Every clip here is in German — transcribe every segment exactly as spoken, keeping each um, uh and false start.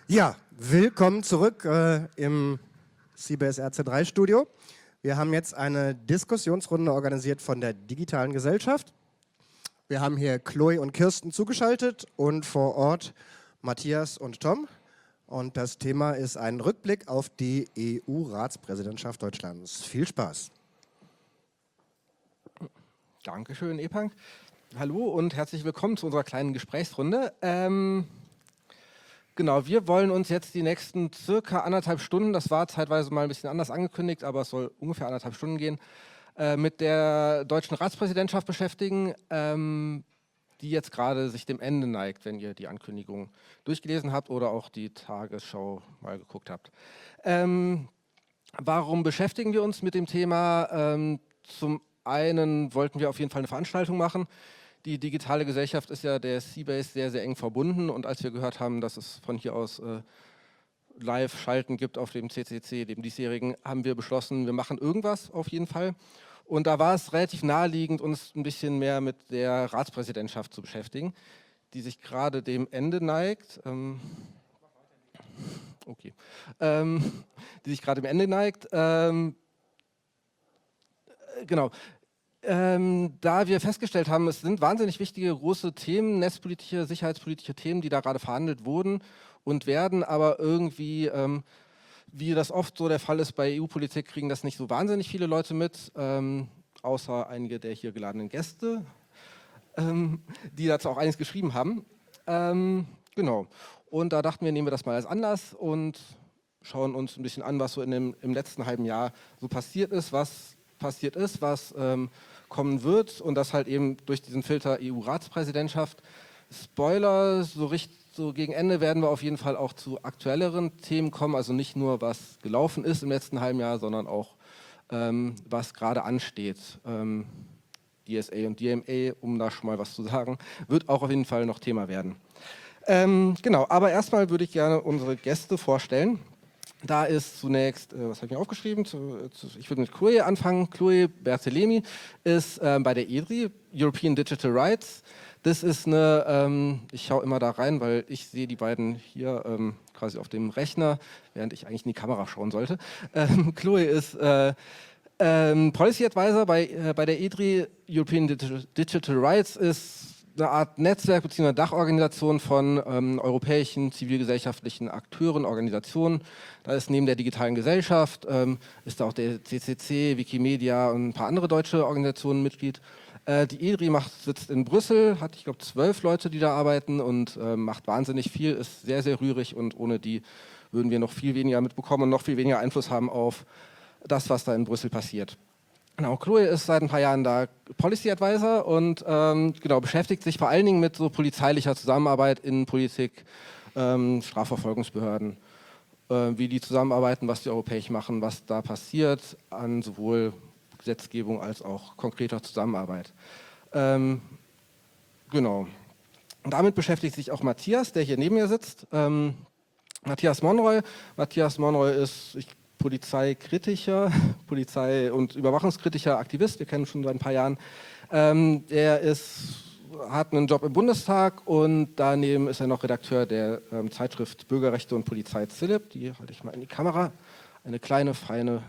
Ja, willkommen zurück äh, im C B S R C drei Studio. Wir haben jetzt eine Diskussionsrunde organisiert von der Digitalen Gesellschaft. Wir haben hier Chloe und Kirsten zugeschaltet und vor Ort Matthias und Tom. Und das Thema ist ein Rückblick auf die E U-Ratspräsidentschaft Deutschlands. Viel Spaß. Dankeschön, Epang. Hallo und herzlich willkommen zu unserer kleinen Gesprächsrunde. Ähm, genau, wir wollen uns jetzt die nächsten circa anderthalb Stunden, das war zeitweise mal ein bisschen anders angekündigt, aber es soll ungefähr anderthalb Stunden gehen, äh, mit der deutschen Ratspräsidentschaft beschäftigen, ähm, die jetzt gerade sich dem Ende neigt, wenn ihr die Ankündigung durchgelesen habt oder auch die Tagesschau mal geguckt habt. Ähm, warum beschäftigen wir uns mit dem Thema? Ähm, zum einen wollten wir auf jeden Fall eine Veranstaltung machen. Die digitale Gesellschaft ist ja der C-Base sehr, sehr eng verbunden und als wir gehört haben, dass es von hier aus äh, Live-Schalten gibt auf dem C C C, dem diesjährigen, haben wir beschlossen, wir machen irgendwas auf jeden Fall. Und da war es relativ naheliegend, uns ein bisschen mehr mit der Ratspräsidentschaft zu beschäftigen, die sich gerade dem Ende neigt. Ähm, okay. Ähm, die sich gerade dem Ende neigt. Ähm, genau. Ähm, da wir festgestellt haben, es sind wahnsinnig wichtige große Themen, netzpolitische, sicherheitspolitische Themen, die da gerade verhandelt wurden und werden, aber irgendwie, ähm, wie das oft so der Fall ist bei E U-Politik, kriegen das nicht so wahnsinnig viele Leute mit, ähm, außer einige der hier geladenen Gäste, ähm, die dazu auch einiges geschrieben haben. Ähm, genau. Und da dachten wir, nehmen wir das mal als Anlass und schauen uns ein bisschen an, was so in dem, im letzten halben Jahr so passiert ist, was passiert ist, was ähm, kommen wird und das halt eben durch diesen Filter E U-Ratspräsidentschaft. Spoiler, so, richtig, so gegen Ende werden wir auf jeden Fall auch zu aktuelleren Themen kommen, also nicht nur was gelaufen ist im letzten halben Jahr, sondern auch ähm, was gerade ansteht. Ähm, D S A und D M A, um da schon mal was zu sagen, wird auch auf jeden Fall noch Thema werden. Ähm, genau, aber erstmal würde ich gerne unsere Gäste vorstellen. Da ist zunächst, äh, was habe ich mir aufgeschrieben? Zu, zu, ich würde mit Chloe anfangen. Chloe Berthelemy ist äh, bei der E D R I, European Digital Rights. Das ist eine, ähm, ich schaue immer da rein, weil ich sehe die beiden hier ähm, quasi auf dem Rechner, während ich eigentlich in die Kamera schauen sollte. Ähm, Chloe ist äh, ähm, Policy Advisor bei, äh, bei der E D R I, European Digital, Digital Rights ist eine Art Netzwerk bzw. Dachorganisation von ähm, europäischen zivilgesellschaftlichen Akteuren, Organisationen. Da ist neben der digitalen Gesellschaft, ähm, ist da auch der C C C, Wikimedia und ein paar andere deutsche Organisationen Mitglied. Äh, die E D R I macht, sitzt in Brüssel, hat ich glaube zwölf Leute, die da arbeiten und äh, macht wahnsinnig viel, ist sehr, sehr rührig und ohne die würden wir noch viel weniger mitbekommen und noch viel weniger Einfluss haben auf das, was da in Brüssel passiert. Genau, Chloe ist seit ein paar Jahren da Policy Advisor und ähm, genau, beschäftigt sich vor allen Dingen mit so polizeilicher Zusammenarbeit in Politik, ähm, Strafverfolgungsbehörden, äh, wie die zusammenarbeiten, was die europäisch machen, was da passiert an sowohl Gesetzgebung als auch konkreter Zusammenarbeit. Ähm, genau. Und damit beschäftigt sich auch Matthias, der hier neben mir sitzt. Ähm, Matthias Monroy. Matthias Monroy ist, ich Polizeikritischer, Polizei- und überwachungskritischer Aktivist, wir kennen ihn schon seit ein paar Jahren. Ähm, er ist, hat einen Job im Bundestag und daneben ist er noch Redakteur der ähm, Zeitschrift Bürgerrechte und Polizei Zillip, die halte ich mal in die Kamera, eine kleine, feine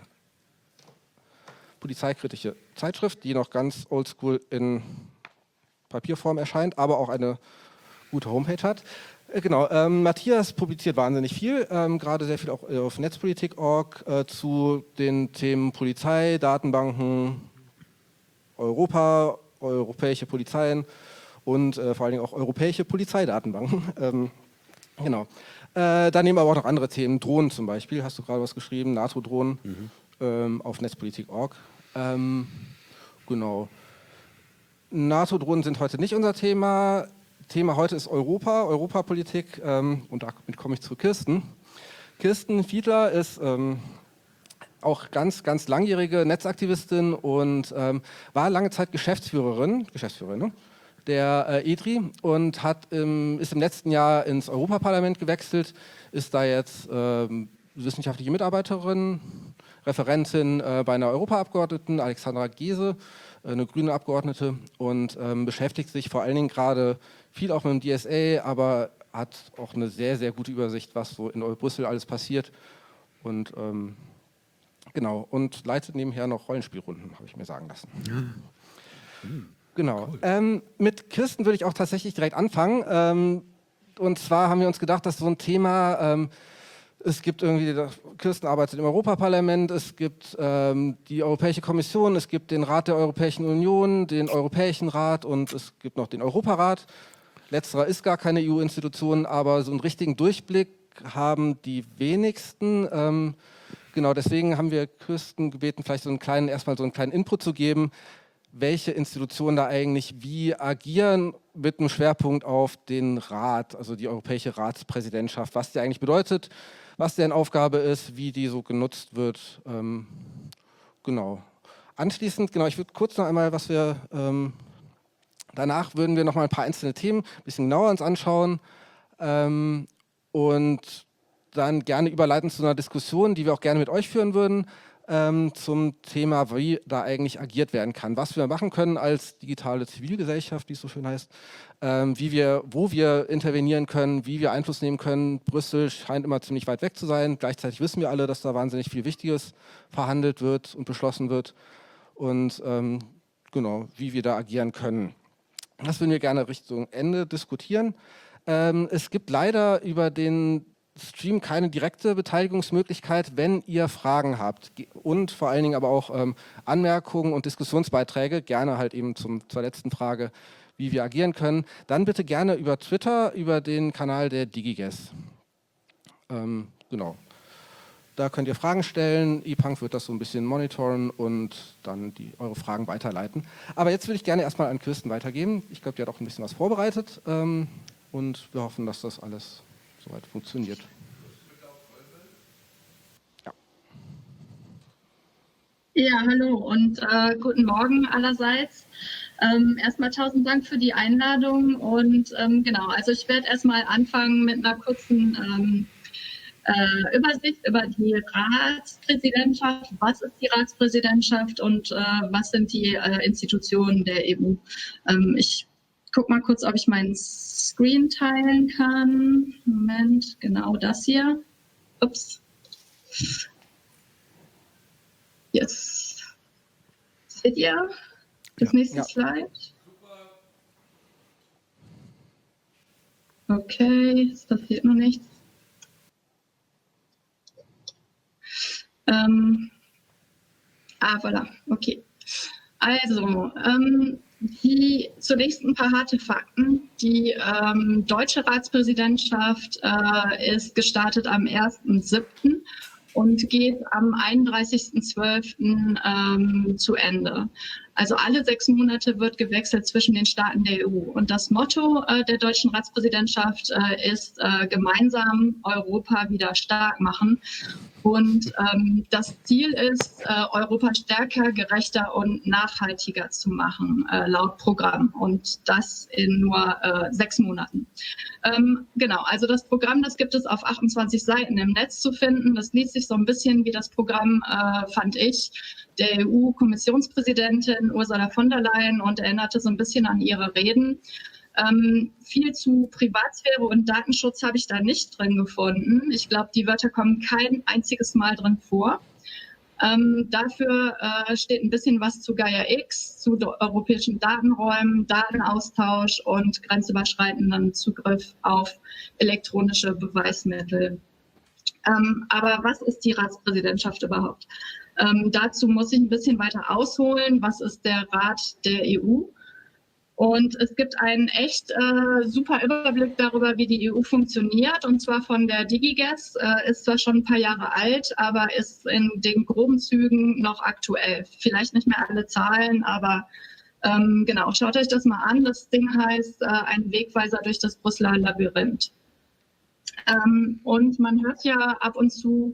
polizeikritische Zeitschrift, die noch ganz oldschool in Papierform erscheint, aber auch eine gute Homepage hat. Genau, ähm, Matthias publiziert wahnsinnig viel, ähm, gerade sehr viel auch äh, auf netzpolitik punkt org äh, zu den Themen Polizei, Datenbanken, Europa, europäische Polizeien und äh, vor allen Dingen auch europäische Polizeidatenbanken. ähm, genau. Äh, daneben aber auch noch andere Themen, Drohnen zum Beispiel, hast du gerade was geschrieben, NATO-Drohnen mhm. ähm, auf netzpolitik punkt org. Ähm, genau. NATO-Drohnen sind heute nicht unser Thema. Thema heute ist Europa, Europapolitik ähm, und damit komme ich zu Kirsten. Kirsten Fiedler ist ähm, auch ganz, ganz langjährige Netzaktivistin und ähm, war lange Zeit Geschäftsführerin, Geschäftsführerin ne? der äh, E D R I und hat, ähm, ist im letzten Jahr ins Europaparlament gewechselt, ist da jetzt ähm, wissenschaftliche Mitarbeiterin, Referentin äh, bei einer Europaabgeordneten, Alexandra Gese, eine grüne Abgeordnete und ähm, beschäftigt sich vor allen Dingen gerade viel auch mit dem D S A, aber hat auch eine sehr, sehr gute Übersicht, was so in Brüssel alles passiert. Und ähm, genau, und leitet nebenher noch Rollenspielrunden, habe ich mir sagen lassen. Ja. Mhm. Genau. Cool. Ähm, mit Kirsten würde ich auch tatsächlich direkt anfangen. Ähm, und zwar haben wir uns gedacht, dass so ein Thema, ähm, es gibt irgendwie, Kirsten arbeitet im Europaparlament, es gibt ähm, die Europäische Kommission, es gibt den Rat der Europäischen Union, den Europäischen Rat und es gibt noch den Europarat. Letzterer ist gar keine E U-Institution, aber so einen richtigen Durchblick haben die wenigsten. Ähm, genau, deswegen haben wir Kirsten gebeten, vielleicht so einen kleinen, erstmal so einen kleinen Input zu geben, welche Institutionen da eigentlich wie agieren, mit einem Schwerpunkt auf den Rat, also die Europäische Ratspräsidentschaft, was die eigentlich bedeutet, was deren Aufgabe ist, wie die so genutzt wird. Ähm, genau. Anschließend, genau, ich würde kurz noch einmal, was wir, ähm, danach würden wir noch mal ein paar einzelne Themen ein bisschen genauer uns anschauen ähm, und dann gerne überleiten zu einer Diskussion, die wir auch gerne mit euch führen würden, ähm, zum Thema, wie da eigentlich agiert werden kann, was wir machen können als digitale Zivilgesellschaft, wie es so schön heißt, ähm, wie wir, wo wir intervenieren können, wie wir Einfluss nehmen können. Brüssel scheint immer ziemlich weit weg zu sein. Gleichzeitig wissen wir alle, dass da wahnsinnig viel Wichtiges verhandelt wird und beschlossen wird. Und ähm, genau, wie wir da agieren können. Das würden wir gerne Richtung Ende diskutieren. Ähm, es gibt leider über den Stream keine direkte Beteiligungsmöglichkeit, wenn ihr Fragen habt und vor allen Dingen aber auch ähm, Anmerkungen und Diskussionsbeiträge, gerne halt eben zum, zur letzten Frage, wie wir agieren können, dann bitte gerne über Twitter, über den Kanal der DigiGuess. Ähm, genau. Da könnt ihr Fragen stellen, ePunk wird das so ein bisschen monitoren und dann die, eure Fragen weiterleiten. Aber jetzt würde ich gerne erstmal an Kirsten weitergeben. Ich glaube, die hat auch ein bisschen was vorbereitet ähm, und wir hoffen, dass das alles soweit funktioniert. Ja, ja hallo und äh, guten Morgen allerseits. Ähm, erstmal tausend Dank für die Einladung und ähm, genau, also ich werde erstmal anfangen mit einer kurzen ähm, äh, Übersicht über die Ratspräsidentschaft. Was ist die Ratspräsidentschaft und äh, was sind die äh, Institutionen der E U? Ähm, ich gucke mal kurz, ob ich meinen Screen teilen kann. Moment, genau das hier. Ups. Yes. Seht ihr das ja. nächste ja. Slide? Okay, es passiert noch nichts. Ähm, ah, voilà, okay. Also, ähm, die, zunächst ein paar harte Fakten. Die ähm, deutsche Ratspräsidentschaft äh, ist gestartet am ersten siebten und geht am einunddreißigsten zwölften ähm, zu Ende. Also alle sechs Monate wird gewechselt zwischen den Staaten der E U. Und das Motto äh, der deutschen Ratspräsidentschaft äh, ist äh, gemeinsam Europa wieder stark machen. Und ähm, das Ziel ist, äh, Europa stärker, gerechter und nachhaltiger zu machen, äh, laut Programm. Und das in nur äh, sechs Monaten. Ähm, genau, also das Programm, das gibt es auf achtundzwanzig Seiten im Netz zu finden. Das liest sich so ein bisschen wie das Programm, äh, fand ich, der E U-Kommissionspräsidentin Ursula von der Leyen und erinnerte so ein bisschen an ihre Reden. Ähm, viel zu Privatsphäre und Datenschutz habe ich da nicht drin gefunden. Ich glaube, die Wörter kommen kein einziges Mal drin vor. Ähm, dafür äh, steht ein bisschen was zu Gaia X, zu europäischen Datenräumen, Datenaustausch und grenzüberschreitenden Zugriff auf elektronische Beweismittel. Ähm, aber was ist die Ratspräsidentschaft überhaupt? Ähm, dazu muss ich ein bisschen weiter ausholen. Was ist der Rat der E U? Und es gibt einen echt äh, super Überblick darüber, wie die E U funktioniert. Und zwar von der DigiGuess, äh, ist zwar schon ein paar Jahre alt, aber ist in den groben Zügen noch aktuell. Vielleicht nicht mehr alle Zahlen, aber ähm, genau, schaut euch das mal an. Das Ding heißt äh, ein Wegweiser durch das Brüsseler Labyrinth. Ähm, und man hört ja ab und zu,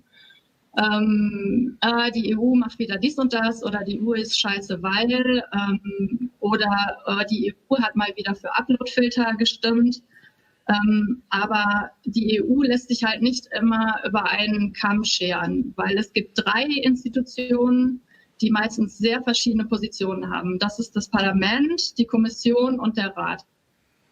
Ähm, äh, die E U macht wieder dies und das oder die E U ist scheiße, weil ähm, oder äh, die E U hat mal wieder für Uploadfilter gestimmt. Ähm, aber die E U lässt sich halt nicht immer über einen Kamm scheren, weil es gibt drei Institutionen, die meistens sehr verschiedene Positionen haben. Das ist das Parlament, die Kommission und der Rat.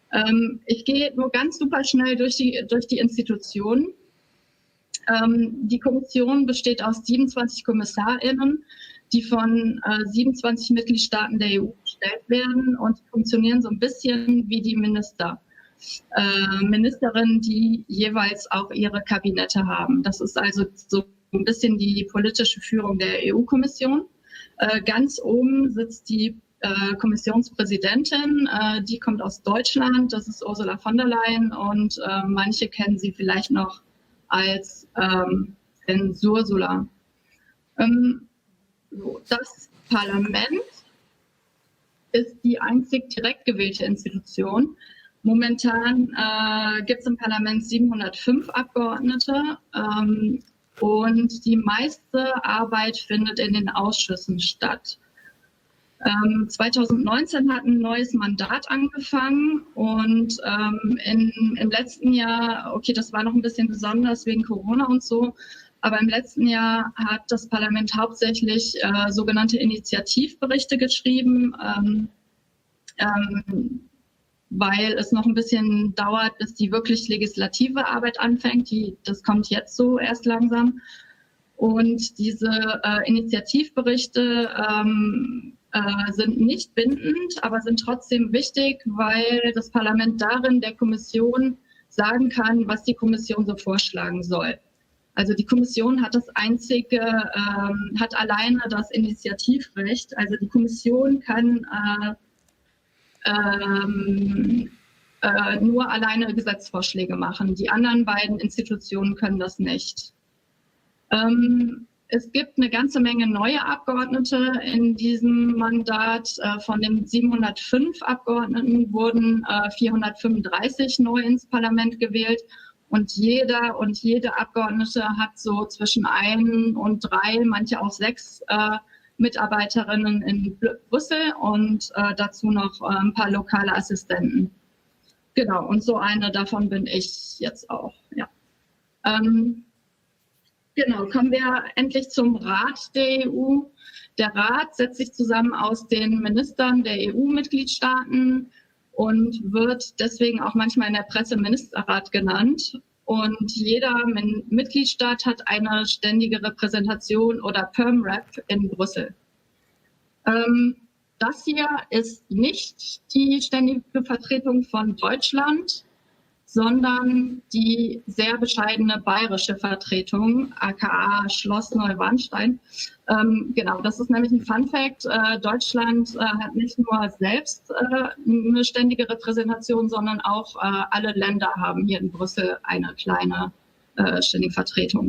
Ähm, ich gehe nur ganz super schnell durch die, durch die Institutionen. Ähm, die Kommission besteht aus siebenundzwanzig KommissarInnen, die von äh, siebenundzwanzig Mitgliedstaaten der E U gestellt werden und funktionieren so ein bisschen wie die Minister. Äh, Ministerinnen, die jeweils auch ihre Kabinette haben. Das ist also so ein bisschen die politische Führung der E U-Kommission. Äh, ganz oben sitzt die äh, Kommissionspräsidentin, äh, die kommt aus Deutschland, das ist Ursula von der Leyen und äh, manche kennen sie vielleicht noch als ähm, Ursula. Ähm, so, das Parlament ist die einzig direkt gewählte Institution. Momentan äh, gibt es im Parlament siebenhundertfünf Abgeordnete ähm, und die meiste Arbeit findet in den Ausschüssen statt. Ähm, zweitausendneunzehn hat ein neues Mandat angefangen und ähm, in, im letzten Jahr, okay, das war noch ein bisschen besonders wegen Corona und so, aber im letzten Jahr hat das Parlament hauptsächlich äh, sogenannte Initiativberichte geschrieben, ähm, ähm, weil es noch ein bisschen dauert, bis die wirklich legislative Arbeit anfängt. Die, das kommt jetzt so erst langsam. Und diese äh, Initiativberichte ähm, äh, sind nicht bindend, aber sind trotzdem wichtig, weil das Parlament darin der Kommission sagen kann, was die Kommission so vorschlagen soll. Also die Kommission hat das einzige, ähm, hat alleine das Initiativrecht. Also die Kommission kann äh, ähm, äh, nur alleine Gesetzesvorschläge machen. Die anderen beiden Institutionen können das nicht. Ähm, es gibt eine ganze Menge neue Abgeordnete in diesem Mandat. Äh, von den siebenhundertfünf Abgeordneten wurden äh, vierhundertfünfunddreißig neu ins Parlament gewählt. Und jeder und jede Abgeordnete hat so zwischen ein und drei, manche auch sechs äh, Mitarbeiterinnen in Brüssel und äh, dazu noch äh, ein paar lokale Assistenten. Genau, und so eine davon bin ich jetzt auch. Ja. Ähm, genau, kommen wir endlich zum Rat der E U. Der Rat setzt sich zusammen aus den Ministern der E U-Mitgliedstaaten und wird deswegen auch manchmal in der Presse Ministerrat genannt. Und jeder Mitgliedstaat hat eine ständige Repräsentation oder Perm-Rep in Brüssel. Ähm, das hier ist nicht die ständige Vertretung von Deutschland, sondern die sehr bescheidene bayerische Vertretung, aka Schloss Neuwarnstein. Ähm, genau, das ist nämlich ein Fun-Fact. Äh, Deutschland äh, hat nicht nur selbst äh, eine ständige Repräsentation, sondern auch äh, alle Länder haben hier in Brüssel eine kleine äh, ständige Vertretung.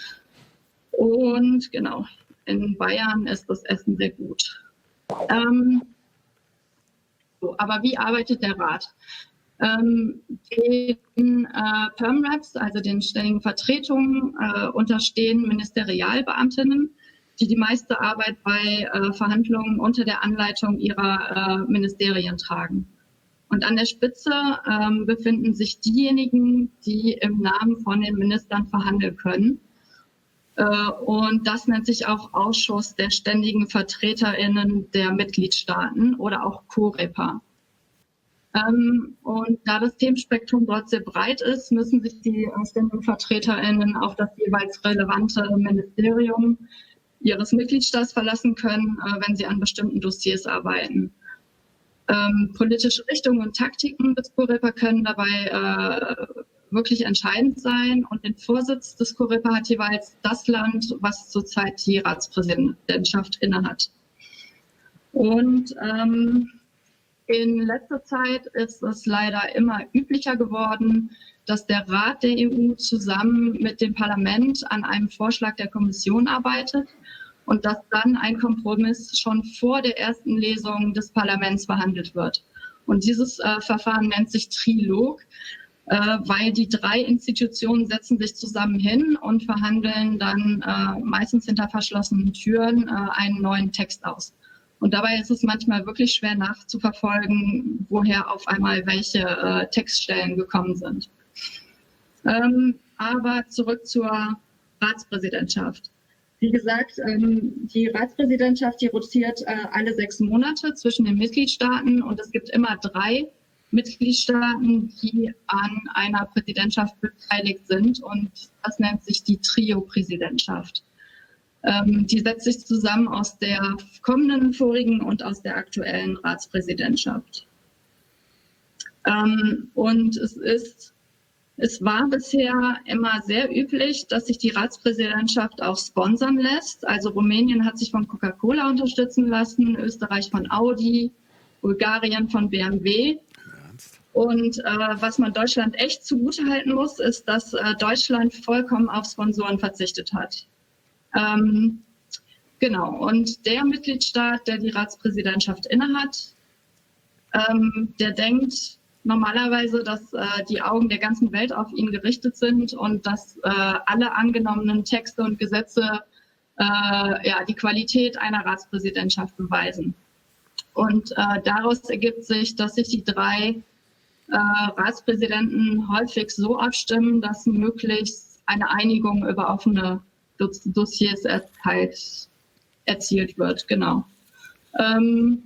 Und genau, in Bayern ist das Essen sehr gut. Ähm, so, aber wie arbeitet der Rat? Ähm, den äh, Perm-Reps, also den ständigen Vertretungen, äh, unterstehen Ministerialbeamtinnen, die die meiste Arbeit bei äh, Verhandlungen unter der Anleitung ihrer äh, Ministerien tragen. Und an der Spitze ähm, befinden sich diejenigen, die im Namen von den Ministern verhandeln können. Äh, und das nennt sich auch Ausschuss der ständigen VertreterInnen der Mitgliedstaaten oder auch COREPER. Ähm, und da das Themenspektrum dort sehr breit ist, müssen sich die äh, ständigen VertreterInnen auf das jeweils relevante Ministerium ihres Mitgliedstaats verlassen können, äh, wenn sie an bestimmten Dossiers arbeiten. Ähm, politische Richtungen und Taktiken des COREPER können dabei äh, wirklich entscheidend sein. Und den Vorsitz des COREPER hat jeweils das Land, was zurzeit die Ratspräsidentschaft innehat. Und ähm, in letzter Zeit ist es leider immer üblicher geworden, dass der Rat der E U zusammen mit dem Parlament an einem Vorschlag der Kommission arbeitet und dass dann ein Kompromiss schon vor der ersten Lesung des Parlaments verhandelt wird. Und dieses äh, Verfahren nennt sich Trilog, äh, weil die drei Institutionen setzen sich zusammen hin und verhandeln dann äh, meistens hinter verschlossenen Türen äh, einen neuen Text aus. Und dabei ist es manchmal wirklich schwer nachzuverfolgen, woher auf einmal welche äh, Textstellen gekommen sind. Ähm, aber zurück zur Ratspräsidentschaft. Wie gesagt, ähm, die Ratspräsidentschaft, die rotiert äh, alle sechs Monate zwischen den Mitgliedstaaten und es gibt immer drei Mitgliedstaaten, die an einer Präsidentschaft beteiligt sind. Und das nennt sich die Trio-Präsidentschaft. Ähm, die setzt sich zusammen aus der kommenden, vorigen und aus der aktuellen Ratspräsidentschaft. Ähm, und es ist, es war bisher immer sehr üblich, dass sich die Ratspräsidentschaft auch sponsern lässt. Also Rumänien hat sich von Coca-Cola unterstützen lassen, Österreich von Audi, Bulgarien von B M W. Und äh, was man Deutschland echt zugutehalten muss, ist, dass äh, Deutschland vollkommen auf Sponsoren verzichtet hat. Ähm, genau, und der Mitgliedstaat, der die Ratspräsidentschaft innehat, ähm, der denkt normalerweise, dass äh, die Augen der ganzen Welt auf ihn gerichtet sind und dass äh, alle angenommenen Texte und Gesetze äh, ja, die Qualität einer Ratspräsidentschaft beweisen. Und äh, daraus ergibt sich, dass sich die drei äh, Ratspräsidenten häufig so abstimmen, dass möglichst eine Einigung über offene Dossiers halt erzielt wird. Genau. Ähm,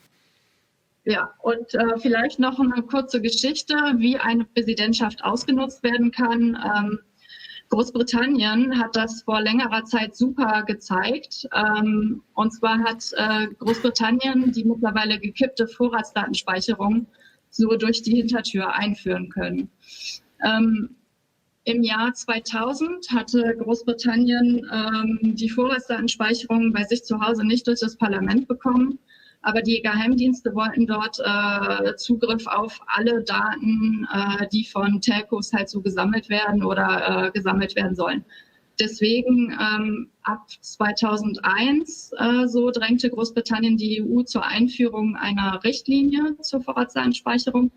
ja, und äh, vielleicht noch eine kurze Geschichte, wie eine Präsidentschaft ausgenutzt werden kann. Ähm, Großbritannien hat das vor längerer Zeit super gezeigt. Ähm, und zwar hat äh, Großbritannien die mittlerweile gekippte Vorratsdatenspeicherung so durch die Hintertür einführen können. Ähm, Im Jahr zweitausend hatte Großbritannien ähm, die Vorratsdatenspeicherung bei sich zu Hause nicht durch das Parlament bekommen, aber die Geheimdienste wollten dort äh, Zugriff auf alle Daten, äh, die von Telcos halt so gesammelt werden oder äh, gesammelt werden sollen. Deswegen ähm, ab zweitausendeins äh, so drängte Großbritannien die E U zur Einführung einer Richtlinie zur Vorratsdatenspeicherung,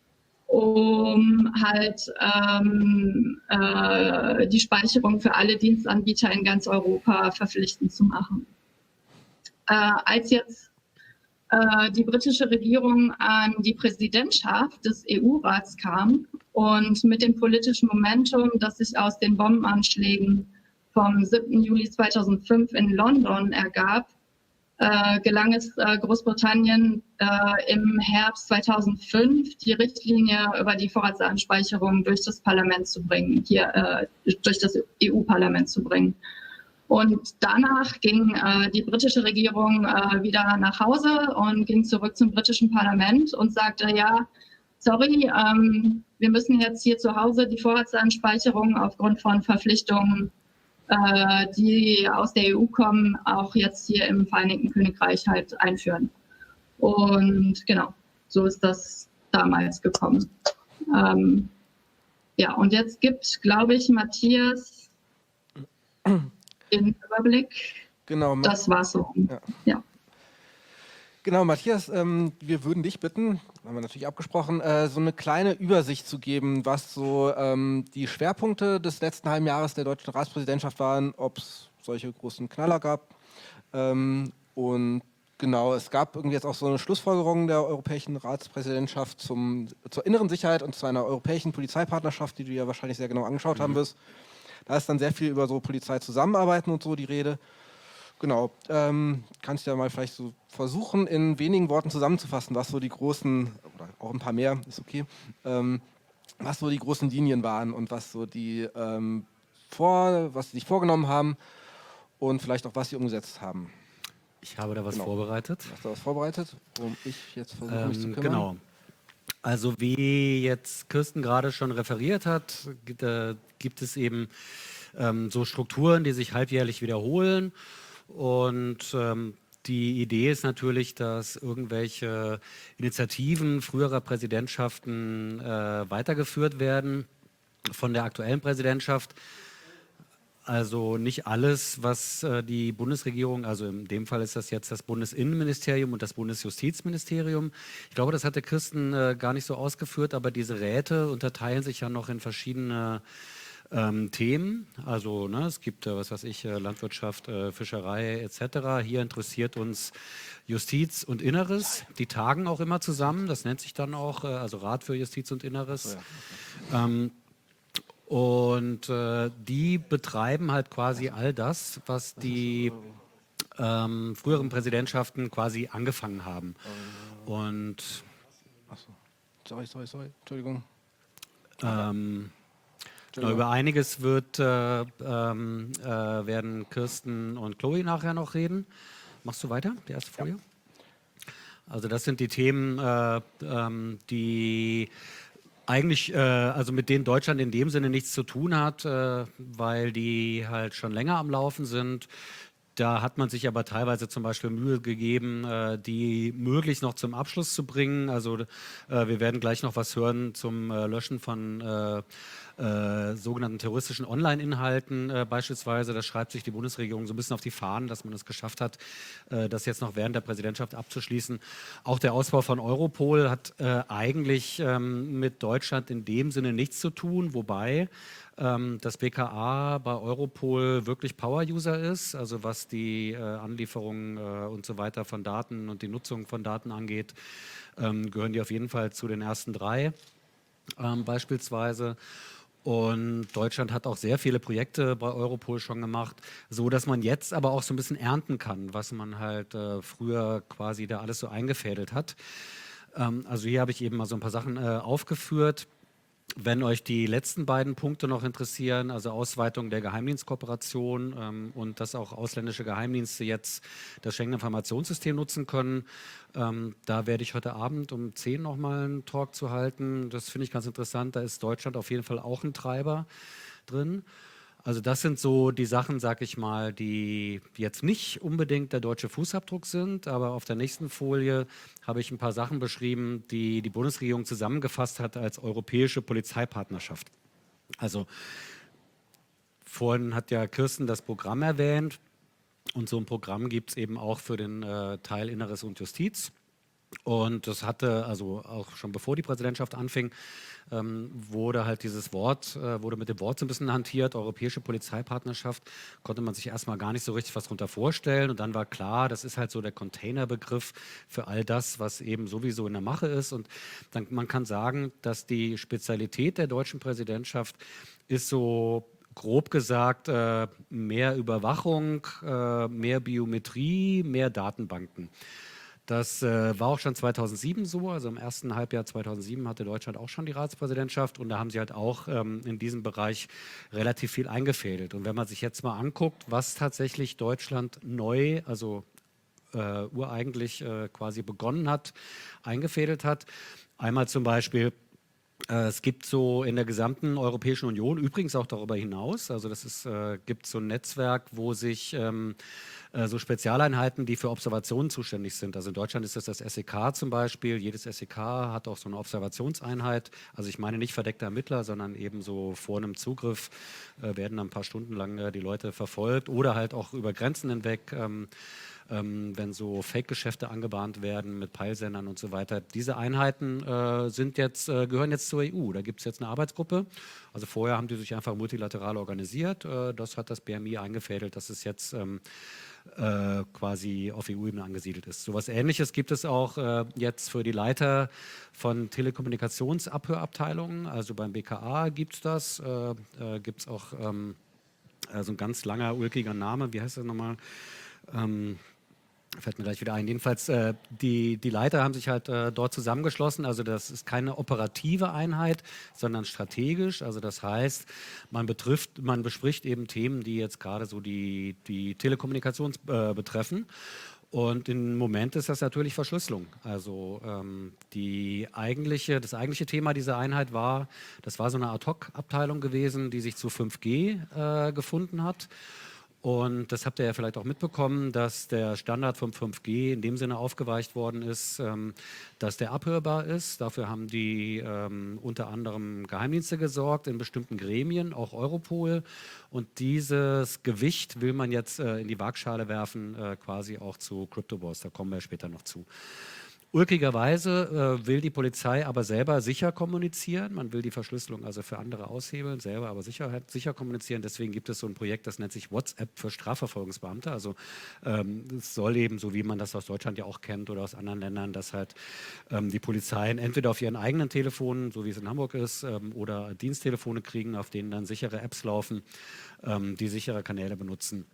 um halt ähm, äh, die Speicherung für alle Dienstanbieter in ganz Europa verpflichtend zu machen. Äh, als jetzt äh, die britische Regierung an die Präsidentschaft des E U-Rats kam und mit dem politischen Momentum, das sich aus den Bombenanschlägen vom siebten Juli zweitausendfünf in London ergab, äh, gelang es äh, Großbritannien äh, im Herbst zweitausendfünf, die Richtlinie über die Vorratsdatenspeicherung durch das Parlament zu bringen, hier äh, durch das E U-Parlament zu bringen. Und danach ging äh, die britische Regierung äh, wieder nach Hause und ging zurück zum britischen Parlament und sagte, ja, sorry, ähm, wir müssen jetzt hier zu Hause die Vorratsdatenspeicherung aufgrund von Verpflichtungen, äh, die aus der E U kommen, auch jetzt hier im Vereinigten Königreich halt einführen. Und genau, so ist das damals gekommen. Ähm, ja, und jetzt gibt, glaube ich, Matthias den Überblick. Genau. Das war's so. Ja. Ja. Genau, Matthias, ähm, wir würden dich bitten, haben wir natürlich abgesprochen, äh, so eine kleine Übersicht zu geben, was so ähm, die Schwerpunkte des letzten halben Jahres der deutschen Ratspräsidentschaft waren, ob es solche großen Knaller gab. Ähm, und genau, es gab irgendwie jetzt auch so eine Schlussfolgerung der Europäischen Ratspräsidentschaft zum, zur inneren Sicherheit und zu einer europäischen Polizeipartnerschaft, die du ja wahrscheinlich sehr genau angeschaut mhm. haben wirst. Da ist dann sehr viel über so Polizeizusammenarbeiten und so die Rede. Genau, ähm, kannst du ja mal vielleicht so versuchen, in wenigen Worten zusammenzufassen, was so die großen, oder auch ein paar mehr, ist okay, ähm, was so die großen Linien waren und was so die, ähm, vor, was sie sich vorgenommen haben und vielleicht auch, was sie umgesetzt haben. Ich habe da was genau. vorbereitet. Hast du was vorbereitet, worum ich jetzt versuche, ähm, mich zu kümmern? Genau. Also wie jetzt Kirsten gerade schon referiert hat, da gibt es eben ähm, so Strukturen, die sich halbjährlich wiederholen. Und ähm, die Idee ist natürlich, dass irgendwelche Initiativen früherer Präsidentschaften äh, weitergeführt werden von der aktuellen Präsidentschaft. Also nicht alles, was äh, die Bundesregierung, also in dem Fall ist das jetzt das Bundesinnenministerium und das Bundesjustizministerium. Ich glaube, das hatte Kirsten äh, gar nicht so ausgeführt, aber diese Räte unterteilen sich ja noch in verschiedene ähm, Themen. Also ne, es gibt, äh, was weiß ich, äh, Landwirtschaft, äh, Fischerei et cetera. Hier interessiert uns Justiz und Inneres. Die tagen auch immer zusammen. Das nennt sich dann auch, äh, also Rat für Justiz und Inneres. Oh ja, okay. ähm, Und äh, die betreiben halt quasi all das, was die ähm, früheren Präsidentschaften quasi angefangen haben. Und sorry, sorry, sorry, Entschuldigung. Ähm, genau, über einiges wird, äh, ähm, äh, werden Kirsten und Chloe nachher noch reden. Machst du weiter, die erste Folie? Ja. Also das sind die Themen, äh, ähm, die eigentlich, äh, also mit denen Deutschland in dem Sinne nichts zu tun hat, äh, weil die halt schon länger am Laufen sind. Da hat man sich aber teilweise zum Beispiel Mühe gegeben, äh, die möglichst noch zum Abschluss zu bringen. Also äh, wir werden gleich noch was hören zum äh, Löschen von äh, äh, sogenannten terroristischen Online-Inhalten äh, beispielsweise. Da schreibt sich die Bundesregierung so ein bisschen auf die Fahnen, dass man es geschafft hat, äh, das jetzt noch während der Präsidentschaft abzuschließen. Auch der Ausbau von Europol hat äh, eigentlich ähm, mit Deutschland in dem Sinne nichts zu tun, wobei ähm, das B K A bei Europol wirklich Power-User ist, also was die äh, Anlieferung äh, und so weiter von Daten und die Nutzung von Daten angeht, ähm, gehören die auf jeden Fall zu den ersten drei ähm, beispielsweise. Und Deutschland hat auch sehr viele Projekte bei Europol schon gemacht, so dass man jetzt aber auch so ein bisschen ernten kann, was man halt äh, früher quasi da alles so eingefädelt hat. Ähm, also hier habe ich eben mal so ein paar Sachen äh, aufgeführt. Wenn euch die letzten beiden Punkte noch interessieren, also Ausweitung der Geheimdienstkooperation ähm, und dass auch ausländische Geheimdienste jetzt das Schengen-Informationssystem nutzen können, ähm, da werde ich heute Abend um zehn nochmal einen Talk zu halten. Das finde ich ganz interessant. Da ist Deutschland auf jeden Fall auch ein Treiber drin. Also das sind so die Sachen, sag ich mal, die jetzt nicht unbedingt der deutsche Fußabdruck sind, aber auf der nächsten Folie habe ich ein paar Sachen beschrieben, die die Bundesregierung zusammengefasst hat als europäische Polizeipartnerschaft. Also vorhin hat ja Kirsten das Programm erwähnt und so ein Programm gibt es eben auch für den äh, Teil Inneres und Justiz. Und das hatte, also auch schon bevor die Präsidentschaft anfing, ähm, wurde halt dieses Wort, äh, wurde mit dem Wort so ein bisschen hantiert, europäische Polizeipartnerschaft, konnte man sich erstmal gar nicht so richtig was darunter vorstellen. Und dann war klar, das ist halt so der Containerbegriff für all das, was eben sowieso in der Mache ist. Und dann, man kann sagen, dass die Spezialität der deutschen Präsidentschaft ist so grob gesagt äh, mehr Überwachung, äh, mehr Biometrie, mehr Datenbanken. Das äh, war auch schon zweitausendsieben so, also im ersten Halbjahr zweitausendsieben hatte Deutschland auch schon die Ratspräsidentschaft und da haben sie halt auch ähm, in diesem Bereich relativ viel eingefädelt. Und wenn man sich jetzt mal anguckt, was tatsächlich Deutschland neu, also äh, ureigentlich äh, quasi begonnen hat, eingefädelt hat, einmal zum Beispiel äh, es gibt so in der gesamten Europäischen Union, übrigens auch darüber hinaus, also das ist, äh, gibt so ein Netzwerk, wo sich ähm, äh, so Spezialeinheiten, die für Observationen zuständig sind. Also in Deutschland ist das das S E K zum Beispiel. Jedes S E K hat auch so eine Observationseinheit. Also ich meine nicht verdeckte Ermittler, sondern eben so vor einem Zugriff äh, werden ein paar Stunden lang äh, die Leute verfolgt oder halt auch über Grenzen hinweg. Ähm, Ähm, wenn so Fake-Geschäfte angebahnt werden mit Peilsendern und so weiter. Diese Einheiten äh, sind jetzt, äh, gehören jetzt zur E U. Da gibt es jetzt eine Arbeitsgruppe. Also vorher haben die sich einfach multilateral organisiert. Äh, das hat das B M I eingefädelt, dass es jetzt ähm, äh, quasi auf E U-Ebene angesiedelt ist. So etwas Ähnliches gibt es auch äh, jetzt für die Leiter von Telekommunikationsabhörabteilungen. Also beim B K A gibt es das. Äh, äh, gibt es auch ähm, äh, so ein ganz langer, ulkiger Name. Wie heißt das nochmal? Ähm, Fällt mir gleich wieder ein. Jedenfalls, äh, die, die Leiter haben sich halt äh, dort zusammengeschlossen. Also das ist keine operative Einheit, sondern strategisch. Also das heißt, man, betrifft, man bespricht eben Themen, die jetzt gerade so die, die Telekommunikation äh, betreffen. Und im Moment ist das natürlich Verschlüsselung. Also ähm, die eigentliche, das eigentliche Thema dieser Einheit war, das war so eine Ad-Hoc-Abteilung gewesen, die sich zu fünf G äh, gefunden hat. Und das habt ihr ja vielleicht auch mitbekommen, dass der Standard vom fünf G in dem Sinne aufgeweicht worden ist, ähm, dass der abhörbar ist. Dafür haben die ähm, unter anderem Geheimdienste gesorgt in bestimmten Gremien, auch Europol. Und dieses Gewicht will man jetzt äh, in die Waagschale werfen, äh, quasi auch zu CryptoWars. Da kommen wir später noch zu. Ulkigerweise äh, will die Polizei aber selber sicher kommunizieren. Man will die Verschlüsselung also für andere aushebeln, selber aber Sicherheit, sicher kommunizieren. Deswegen gibt es so ein Projekt, das nennt sich WhatsApp für Strafverfolgungsbeamte. Also ähm, es soll eben, so wie man das aus Deutschland ja auch kennt oder aus anderen Ländern, dass halt ähm, die Polizeien entweder auf ihren eigenen Telefonen, so wie es in Hamburg ist, ähm, oder Diensttelefone kriegen, auf denen dann sichere Apps laufen, ähm, die sichere Kanäle benutzen.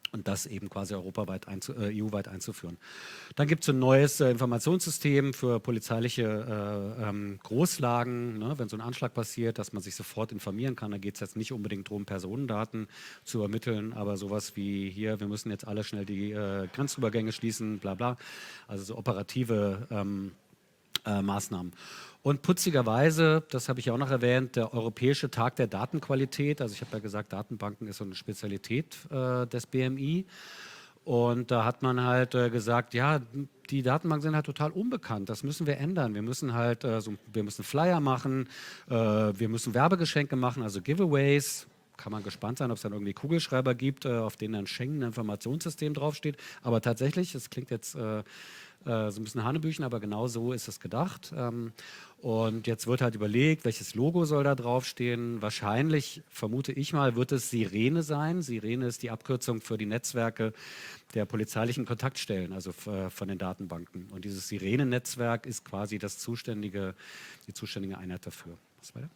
und das eben quasi europaweit, einzu, äh, E U-weit einzuführen. Dann gibt es ein neues äh, Informationssystem für polizeiliche äh, ähm, Großlagen, ne, wenn so ein Anschlag passiert, dass man sich sofort informieren kann. Da geht es jetzt nicht unbedingt darum, Personendaten zu ermitteln, aber sowas wie hier, wir müssen jetzt alle schnell die äh, Grenzübergänge schließen, bla bla. Also so operative ähm, äh, Maßnahmen. Und putzigerweise, das habe ich ja auch noch erwähnt, der Europäische Tag der Datenqualität. Also ich habe ja gesagt, Datenbanken ist so eine Spezialität äh, des B M I. Und da hat man halt äh, gesagt, ja, die Datenbanken sind halt total unbekannt. Das müssen wir ändern. Wir müssen halt, äh, so, wir müssen Flyer machen, äh, wir müssen Werbegeschenke machen, also Giveaways. Kann man gespannt sein, ob es dann irgendwie Kugelschreiber gibt, äh, auf denen ein Schengen-Informationssystem draufsteht. Aber tatsächlich, es klingt jetzt äh, äh, so ein bisschen Hanebüchen, aber genau so ist es gedacht. Ähm, und jetzt wird halt überlegt, welches Logo soll da draufstehen. Wahrscheinlich, vermute ich mal, wird es Sirene sein. Sirene ist die Abkürzung für die Netzwerke der polizeilichen Kontaktstellen, also äh, von den Datenbanken. Und dieses Sirene-Netzwerk ist quasi das zuständige, die zuständige Einheit dafür. Was weiter?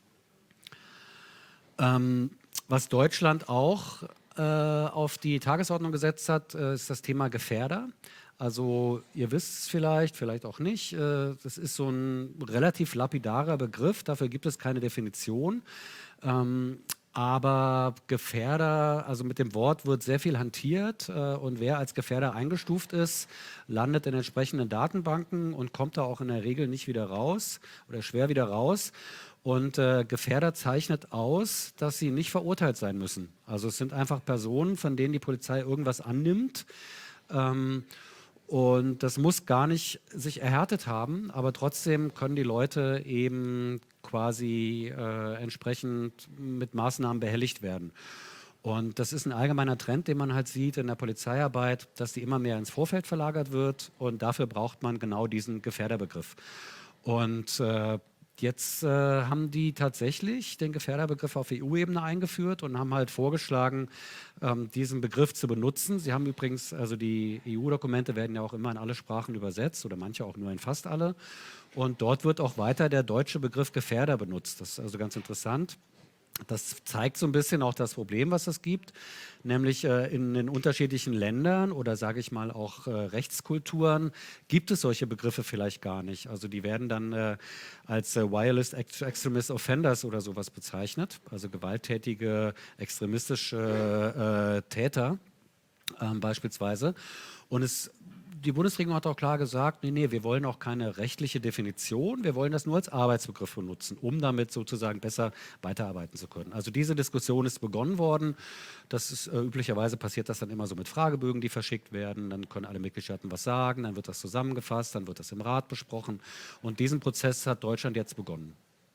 Ähm, was Deutschland auch äh, auf die Tagesordnung gesetzt hat, äh, ist das Thema Gefährder. Also ihr wisst es vielleicht, vielleicht auch nicht. Äh, das ist so ein relativ lapidarer Begriff, dafür gibt es keine Definition. Ähm, aber Gefährder, also mit dem Wort wird sehr viel hantiert äh, und wer als Gefährder eingestuft ist, landet in entsprechenden Datenbanken und kommt da auch in der Regel nicht wieder raus oder schwer wieder raus. Und äh, Gefährder zeichnet aus, dass sie nicht verurteilt sein müssen. Also es sind einfach Personen, von denen die Polizei irgendwas annimmt. Ähm, und das muss gar nicht sich erhärtet haben, aber trotzdem können die Leute eben quasi äh, entsprechend mit Maßnahmen behelligt werden. Und das ist ein allgemeiner Trend, den man halt sieht in der Polizeiarbeit, dass die immer mehr ins Vorfeld verlagert wird und dafür braucht man genau diesen Gefährderbegriff. Und äh, Jetzt äh, haben die tatsächlich den Gefährderbegriff auf E U-Ebene eingeführt und haben halt vorgeschlagen, ähm, diesen Begriff zu benutzen. Sie haben übrigens, also die E U-Dokumente werden ja auch immer in alle Sprachen übersetzt oder manche auch nur in fast alle. Und dort wird auch weiter der deutsche Begriff Gefährder benutzt. Das ist also ganz interessant. Das zeigt so ein bisschen auch das Problem, was es gibt, nämlich äh, in den unterschiedlichen Ländern oder sage ich mal auch äh, Rechtskulturen gibt es solche Begriffe vielleicht gar nicht. Also die werden dann äh, als äh, Wireless Extremist Offenders oder sowas bezeichnet, also gewalttätige extremistische äh, Täter äh, beispielsweise. Und es Die Bundesregierung hat auch klar gesagt, nee, nee, wir wollen auch keine rechtliche Definition, wir wollen das nur als Arbeitsbegriff benutzen, um damit sozusagen besser weiterarbeiten zu können. Also diese Diskussion ist begonnen worden. Das ist äh, üblicherweise passiert das dann immer so mit Fragebögen, die verschickt werden. Dann können alle Mitgliedstaaten was sagen, dann wird das zusammengefasst, dann wird das im Rat besprochen. Und diesen Prozess hat Deutschland jetzt begonnen.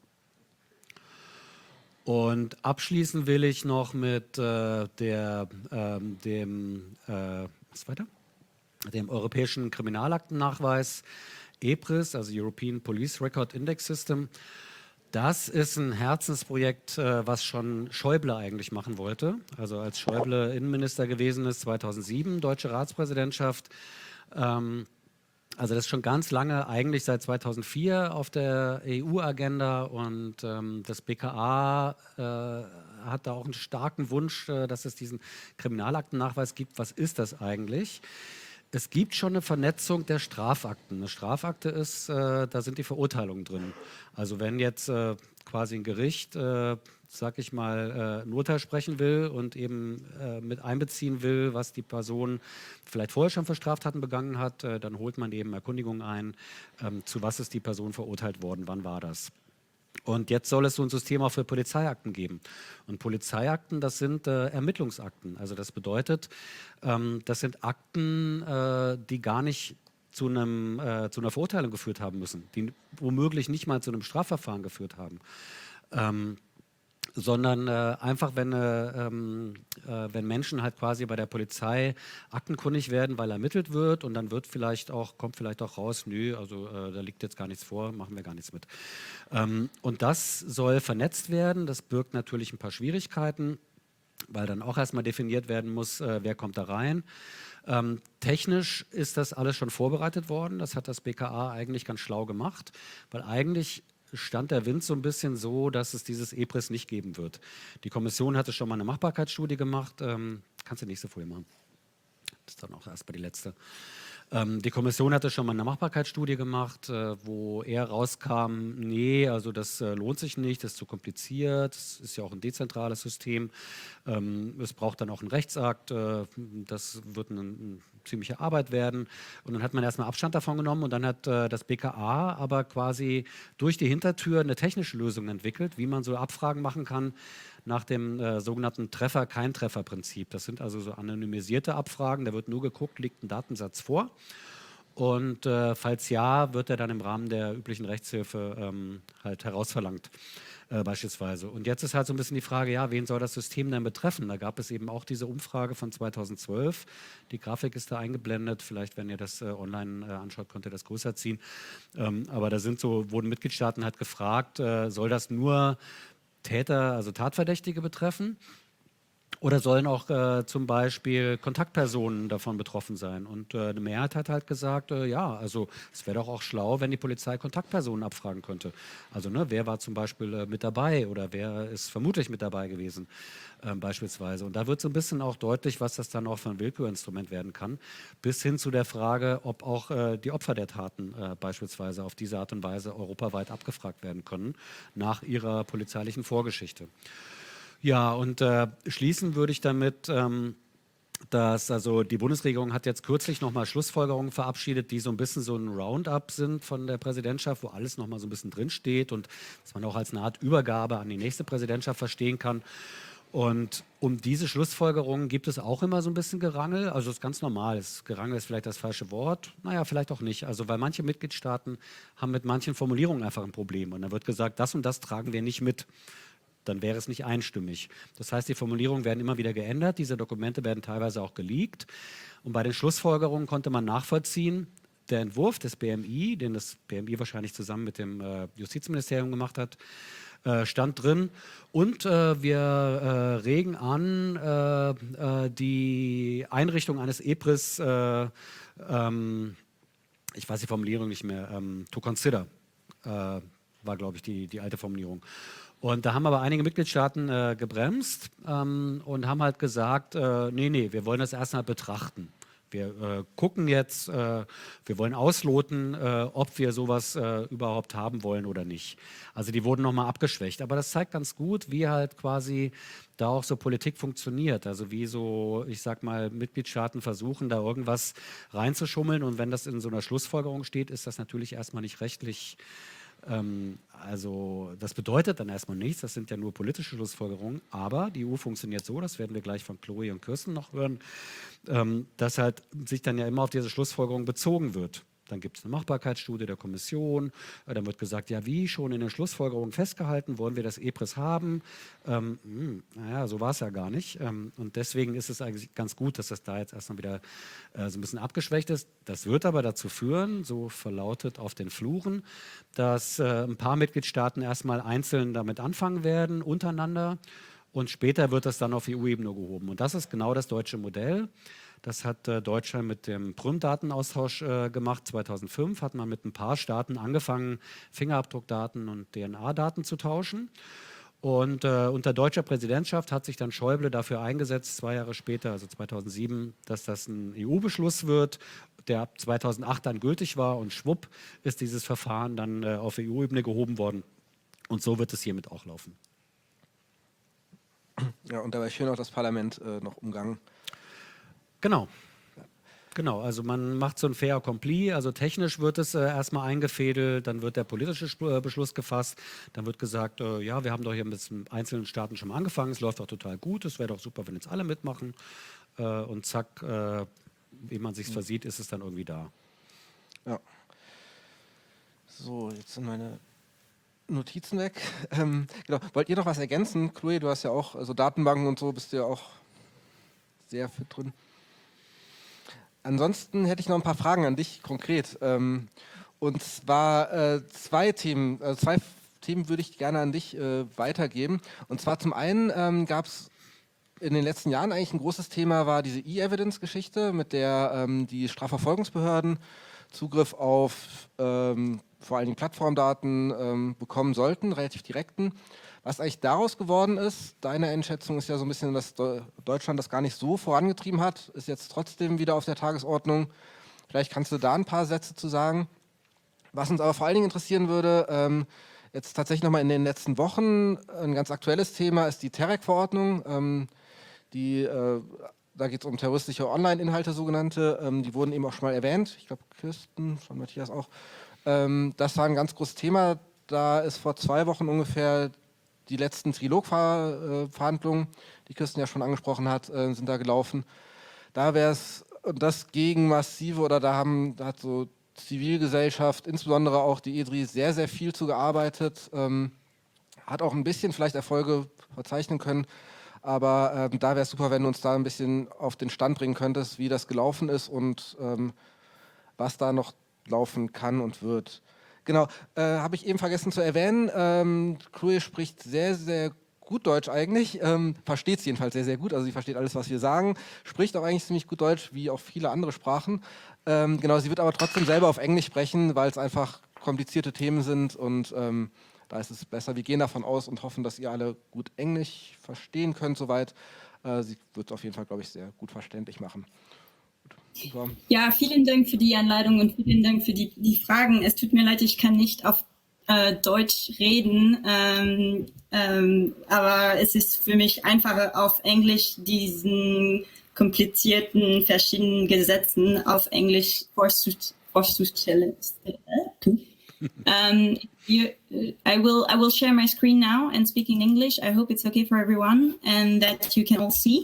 Und abschließen will ich noch mit äh, der, äh, dem, äh, was weiter? dem Europäischen Kriminalaktennachweis, E P R I S, also European Police Record Index System. Das ist ein Herzensprojekt, äh, was schon Schäuble eigentlich machen wollte. Also als Schäuble Innenminister gewesen ist, zweitausendsieben, deutsche Ratspräsidentschaft. Ähm, also das ist schon ganz lange, eigentlich seit zweitausendvier auf der E U-Agenda und ähm, das B K A äh, hat da auch einen starken Wunsch, äh, dass es diesen Kriminalaktennachweis gibt. Was ist das eigentlich? Es gibt schon eine Vernetzung der Strafakten. Eine Strafakte ist, äh, da sind die Verurteilungen drin. Also wenn jetzt äh, quasi ein Gericht, äh, sag ich mal, äh, ein Urteil sprechen will und eben äh, mit einbeziehen will, was die Person vielleicht vorher schon für Straftaten begangen hat, äh, dann holt man eben Erkundigungen ein, ähm, zu was ist die Person verurteilt worden, wann war das. Und jetzt soll es so ein System auch für Polizeiakten geben. Und Polizeiakten, das sind äh, Ermittlungsakten. Also das bedeutet, ähm, das sind Akten, äh, die gar nicht zu, einem, äh, zu einer Verurteilung geführt haben müssen, die womöglich nicht mal zu einem Strafverfahren geführt haben. Ähm, sondern äh, einfach, wenn, äh, ähm, äh, wenn Menschen halt quasi bei der Polizei aktenkundig werden, weil ermittelt wird und dann wird vielleicht auch, kommt vielleicht auch raus, nö, also äh, da liegt jetzt gar nichts vor, machen wir gar nichts mit. Ähm, und das soll vernetzt werden, das birgt natürlich ein paar Schwierigkeiten, weil dann auch erstmal definiert werden muss, äh, wer kommt da rein. Ähm, technisch ist das alles schon vorbereitet worden, das hat das B K A eigentlich ganz schlau gemacht, weil eigentlich stand der Wind so ein bisschen so, dass es dieses E P R I S nicht geben wird. Die Kommission hatte schon mal eine Machbarkeitsstudie gemacht, ähm, kannst du die nächste Folie machen. Das ist dann auch erstmal die letzte. Ähm, die Kommission hatte schon mal eine Machbarkeitsstudie gemacht, äh, wo eher rauskam, nee, also das äh, lohnt sich nicht, das ist zu kompliziert, es ist ja auch ein dezentrales System, ähm, es braucht dann auch einen Rechtsakt, äh, das wird eine, eine ziemliche Arbeit werden. Und dann hat man erstmal Abstand davon genommen und dann hat äh, das B K A aber quasi durch die Hintertür eine technische Lösung entwickelt, wie man so Abfragen machen kann nach dem äh, sogenannten Treffer-Kein-Treffer-Prinzip. Das sind also so anonymisierte Abfragen, da wird nur geguckt, liegt ein Datensatz vor. Und äh, falls ja, wird er dann im Rahmen der üblichen Rechtshilfe ähm, halt herausverlangt, äh, beispielsweise. Und jetzt ist halt so ein bisschen die Frage, ja, wen soll das System denn betreffen? Da gab es eben auch diese Umfrage von zweitausendzwölf. Die Grafik ist da eingeblendet. Vielleicht, wenn ihr das äh, online äh, anschaut, könnt ihr das größer ziehen. Ähm, aber da sind so, wurden Mitgliedstaaten halt gefragt, äh, soll das nur Täter, also Tatverdächtige betreffen? Oder sollen auch äh, zum Beispiel Kontaktpersonen davon betroffen sein? Und äh, eine Mehrheit hat halt gesagt, äh, ja, also es wäre doch auch schlau, wenn die Polizei Kontaktpersonen abfragen könnte. Also ne, wer war zum Beispiel äh, mit dabei oder wer ist vermutlich mit dabei gewesen äh, beispielsweise. Und da wird so ein bisschen auch deutlich, was das dann auch für ein Willkürinstrument werden kann, bis hin zu der Frage, ob auch äh, die Opfer der Taten äh, beispielsweise auf diese Art und Weise europaweit abgefragt werden können, nach ihrer polizeilichen Vorgeschichte. Ja, und äh, schließen würde ich damit, ähm, dass also die Bundesregierung hat jetzt kürzlich nochmal Schlussfolgerungen verabschiedet, die so ein bisschen so ein Roundup sind von der Präsidentschaft, wo alles nochmal so ein bisschen drinsteht und was man auch als eine Art Übergabe an die nächste Präsidentschaft verstehen kann. Und um diese Schlussfolgerungen gibt es auch immer so ein bisschen Gerangel, also das ist ganz normal. Das Gerangel ist vielleicht das falsche Wort, naja, vielleicht auch nicht. Also weil manche Mitgliedstaaten haben mit manchen Formulierungen einfach ein Problem und dann wird gesagt, das und das tragen wir nicht mit. Dann wäre es nicht einstimmig. Das heißt, die Formulierungen werden immer wieder geändert, diese Dokumente werden teilweise auch geleakt. Und bei den Schlussfolgerungen konnte man nachvollziehen, der Entwurf des B M I, den das B M I wahrscheinlich zusammen mit dem äh, Justizministerium gemacht hat, äh, stand drin. Und äh, wir äh, regen an, äh, äh, die Einrichtung eines E P R I S, äh, ähm, ich weiß die Formulierung nicht mehr, ähm, to consider, äh, war, glaube ich, die, die alte Formulierung. Und da haben aber einige Mitgliedstaaten äh, gebremst ähm, und haben halt gesagt, äh, nee, nee, wir wollen das erstmal betrachten. Wir äh, gucken jetzt, äh, wir wollen ausloten, äh, ob wir sowas äh, überhaupt haben wollen oder nicht. Also die wurden nochmal abgeschwächt. Aber das zeigt ganz gut, wie halt quasi da auch so Politik funktioniert. Also wie so, ich sag mal, Mitgliedstaaten versuchen, da irgendwas reinzuschummeln. Und wenn das in so einer Schlussfolgerung steht, ist das natürlich erstmal nicht rechtlich. Also das bedeutet dann erstmal nichts, das sind ja nur politische Schlussfolgerungen, aber die E U funktioniert so, das werden wir gleich von Chloe und Kirsten noch hören, dass halt sich dann ja immer auf diese Schlussfolgerung bezogen wird. Dann gibt es eine Machbarkeitsstudie der Kommission, dann wird gesagt, ja wie, schon in den Schlussfolgerungen festgehalten, wollen wir das E P R I S haben? Ähm, mh, naja, so war es ja gar nicht. Ähm, und deswegen ist es eigentlich ganz gut, dass das da jetzt erstmal wieder äh, so ein bisschen abgeschwächt ist. Das wird aber dazu führen, so verlautet auf den Fluren, dass äh, ein paar Mitgliedstaaten erstmal einzeln damit anfangen werden, untereinander. Und später wird das dann auf E U-Ebene gehoben. Und das ist genau das deutsche Modell. Das hat äh, Deutschland mit dem Prüm-Datenaustausch äh, gemacht. zweitausendfünf hat man mit ein paar Staaten angefangen, Fingerabdruckdaten und D N A-Daten zu tauschen. Und äh, unter deutscher Präsidentschaft hat sich dann Schäuble dafür eingesetzt, zwei Jahre später, also zweitausendsieben, dass das ein E U-Beschluss wird, der ab zweitausendacht dann gültig war. Und schwupp ist dieses Verfahren dann äh, auf E U-Ebene gehoben worden. Und so wird es hiermit auch laufen. Ja, und dabei schön auch das Parlament äh, noch umgangen. Genau. Genau, also man macht so ein Fait accompli, also technisch wird es äh, erstmal eingefädelt, dann wird der politische Sp- äh, Beschluss gefasst, dann wird gesagt, äh, ja, wir haben doch hier mit einzelnen Staaten schon mal angefangen, es läuft doch total gut, es wäre doch super, wenn jetzt alle mitmachen äh, und zack, äh, wie man sich Mhm. versieht, ist es dann irgendwie da. Ja. So, jetzt sind meine Notizen weg. Ähm, genau. Wollt ihr noch was ergänzen? Chloe, du hast ja auch, also Datenbanken und so, bist du ja auch sehr fit drin. Ansonsten hätte ich noch ein paar Fragen an dich konkret. Ähm, und zwar äh, zwei Themen. Äh, zwei F- Themen würde ich gerne an dich äh, weitergeben. Und zwar zum einen ähm, gab es in den letzten Jahren eigentlich ein großes Thema, war diese E-Evidence-Geschichte, mit der ähm, die Strafverfolgungsbehörden Zugriff auf ähm, vor allen Dingen Plattformdaten ähm, bekommen sollten, relativ direkten. Was eigentlich daraus geworden ist, deine Einschätzung ist ja so ein bisschen, dass Deutschland das gar nicht so vorangetrieben hat, ist jetzt trotzdem wieder auf der Tagesordnung. Vielleicht kannst du da ein paar Sätze zu sagen. Was uns aber vor allen Dingen interessieren würde, ähm, jetzt tatsächlich nochmal in den letzten Wochen, ein ganz aktuelles Thema ist die Terek-Verordnung. Ähm, die, äh, da geht es um terroristische Online-Inhalte, sogenannte. Ähm, die wurden eben auch schon mal erwähnt. Ich glaube, Kirsten, von Matthias auch. Ähm, das war ein ganz großes Thema. Da ist vor zwei Wochen ungefähr die letzten Trilogverhandlungen, die Kirsten ja schon angesprochen hat, äh, sind da gelaufen. Da wäre es, und das gegen massive, oder da, haben, da hat so Zivilgesellschaft, insbesondere auch die E D R I, sehr, sehr viel zu gearbeitet. Ähm, hat auch ein bisschen vielleicht Erfolge verzeichnen können, aber ähm, da wäre es super, wenn du uns da ein bisschen auf den Stand bringen könntest, wie das gelaufen ist und ähm, was da noch laufen kann und wird. Genau, äh, habe ich eben vergessen zu erwähnen, ähm, Chloe spricht sehr, sehr gut Deutsch eigentlich, ähm, versteht es jedenfalls sehr, sehr gut, also sie versteht alles, was wir sagen, spricht auch eigentlich ziemlich gut Deutsch, wie auch viele andere Sprachen. Ähm, genau, sie wird aber trotzdem selber auf Englisch sprechen, weil es einfach komplizierte Themen sind und ähm, da ist es besser. Wir gehen davon aus und hoffen, dass ihr alle gut Englisch verstehen könnt soweit. Äh, sie wird es auf jeden Fall, glaube ich, sehr gut verständlich machen. Super. Ja, vielen Dank für die Einladung und vielen Dank für die, die Fragen. Es tut mir leid, ich kann nicht auf äh, Deutsch reden, ähm, ähm, aber es ist für mich einfacher, auf Englisch diesen komplizierten, verschiedenen Gesetzen auf Englisch vorzustellen. um, you, I will I will share my screen now and speak in English. I hope it's okay for everyone and that you can all see.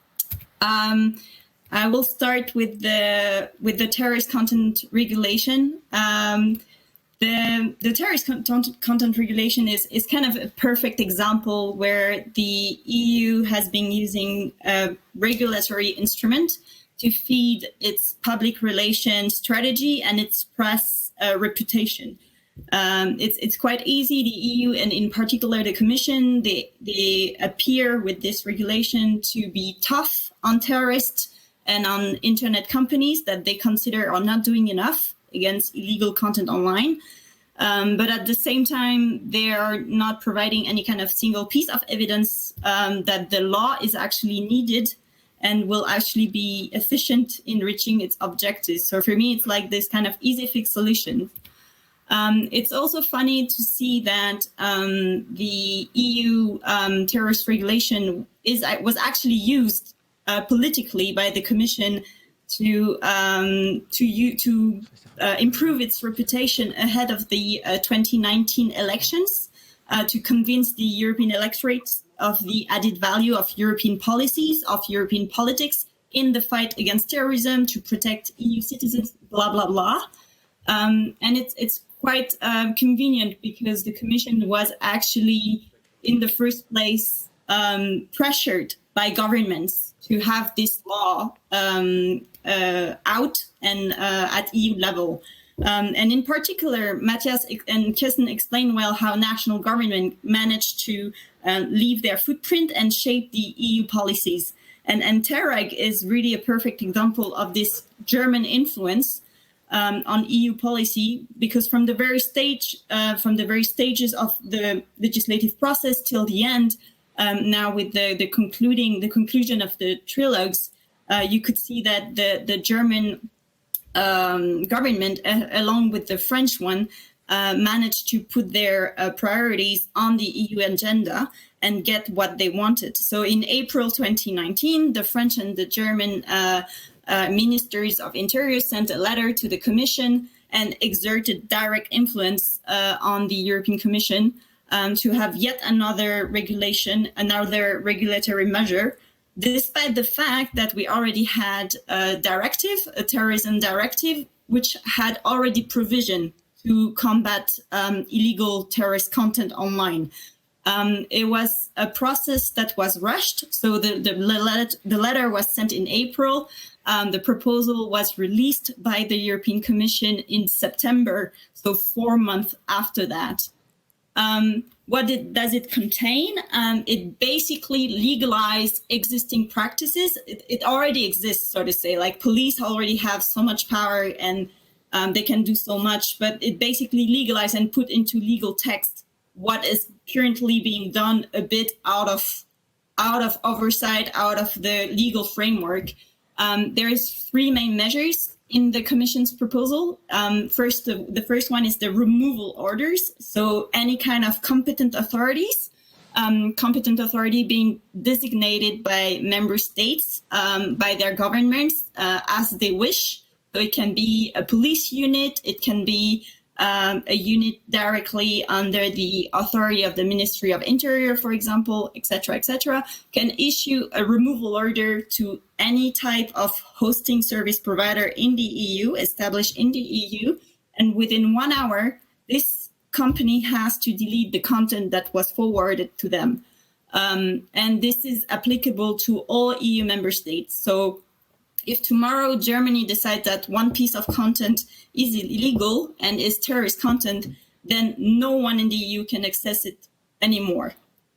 Um, I will start with the with the terrorist content regulation. Um, the the terrorist content, content regulation is is kind of a perfect example where the E U has been using a regulatory instrument to feed its public relations strategy and its press uh, reputation. Um, it's it's quite easy. The E U and in particular the Commission, they they appear with this regulation to be tough on terrorists and on internet companies that they consider are not doing enough against illegal content online. Um, but at the same time, they are not providing any kind of single piece of evidence um, that the law is actually needed and will actually be efficient in reaching its objectives. So for me, it's like this kind of easy fix solution. Um, it's also funny to see that um, the E U um, terrorist regulation is was actually used Uh, politically by the Commission to um, to you to uh, improve its reputation ahead of the uh, twenty nineteen elections, uh, to convince the European electorate of the added value of European policies, of European politics in the fight against terrorism, to protect E U citizens, blah blah blah. Um, and it's it's quite uh, convenient because the Commission was actually in the first place um, pressured by governments to have this law um, uh, out and uh, at E U level. Um, and in particular, Matthias and Kirsten explained well how national government managed to uh, leave their footprint and shape the E U policies. And, and Terek is really a perfect example of this German influence um, on E U policy, because from the very stage, uh, from the very stages of the legislative process till the end, Um, now with the, the concluding the conclusion of the trilogues, uh, you could see that the, the German um, government, uh, along with the French one, uh, managed to put their uh, priorities on the E U agenda and get what they wanted. So in April twenty nineteen, the French and the German uh, uh, ministers of interior sent a letter to the Commission and exerted direct influence uh, on the European Commission Um, to have yet another regulation, another regulatory measure, despite the fact that we already had a directive, a terrorism directive, which had already provision to combat um, illegal terrorist content online. Um, it was a process that was rushed. So the, the, the letter was sent in April. Um, the proposal was released by the European Commission in September, so four months after that. Um, what it, does it contain? Um, it basically legalized existing practices. It, it already exists, so to say, like police already have so much power and um, they can do so much, but it basically legalized and put into legal text what is currently being done a bit out of out of oversight, out of the legal framework. Um, there's three main measures in the Commission's proposal. Um, first, the, the first one is the removal orders. So any kind of competent authorities, um, competent authority being designated by member states, um, by their governments uh, as they wish. So it can be a police unit, it can be um, a unit directly under the authority of the Ministry of Interior, for example, et cetera, et cetera, can issue a removal order to any type of hosting service provider in the E U, established in the E U, and within one hour, this company has to delete the content that was forwarded to them. Um, and this is applicable to all E U member states. So if tomorrow Germany decides that one piece of content is illegal and is terrorist content, then no one in the E U can access it anymore.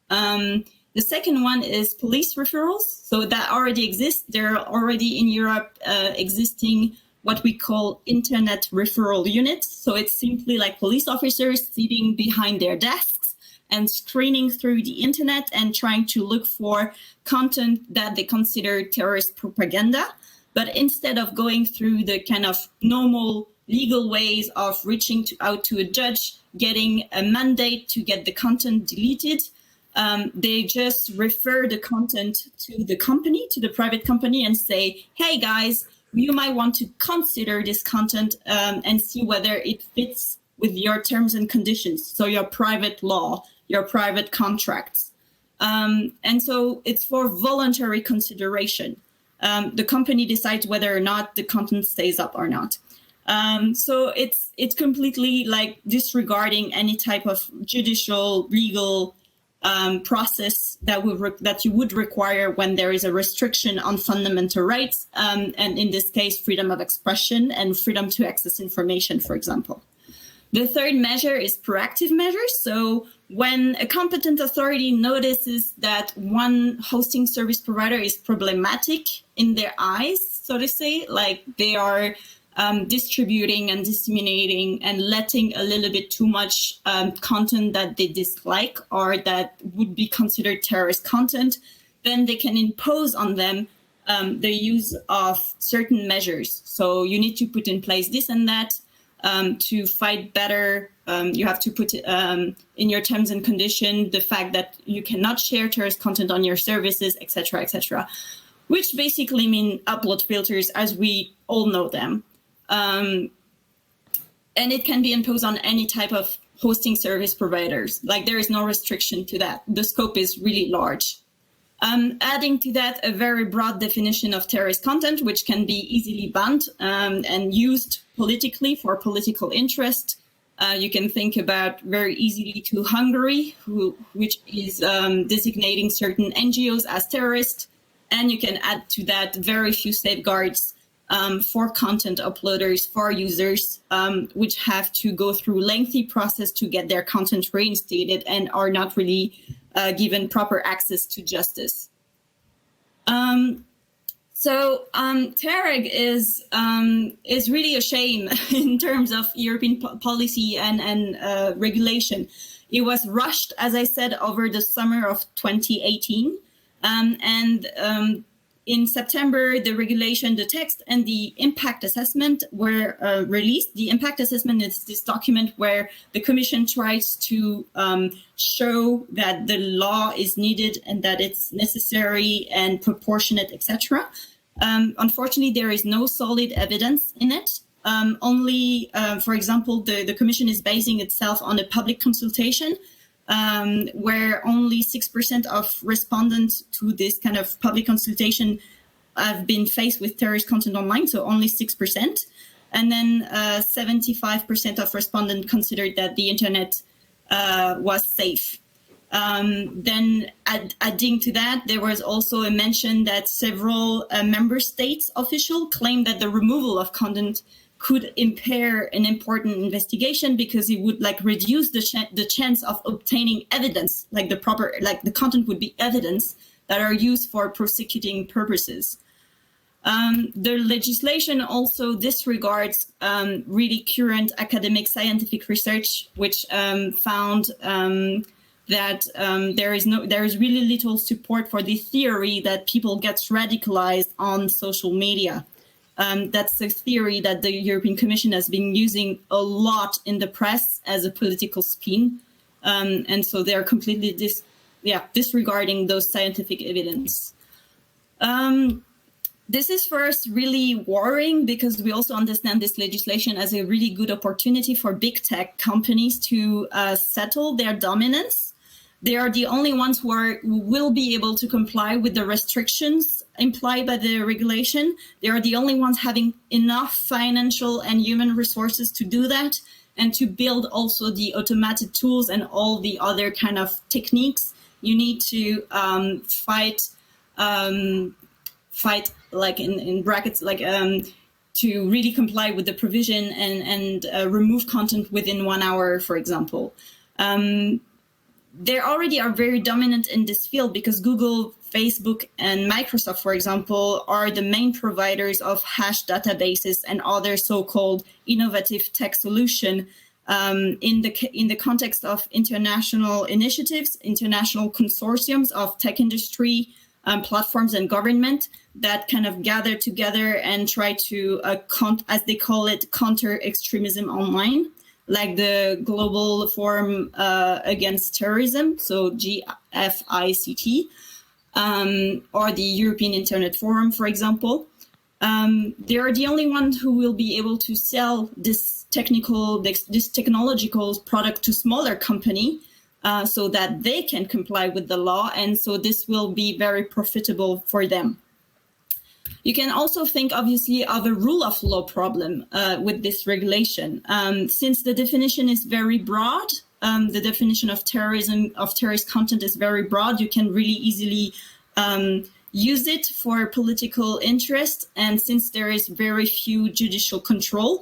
Um, the second one is police referrals. So that already exists. There are already in Europe uh, existing what we call internet referral units. So it's simply like police officers sitting behind their desks and screening through the internet and trying to look for content that they consider terrorist propaganda. But instead of going through the kind of normal legal ways of reaching to, out to a judge, getting a mandate to get the content deleted, um, they just refer the content to the company, to the private company, and say, hey guys, you might want to consider this content um, and see whether it fits with your terms and conditions. So your private law, your private contracts. Um, and so it's for voluntary consideration. Um, the company decides whether or not the content stays up or not. Um, so it's it's completely like disregarding any type of judicial, legal um, process that would re- that you would require when there is a restriction on fundamental rights, um, and in this case, freedom of expression and freedom to access information, for example. The third measure is proactive measures. So when a competent authority notices that one hosting service provider is problematic in their eyes, so to say, like they are um, distributing and disseminating and letting a little bit too much um, content that they dislike or that would be considered terrorist content, then they can impose on them um, the use of certain measures. So you need to put in place this and that. Um, to fight better, um, you have to put um, in your terms and conditions the fact that you cannot share terrorist content on your services, et cetera, et cetera, which basically mean upload filters as we all know them. Um, and it can be imposed on any type of hosting service providers. Like there is no restriction to that. The scope is really large. Um, adding to that a very broad definition of terrorist content, which can be easily banned um, and used politically for political interest. Uh, you can think about very easily to Hungary, who, which is um, designating certain N G Os as terrorists. And you can add to that very few safeguards um, for content uploaders, for users, um, which have to go through lengthy process to get their content reinstated and are not really Uh, given proper access to justice. Um, so um, TERREG is um, is really a shame in terms of European po- policy and, and uh, regulation. It was rushed, as I said, over the summer of twenty eighteen. Um, and um, in September, the regulation, the text, and the impact assessment were uh, released. The impact assessment is this document where the Commission tries to um, show that the law is needed and that it's necessary and proportionate, et cetera. Um, unfortunately, there is no solid evidence in it. Um, only, uh, for example, the, the Commission is basing itself on a public consultation Um, where only six percent of respondents to this kind of public consultation have been faced with terrorist content online, so only six percent. And then uh, seventy-five percent of respondents considered that the internet uh, was safe. Um, then add, adding to that, there was also a mention that several uh, member states officials claimed that the removal of content could impair an important investigation because it would like reduce the ch- the chance of obtaining evidence, like the proper, like the content would be evidence that are used for prosecuting purposes. Um, the legislation also disregards um, really current academic scientific research, which um, found um, that um, there is no, there is really little support for the theory that people get radicalized on social media. Um, that's a theory that the European Commission has been using a lot in the press as a political spin, um, and so they are completely dis, yeah, disregarding those scientific evidence. Um, This is first really worrying because we also understand this legislation as a really good opportunity for big tech companies to uh, settle their dominance. They are the only ones who, are, who will be able to comply with the restrictions implied by the regulation. They are the only ones having enough financial and human resources to do that and to build also the automated tools and all the other kind of techniques you need to um, fight um, fight like in, in brackets, like um, to really comply with the provision and, and uh, remove content within one hour, for example. Um, they already are very dominant in this field because Google, Facebook, and Microsoft, for example, are the main providers of hash databases and other so-called innovative tech solution um, in the in the context of international initiatives, international consortiums of tech industry, Um, platforms and government that kind of gather together and try to, uh, con- as they call it, counter extremism online, like the Global Forum uh, Against Terrorism, so G F I C T, um, or the European Internet Forum, for example. Um, they are the only ones who will be able to sell this technical, this, this technological product to smaller company, Uh, so that they can comply with the law. And so this will be very profitable for them. You can also think, obviously, of a rule of law problem uh, with this regulation. Um, since the definition is very broad, um, the definition of terrorism, of terrorist content is very broad, you can really easily um, use it for political interest. And since there is very few judicial control,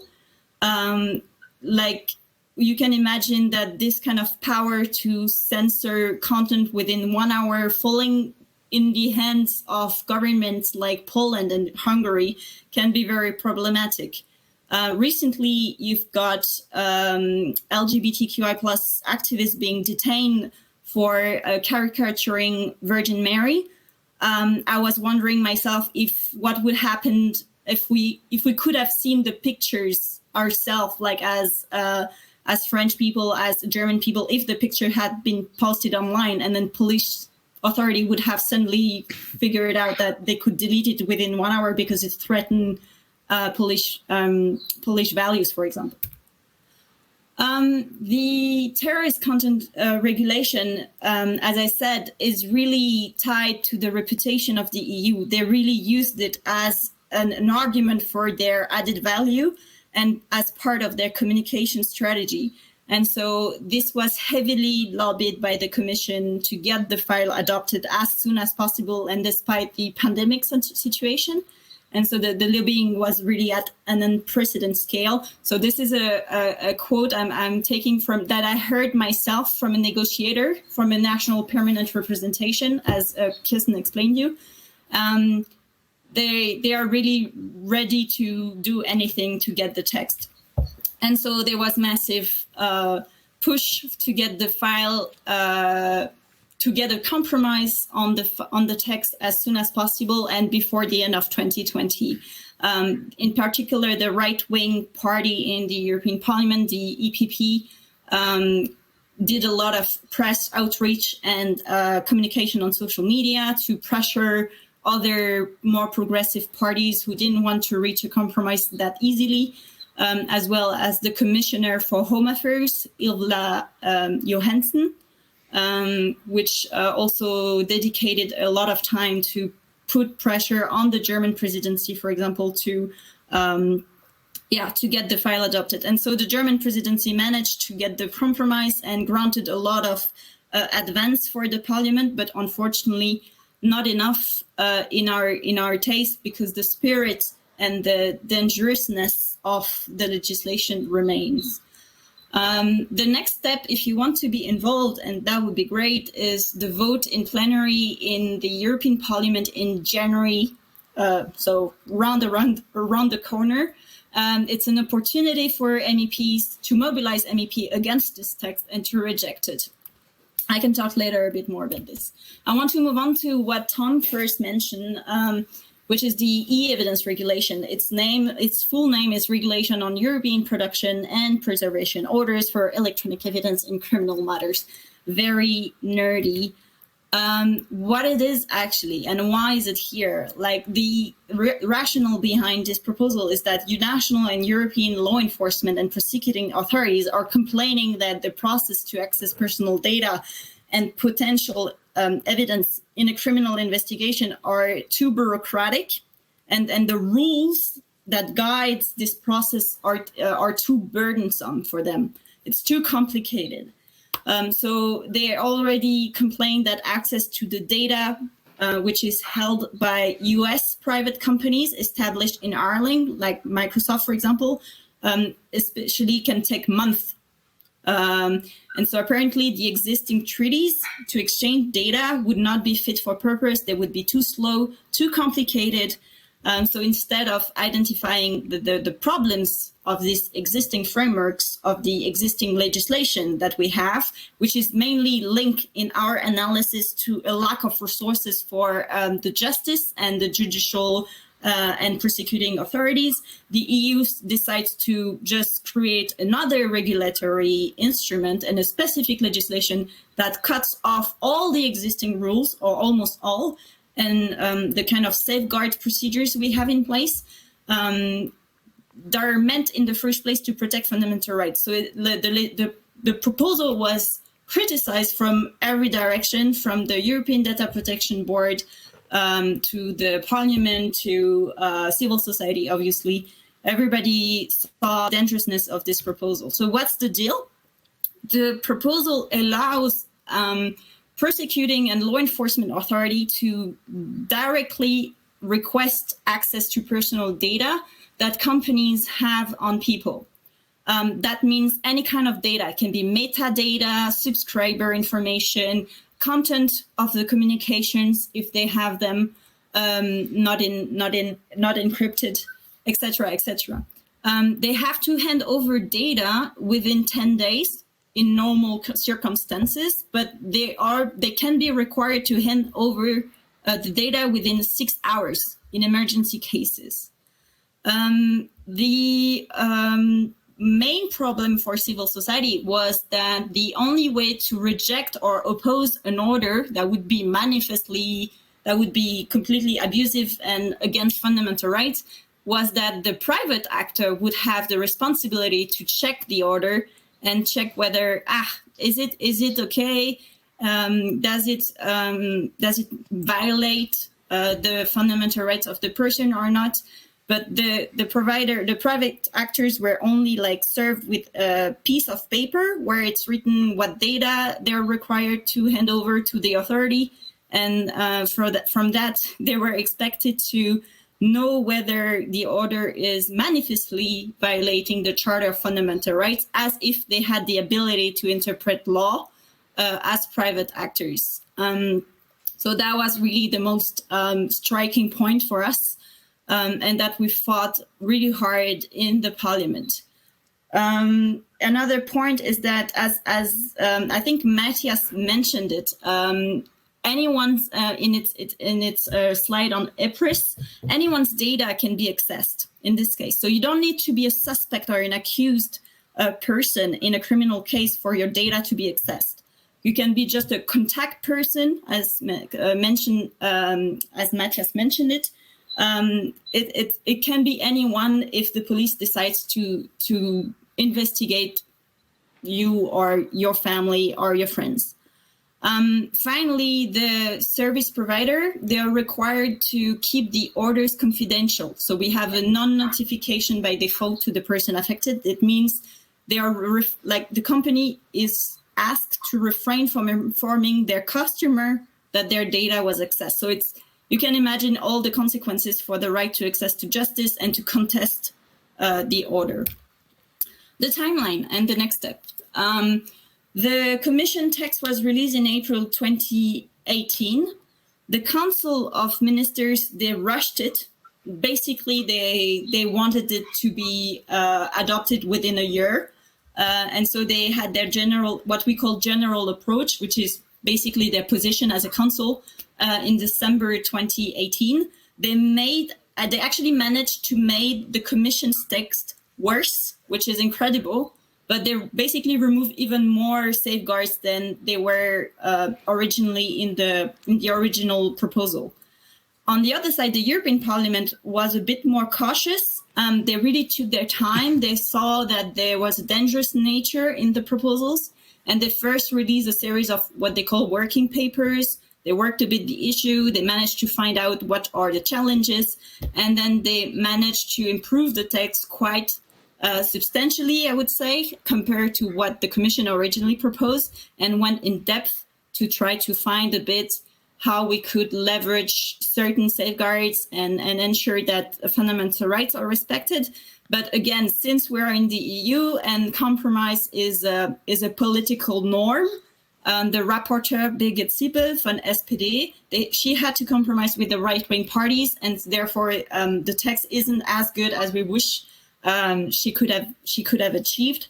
um, like, you can imagine that this kind of power to censor content within one hour falling in the hands of governments like Poland and Hungary can be very problematic. Uh, recently, you've got um, L G B T Q I plus activists being detained for uh, caricaturing Virgin Mary. Um, I was wondering myself if what would happen if we if we could have seen the pictures ourselves, like as uh, as French people, as German people, if the picture had been posted online and then police authority would have suddenly figured out that they could delete it within one hour because it threatened uh, Polish, um, Polish values, for example. Um, the terrorist content uh, regulation, um, as I said, is really tied to the reputation of the E U. They really used it as an, an argument for their added value and as part of their communication strategy. And so this was heavily lobbied by the Commission to get the file adopted as soon as possible, and despite the pandemic situation. And so the, the lobbying was really at an unprecedented scale. So this is a, a, a quote I'm, I'm taking from that I heard myself from a negotiator from a national permanent representation, as uh, Kirsten explained you. Um, They they are really ready to do anything to get the text. And so there was massive uh, push to get the file, uh, to get a compromise on the on the text as soon as possible and before the end of twenty twenty. Um, in particular, the right-wing party in the European Parliament, the E P P, um, did a lot of press outreach and uh, communication on social media to pressure other more progressive parties who didn't want to reach a compromise that easily, um, as well as the Commissioner for Home Affairs, Ylva um, Johansson, um, which uh, also dedicated a lot of time to put pressure on the German presidency, for example, to um, yeah, to get the file adopted. And so the German presidency managed to get the compromise and granted a lot of uh, advance for the parliament, but unfortunately not enough uh, in our in our taste, because the spirit and the dangerousness of the legislation remains. Um, the next step, if you want to be involved, and that would be great, is the vote in plenary in the European Parliament in January uh, so round around around the corner. Um, it's an opportunity for M E Ps to mobilize M E P against this text and to reject it. I can talk later a bit more about this. I want to move on to what Tom first mentioned, um, which is the e-evidence regulation. Its name, its full name is Regulation on European Production and Preservation Orders for Electronic Evidence in Criminal Matters. Very nerdy. Um, what it is actually, and why is it here? Like the rationale behind this proposal is that national and European law enforcement and prosecuting authorities are complaining that the process to access personal data and potential um, evidence in a criminal investigation are too bureaucratic, and, and the rules that guide this process are, uh, are too burdensome for them. It's too complicated. Um, so they already complained that access to the data, uh, which is held by U S private companies established in Ireland, like Microsoft, for example, um, especially can take months. Um, and so apparently the existing treaties to exchange data would not be fit for purpose. They would be too slow, too complicated. Um, so instead of identifying the, the, the problems of these existing frameworks, of the existing legislation that we have, which is mainly linked in our analysis to a lack of resources for um, the justice and the judicial uh, and prosecuting authorities, the E U decides to just create another regulatory instrument and a specific legislation that cuts off all the existing rules, or almost all, and um, the kind of safeguard procedures we have in place um, that are meant in the first place to protect fundamental rights. So it, the, the, the, the proposal was criticized from every direction, from the European Data Protection Board um, to the Parliament to uh, civil society, obviously. Everybody saw the dangerousness of this proposal. So what's the deal? The proposal allows um, prosecuting and law enforcement authority to directly request access to personal data that companies have on people. Um, that means any kind of data. It can be metadata, subscriber information, content of the communications if they have them, um, not in, not in, not encrypted, et cetera, et cetera. Um, they have to hand over data within ten days. In normal circumstances, but they are they can be required to hand over uh, the data within six hours in emergency cases. Um, the um, main problem for civil society was that the only way to reject or oppose an order that would be manifestly, that would be completely abusive and against fundamental rights, was that the private actor would have the responsibility to check the order and check whether ah is it is it okay? Um, does it um, does it violate uh, the fundamental rights of the person or not? But the the provider, the private actors were only like served with a piece of paper where it's written what data they're required to hand over to the authority, and uh, for that from that they were expected to know whether the order is manifestly violating the Charter of Fundamental Rights, as if they had the ability to interpret law uh, as private actors. Um, so that was really the most um, striking point for us, um, and that we fought really hard in the Parliament. Um, another point is that, as, as um, I think Matthias mentioned it, um, anyone's uh, in its it, in its uh, slide on EPRIS, anyone's data can be accessed in this case. So you don't need to be a suspect or an accused uh, person in a criminal case for your data to be accessed. You can be just a contact person, as uh, mentioned, um, as Matthias mentioned it. Um, it, it. It can be anyone if the police decides to to investigate you or your family or your friends. Um, finally, the service provider, they are required to keep the orders confidential. So we have a non-notification by default to the person affected. It means they are ref- like the company is asked to refrain from informing their customer that their data was accessed. So it's you can imagine all the consequences for the right to access to justice and to contest uh, the order. The timeline and the next step. Um, The Commission text was released in April twenty eighteen. the Council of Ministers, they rushed it. Basically, they they wanted it to be uh, adopted within a year. Uh, and so they had their general, what we call general approach, which is basically their position as a council uh, in December twenty eighteen. They made, uh, they actually managed to make the Commission's text worse, which is incredible. But they basically removed even more safeguards than they were uh, originally in the in the original proposal. On the other side, the European Parliament was a bit more cautious. Um, they really took their time. They saw that there was a dangerous nature in the proposals, and they first released a series of what they call working papers. They worked a bit the issue. They managed to find out what are the challenges, and then they managed to improve the text quite uh, substantially, I would say, compared to what the Commission originally proposed, and went in depth to try to find a bit how we could leverage certain safeguards and, and ensure that fundamental rights are respected. But again, since we're in the E U and compromise is a, is a political norm, um, the rapporteur Birgit Sippel from S P D, they, she had to compromise with the right-wing parties, and therefore um, the text isn't as good as we wish um, she could have she could have achieved.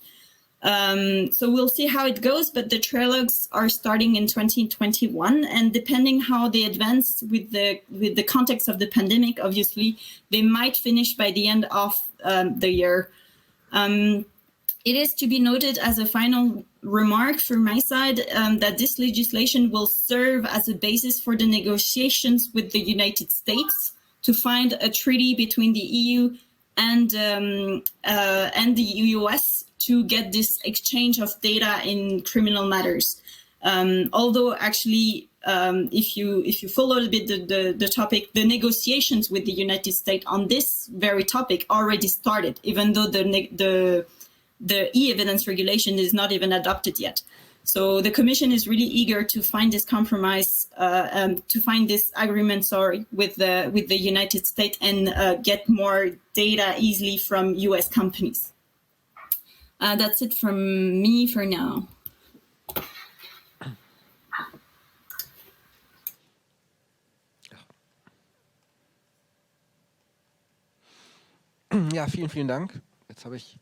Um, so we'll see how it goes, but the trilogues are starting in twenty twenty-one, and depending how they advance with the with the context of the pandemic, obviously, they might finish by the end of um, the year. Um, it is to be noted as a final remark from my side um, that this legislation will serve as a basis for the negotiations with the United States to find a treaty between the E U and um, uh, and the U S to get this exchange of data in criminal matters. Um, although actually, um, if you if you follow a bit the, the, the topic, the negotiations with the United States on this very topic already started, even though the the the e-evidence regulation is not even adopted yet. So the Commission is really eager to find this compromise, uh, um, to find this agreement, sorry, with the with the United States and uh, get more data easily from U S companies. Uh, that's it from me for now. Ja, vielen, vielen Dank. Jetzt habe ich...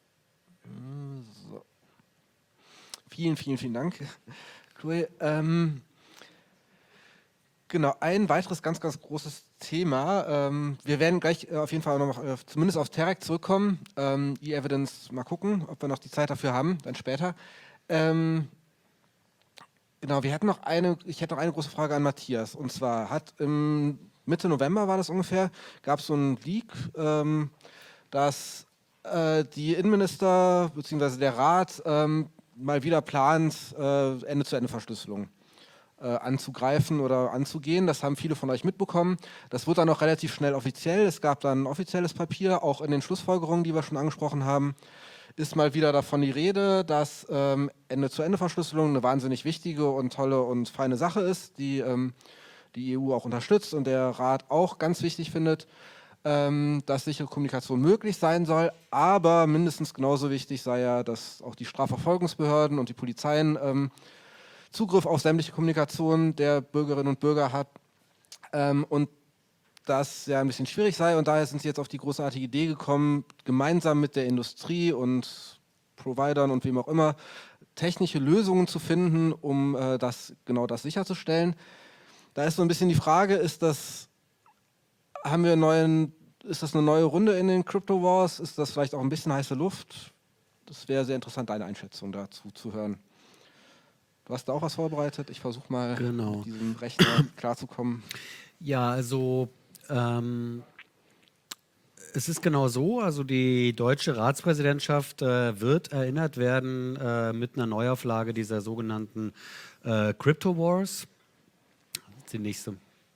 So. Vielen, vielen, vielen Dank, Chloe. Ähm, genau, ein weiteres ganz, ganz großes Thema. Ähm, wir werden gleich äh, auf jeden Fall noch äh, zumindest auf Terek zurückkommen. Ähm, E-Evidence, mal gucken, ob wir noch die Zeit dafür haben, dann später. Ähm, genau, wir hätten noch eine, ich hätte noch eine große Frage an Matthias. Und zwar hat im Mitte November war das ungefähr, gab es so einen Leak, ähm, dass äh, die Innenminister bzw. der Rat ähm, mal wieder plant, äh, Ende-zu-Ende-Verschlüsselung äh, anzugreifen oder anzugehen. Das haben viele von euch mitbekommen. Das wurde dann auch relativ schnell offiziell. Es gab dann ein offizielles Papier, auch in den Schlussfolgerungen, die wir schon angesprochen haben, ist mal wieder davon die Rede, dass ähm, Ende-zu-Ende-Verschlüsselung eine wahnsinnig wichtige und tolle und feine Sache ist, die ähm, die E U auch unterstützt und der Rat auch ganz wichtig findet, ähm, dass sichere Kommunikation möglich sein soll. Aber mindestens genauso wichtig sei ja, dass auch die Strafverfolgungsbehörden und die Polizeien ähm, Zugriff auf sämtliche Kommunikation der Bürgerinnen und Bürger hat. Ähm, und das ja ein bisschen schwierig sei. Und daher sind sie jetzt auf die großartige Idee gekommen, gemeinsam mit der Industrie und Providern und wem auch immer technische Lösungen zu finden, um äh, das, genau das sicherzustellen. Da ist so ein bisschen die Frage, ist das, haben wir neuen, ist das eine neue Runde in den Crypto Wars? Ist das vielleicht auch ein bisschen heiße Luft? Das wäre sehr interessant, deine Einschätzung dazu zu hören. Du hast da auch was vorbereitet. Ich versuche mal, genau, mit diesem Rechner klarzukommen. Ja, also ähm, es ist genau so, also die deutsche Ratspräsidentschaft äh, wird erinnert werden äh, mit einer Neuauflage dieser sogenannten äh, Crypto Wars. Die nächste.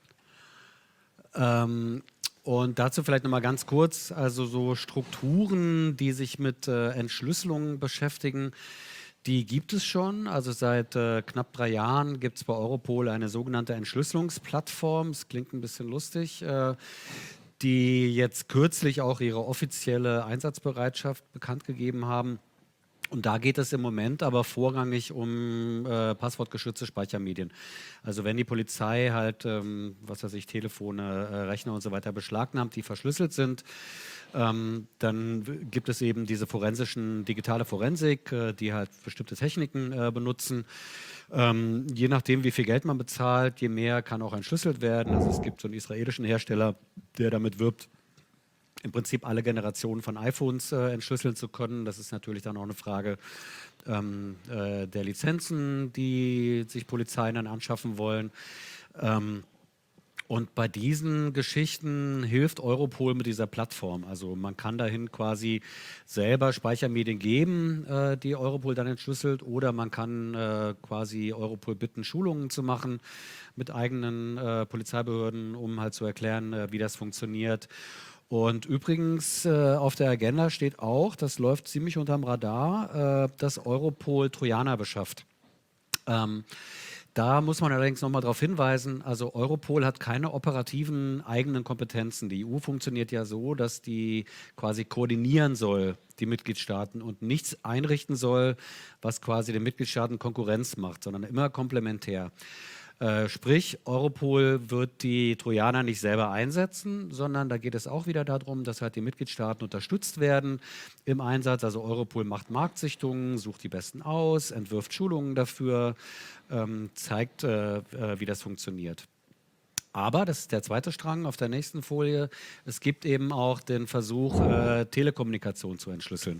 Ähm, und dazu vielleicht nochmal ganz kurz, also so Strukturen, die sich mit äh, Entschlüsselung beschäftigen, die gibt es schon. Also seit äh, knapp drei Jahren gibt es bei Europol eine sogenannte Entschlüsselungsplattform. Das klingt ein bisschen lustig, äh, die jetzt kürzlich auch ihre offizielle Einsatzbereitschaft bekannt gegeben haben. Und da geht es im Moment aber vorrangig um äh, passwortgeschützte Speichermedien. Also wenn die Polizei halt, ähm, was weiß ich, Telefone, äh, Rechner und so weiter beschlagnahmt, die verschlüsselt sind, ähm, dann w- gibt es eben diese forensischen, digitale Forensik, äh, die halt bestimmte Techniken äh, benutzen. Ähm, je nachdem, wie viel Geld man bezahlt, je mehr kann auch entschlüsselt werden. Also es gibt so einen israelischen Hersteller, der damit wirbt, im Prinzip alle Generationen von iPhones äh, entschlüsseln zu können. Das ist natürlich dann auch eine Frage ähm, äh, der Lizenzen, die sich Polizeien dann anschaffen wollen. Ähm, und bei diesen Geschichten hilft Europol mit dieser Plattform. Also man kann dahin quasi selber Speichermedien geben, äh, die Europol dann entschlüsselt, oder man kann äh, quasi Europol bitten, Schulungen zu machen mit eigenen äh, Polizeibehörden, um halt zu erklären, äh, wie das funktioniert. Und übrigens äh, auf der Agenda steht auch, das läuft ziemlich unterm Radar, äh, dass Europol Trojaner beschafft. Ähm, da muss man allerdings nochmal darauf hinweisen, also Europol hat keine operativen eigenen Kompetenzen. Die E U funktioniert ja so, dass die quasi koordinieren soll, die Mitgliedstaaten, und nichts einrichten soll, was quasi den Mitgliedstaaten Konkurrenz macht, sondern immer komplementär. Äh, sprich, Europol wird die Trojaner nicht selber einsetzen, sondern da geht es auch wieder darum, dass halt die Mitgliedstaaten unterstützt werden im Einsatz. Also Europol macht Marktsichtungen, sucht die besten aus, entwirft Schulungen dafür, ähm, zeigt, äh, äh, wie das funktioniert. Aber, das ist der zweite Strang auf der nächsten Folie, es gibt eben auch den Versuch, äh, Telekommunikation zu entschlüsseln.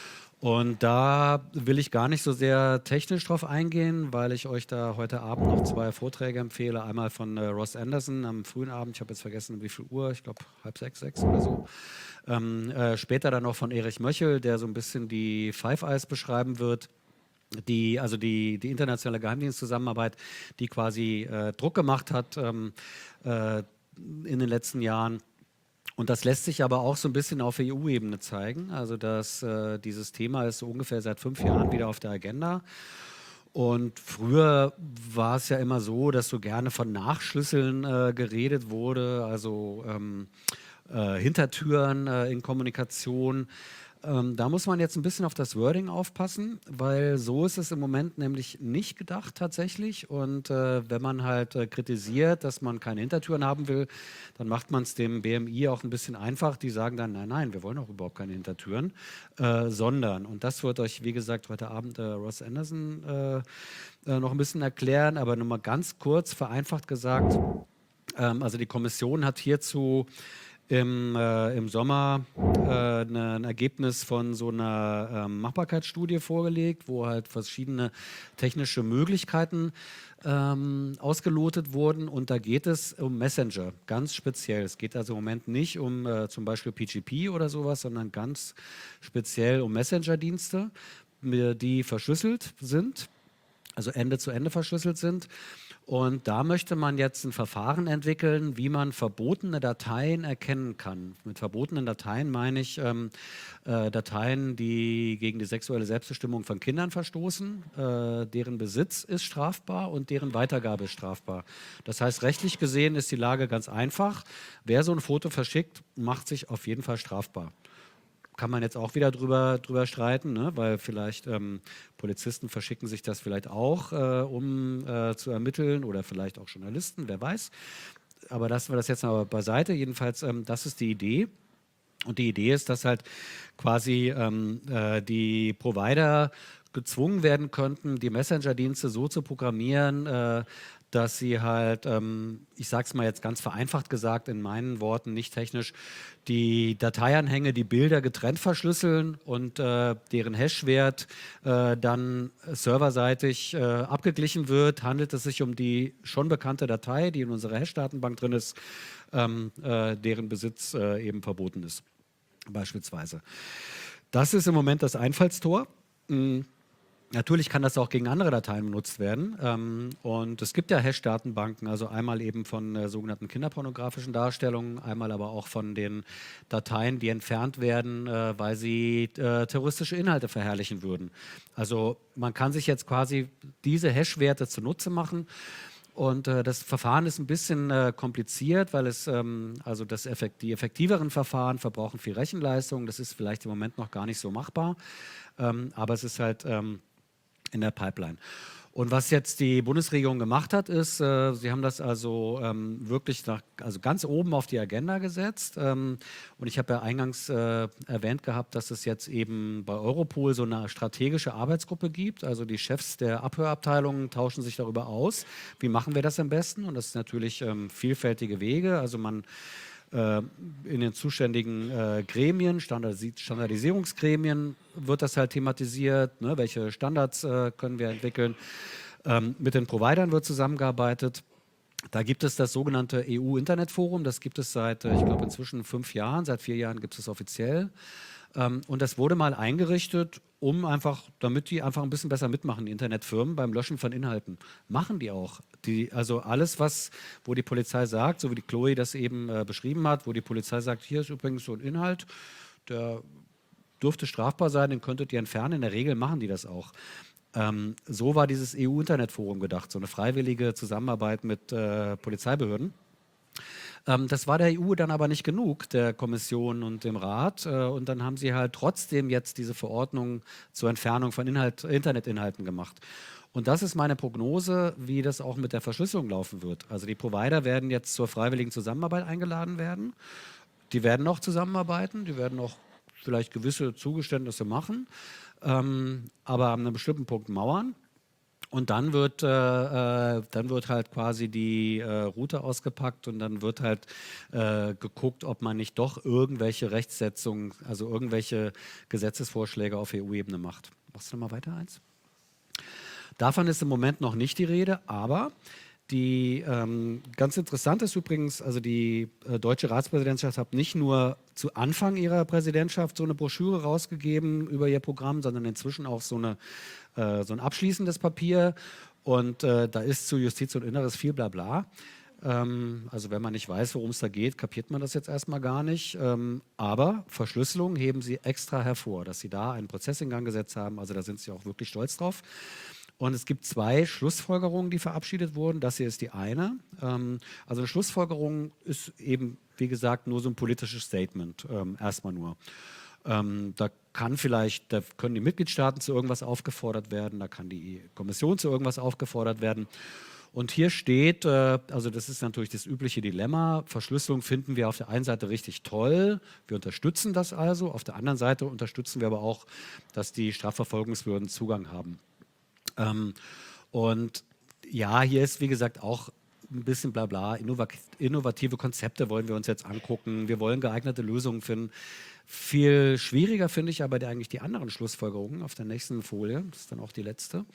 Und da will ich gar nicht so sehr technisch drauf eingehen, weil ich euch da heute Abend noch zwei Vorträge empfehle. Einmal von äh, Ross Anderson am frühen Abend, ich habe jetzt vergessen, wie viel Uhr, ich glaube halb sechs, sechs oder so. Ähm, äh, später dann noch von Erich Möchel, der so ein bisschen die Five Eyes beschreiben wird. Die, also die, die internationale Geheimdienstzusammenarbeit, die quasi äh, Druck gemacht hat ähm, äh, in den letzten Jahren. Und das lässt sich aber auch so ein bisschen auf E U-Ebene zeigen. Also dass äh, dieses Thema ist so ungefähr seit fünf Jahren wieder auf der Agenda. Und früher war es ja immer so, dass so gerne von Nachschlüsseln äh, geredet wurde, also ähm, äh, Hintertüren äh, in Kommunikation. Ähm, da muss man jetzt ein bisschen auf das Wording aufpassen, weil so ist es im Moment nämlich nicht gedacht tatsächlich. Und äh, wenn man halt äh, kritisiert, dass man keine Hintertüren haben will, dann macht man es dem B M I auch ein bisschen einfach. Die sagen dann, nein, nein, wir wollen auch überhaupt keine Hintertüren, äh, sondern, und das wird euch, wie gesagt, heute Abend äh, Ross Anderson äh, äh, noch ein bisschen erklären, aber nur mal ganz kurz vereinfacht gesagt, ähm, also die Kommission hat hierzu im, äh, im Sommer äh, ne, ein Ergebnis von so einer ähm, Machbarkeitsstudie vorgelegt, wo halt verschiedene technische Möglichkeiten ähm, ausgelotet wurden. Und da geht es um Messenger, ganz speziell. Es geht also im Moment nicht um äh, zum Beispiel P G P oder sowas, sondern ganz speziell um Messenger-Dienste, die verschlüsselt sind, also Ende zu Ende verschlüsselt sind. Und da möchte man jetzt ein Verfahren entwickeln, wie man verbotene Dateien erkennen kann. Mit verbotenen Dateien meine ich ähm, äh, Dateien, die gegen die sexuelle Selbstbestimmung von Kindern verstoßen. Äh, deren Besitz ist strafbar und deren Weitergabe ist strafbar. Das heißt, rechtlich gesehen ist die Lage ganz einfach. Wer so ein Foto verschickt, macht sich auf jeden Fall strafbar. Kann man jetzt auch wieder drüber, drüber streiten, ne? Weil vielleicht ähm, Polizisten verschicken sich das vielleicht auch, äh, um äh, zu ermitteln, oder vielleicht auch Journalisten, wer weiß. Aber lassen wir das jetzt mal beiseite. Jedenfalls, ähm, das ist die Idee. Und die Idee ist, dass halt quasi ähm, äh, die Provider gezwungen werden könnten, die Messenger-Dienste so zu programmieren, äh, dass sie halt, ähm, ich sage es mal jetzt ganz vereinfacht gesagt, in meinen Worten, nicht technisch, die Dateianhänge, die Bilder getrennt verschlüsseln und äh, deren Hashwert äh, dann serverseitig äh, abgeglichen wird. Handelt es sich um die schon bekannte Datei, die in unserer Hash-Datenbank drin ist, ähm, äh, deren Besitz äh, eben verboten ist, beispielsweise. Das ist im Moment das Einfallstor. Mhm. Natürlich kann das auch gegen andere Dateien benutzt werden. Ähm, und es gibt ja Hash-Datenbanken, also einmal eben von äh, sogenannten kinderpornografischen Darstellungen, einmal aber auch von den Dateien, die entfernt werden, äh, weil sie äh, terroristische Inhalte verherrlichen würden. Also man kann sich jetzt quasi diese Hash-Werte zunutze machen Und äh, das Verfahren ist ein bisschen äh, kompliziert, weil es, ähm, also das effekt, die effektiveren Verfahren verbrauchen viel Rechenleistung. Das ist vielleicht im Moment noch gar nicht so machbar, ähm, aber es ist halt ähm, in der Pipeline. Und was jetzt die Bundesregierung gemacht hat, ist, äh, sie haben das also ähm, wirklich nach, also ganz oben auf die Agenda gesetzt. Ähm, und ich habe ja eingangs äh, erwähnt gehabt, dass es jetzt eben bei Europol so eine strategische Arbeitsgruppe gibt. Also die Chefs der Abhörabteilungen tauschen sich darüber aus. Wie machen wir das am besten? Und das ist natürlich ähm, vielfältige Wege. Also man in den zuständigen äh, Gremien, Standardis Standardisierungsgremien wird das halt thematisiert, ne? Welche Standards äh, können wir entwickeln. Ähm, mit den Providern wird zusammengearbeitet. Da gibt es das sogenannte E U-Internetforum, das gibt es seit, äh, ich glaube, inzwischen fünf Jahren, seit vier Jahren gibt es offiziell. Ähm, und das wurde mal eingerichtet, um einfach, damit die einfach ein bisschen besser mitmachen, die Internetfirmen, beim Löschen von Inhalten. Machen die auch. Die, also alles, was, wo die Polizei sagt, so wie die Chloe das eben äh, beschrieben hat, wo die Polizei sagt, hier ist übrigens so ein Inhalt, der dürfte strafbar sein, den könntet ihr entfernen. In der Regel machen die das auch. Ähm, so war dieses E U-Internetforum gedacht, so eine freiwillige Zusammenarbeit mit äh, Polizeibehörden. Ähm, das war der E U dann aber nicht genug, der Kommission und dem Rat. Äh, und dann haben sie halt trotzdem jetzt diese Verordnung zur Entfernung von Inhalt, Internetinhalten gemacht. Und das ist meine Prognose, wie das auch mit der Verschlüsselung laufen wird. Also die Provider werden jetzt zur freiwilligen Zusammenarbeit eingeladen werden. Die werden auch zusammenarbeiten, die werden auch vielleicht gewisse Zugeständnisse machen, ähm, aber an einem bestimmten Punkt mauern. Und dann wird, äh, äh, dann wird halt quasi die äh, Route ausgepackt und dann wird halt äh, geguckt, ob man nicht doch irgendwelche Rechtssetzungen, also irgendwelche Gesetzesvorschläge auf E U-Ebene macht. Machst du noch mal weiter eins? Davon ist im Moment noch nicht die Rede, aber die ähm, ganz interessant ist übrigens, also die äh, deutsche Ratspräsidentschaft hat nicht nur zu Anfang ihrer Präsidentschaft so eine Broschüre rausgegeben über ihr Programm, sondern inzwischen auch so, eine, äh, so ein abschließendes Papier. Und äh, da ist zu Justiz und Inneres viel Blabla. Ähm, also wenn man nicht weiß, worum es da geht, kapiert man das jetzt erstmal gar nicht. Ähm, aber Verschlüsselung heben sie extra hervor, dass sie da einen Prozess in Gang gesetzt haben. Also da sind sie auch wirklich stolz drauf. Und es gibt zwei Schlussfolgerungen, die verabschiedet wurden. Das hier ist die eine. Ähm, also eine Schlussfolgerung ist eben, wie gesagt, nur so ein politisches Statement, ähm, erstmal nur. Ähm, da kann vielleicht, da können die Mitgliedstaaten zu irgendwas aufgefordert werden, da kann die Kommission zu irgendwas aufgefordert werden. Und hier steht, äh, also das ist natürlich das übliche Dilemma, Verschlüsselung finden wir auf der einen Seite richtig toll, wir unterstützen das also, auf der anderen Seite unterstützen wir aber auch, dass die Strafverfolgungsbehörden Zugang haben. Ähm, und ja, hier ist wie gesagt auch ein bisschen Blabla, innovative Konzepte wollen wir uns jetzt angucken, wir wollen geeignete Lösungen finden. Viel schwieriger finde ich aber die, eigentlich die anderen Schlussfolgerungen auf der nächsten Folie, das ist dann auch die letzte,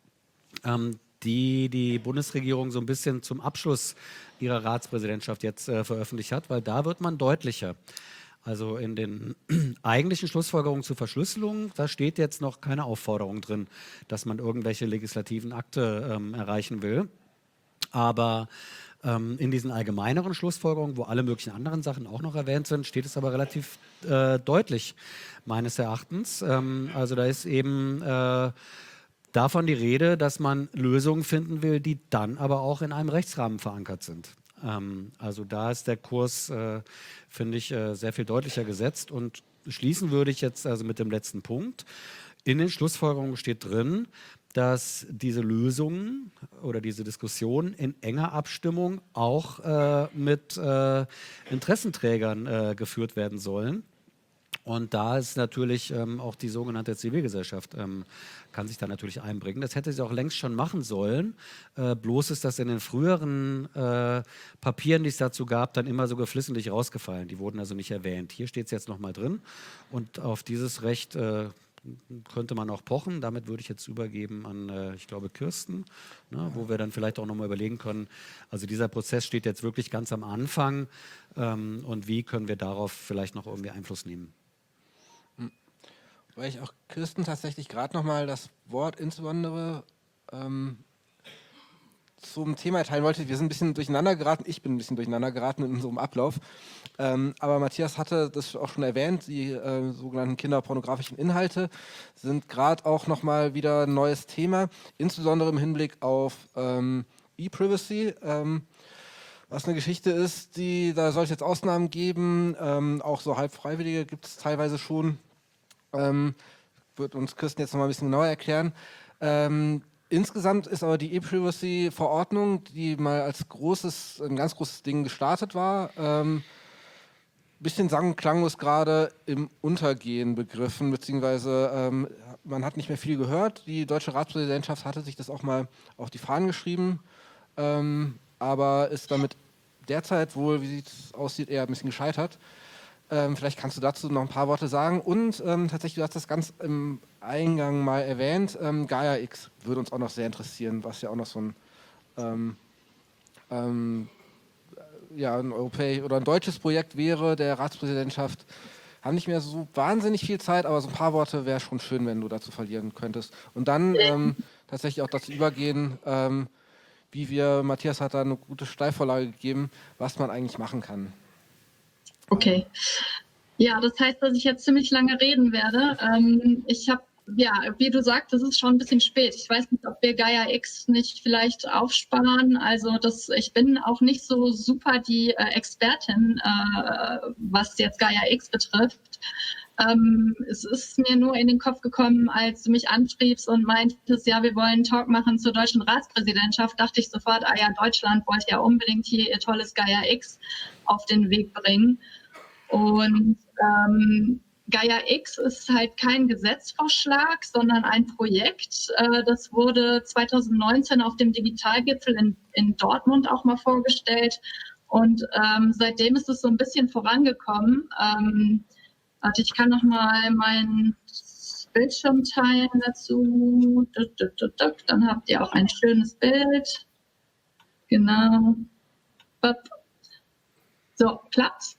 ähm, die die Bundesregierung so ein bisschen zum Abschluss ihrer Ratspräsidentschaft jetzt äh, veröffentlicht hat, weil da wird man deutlicher. Also in den eigentlichen Schlussfolgerungen zur Verschlüsselung, da steht jetzt noch keine Aufforderung drin, dass man irgendwelche legislativen Akte ähm, erreichen will. Aber ähm, in diesen allgemeineren Schlussfolgerungen, wo alle möglichen anderen Sachen auch noch erwähnt sind, steht es aber relativ äh, deutlich, meines Erachtens. Ähm, also da ist eben äh, davon die Rede, dass man Lösungen finden will, die dann aber auch in einem Rechtsrahmen verankert sind. Ähm, also da ist der Kurs, äh, finde ich, äh, sehr viel deutlicher gesetzt. Und schließen würde ich jetzt also mit dem letzten Punkt. In den Schlussfolgerungen steht drin, dass diese Lösungen oder diese Diskussionen in enger Abstimmung auch äh, mit äh, Interessenträgern äh, geführt werden sollen. Und da ist natürlich ähm, auch die sogenannte Zivilgesellschaft, ähm, kann sich da natürlich einbringen. Das hätte sie auch längst schon machen sollen. Äh, bloß ist das in den früheren äh, Papieren, die es dazu gab, dann immer so geflissentlich rausgefallen. Die wurden also nicht erwähnt. Hier steht es jetzt nochmal drin. Und auf dieses Recht äh, könnte man auch pochen. Damit würde ich jetzt übergeben an, äh, ich glaube, Kirsten, ne, wo wir dann vielleicht auch nochmal überlegen können. Also dieser Prozess steht jetzt wirklich ganz am Anfang. Ähm, und wie können wir darauf vielleicht noch irgendwie Einfluss nehmen? Weil ich auch Kirsten tatsächlich gerade nochmal das Wort insbesondere ähm, zum Thema erteilen wollte. Wir sind ein bisschen durcheinander geraten, ich bin ein bisschen durcheinander geraten in unserem Ablauf. Ähm, aber Matthias hatte das auch schon erwähnt, die äh, sogenannten kinderpornografischen Inhalte sind gerade auch nochmal wieder ein neues Thema, insbesondere im Hinblick auf ähm, E-Privacy, ähm, was eine Geschichte ist, die, da soll es jetzt Ausnahmen geben, ähm, auch so halb Freiwillige gibt es teilweise schon. Ähm, wird uns Kirsten jetzt noch mal ein bisschen genauer erklären. Ähm, insgesamt ist aber die E-Privacy-Verordnung, die mal als großes, ein ganz großes Ding gestartet war, ähm, bisschen sang- und klanglos gerade im Untergehen begriffen, beziehungsweise ähm, man hat nicht mehr viel gehört. Die deutsche Ratspräsidentschaft hatte sich das auch mal auf die Fahnen geschrieben, ähm, aber ist damit derzeit wohl, wie es aussieht, eher ein bisschen gescheitert. Ähm, vielleicht kannst du dazu noch ein paar Worte sagen. Und ähm, tatsächlich, du hast das ganz im Eingang mal erwähnt, ähm, Gaia X würde uns auch noch sehr interessieren, was ja auch noch so ein ähm, ähm, ja, ein europäisch oder ein deutsches Projekt wäre, der Ratspräsidentschaft. Haben nicht mehr so wahnsinnig viel Zeit, aber so ein paar Worte wäre schon schön, wenn du dazu verlieren könntest. Und dann ähm, tatsächlich auch dazu übergehen, ähm, wie wir, Matthias hat da eine gute Steilvorlage gegeben, was man eigentlich machen kann. Okay. Ja, das heißt, dass ich jetzt ziemlich lange reden werde. Ähm, ich habe, ja, wie du sagst, es ist schon ein bisschen spät. Ich weiß nicht, ob wir Gaia X nicht vielleicht aufsparen. Also das, ich bin auch nicht so super die äh, Expertin, äh, was jetzt Gaia X betrifft. Ähm, es ist mir nur in den Kopf gekommen, als du mich anschriebst und meintest, ja, wir wollen einen Talk machen zur deutschen Ratspräsidentschaft, dachte ich sofort, ah ja, Deutschland wollte ja unbedingt hier ihr tolles Gaia X auf den Weg bringen. Und ähm, Gaia X ist halt kein Gesetzvorschlag, sondern ein Projekt. Äh, das wurde zwanzig neunzehn auf dem Digitalgipfel in, in Dortmund auch mal vorgestellt. Und ähm, seitdem ist es so ein bisschen vorangekommen. Ähm, warte, ich kann noch mal meinen Bildschirm teilen dazu. Dann habt ihr auch ein schönes Bild. Genau. So, klappt.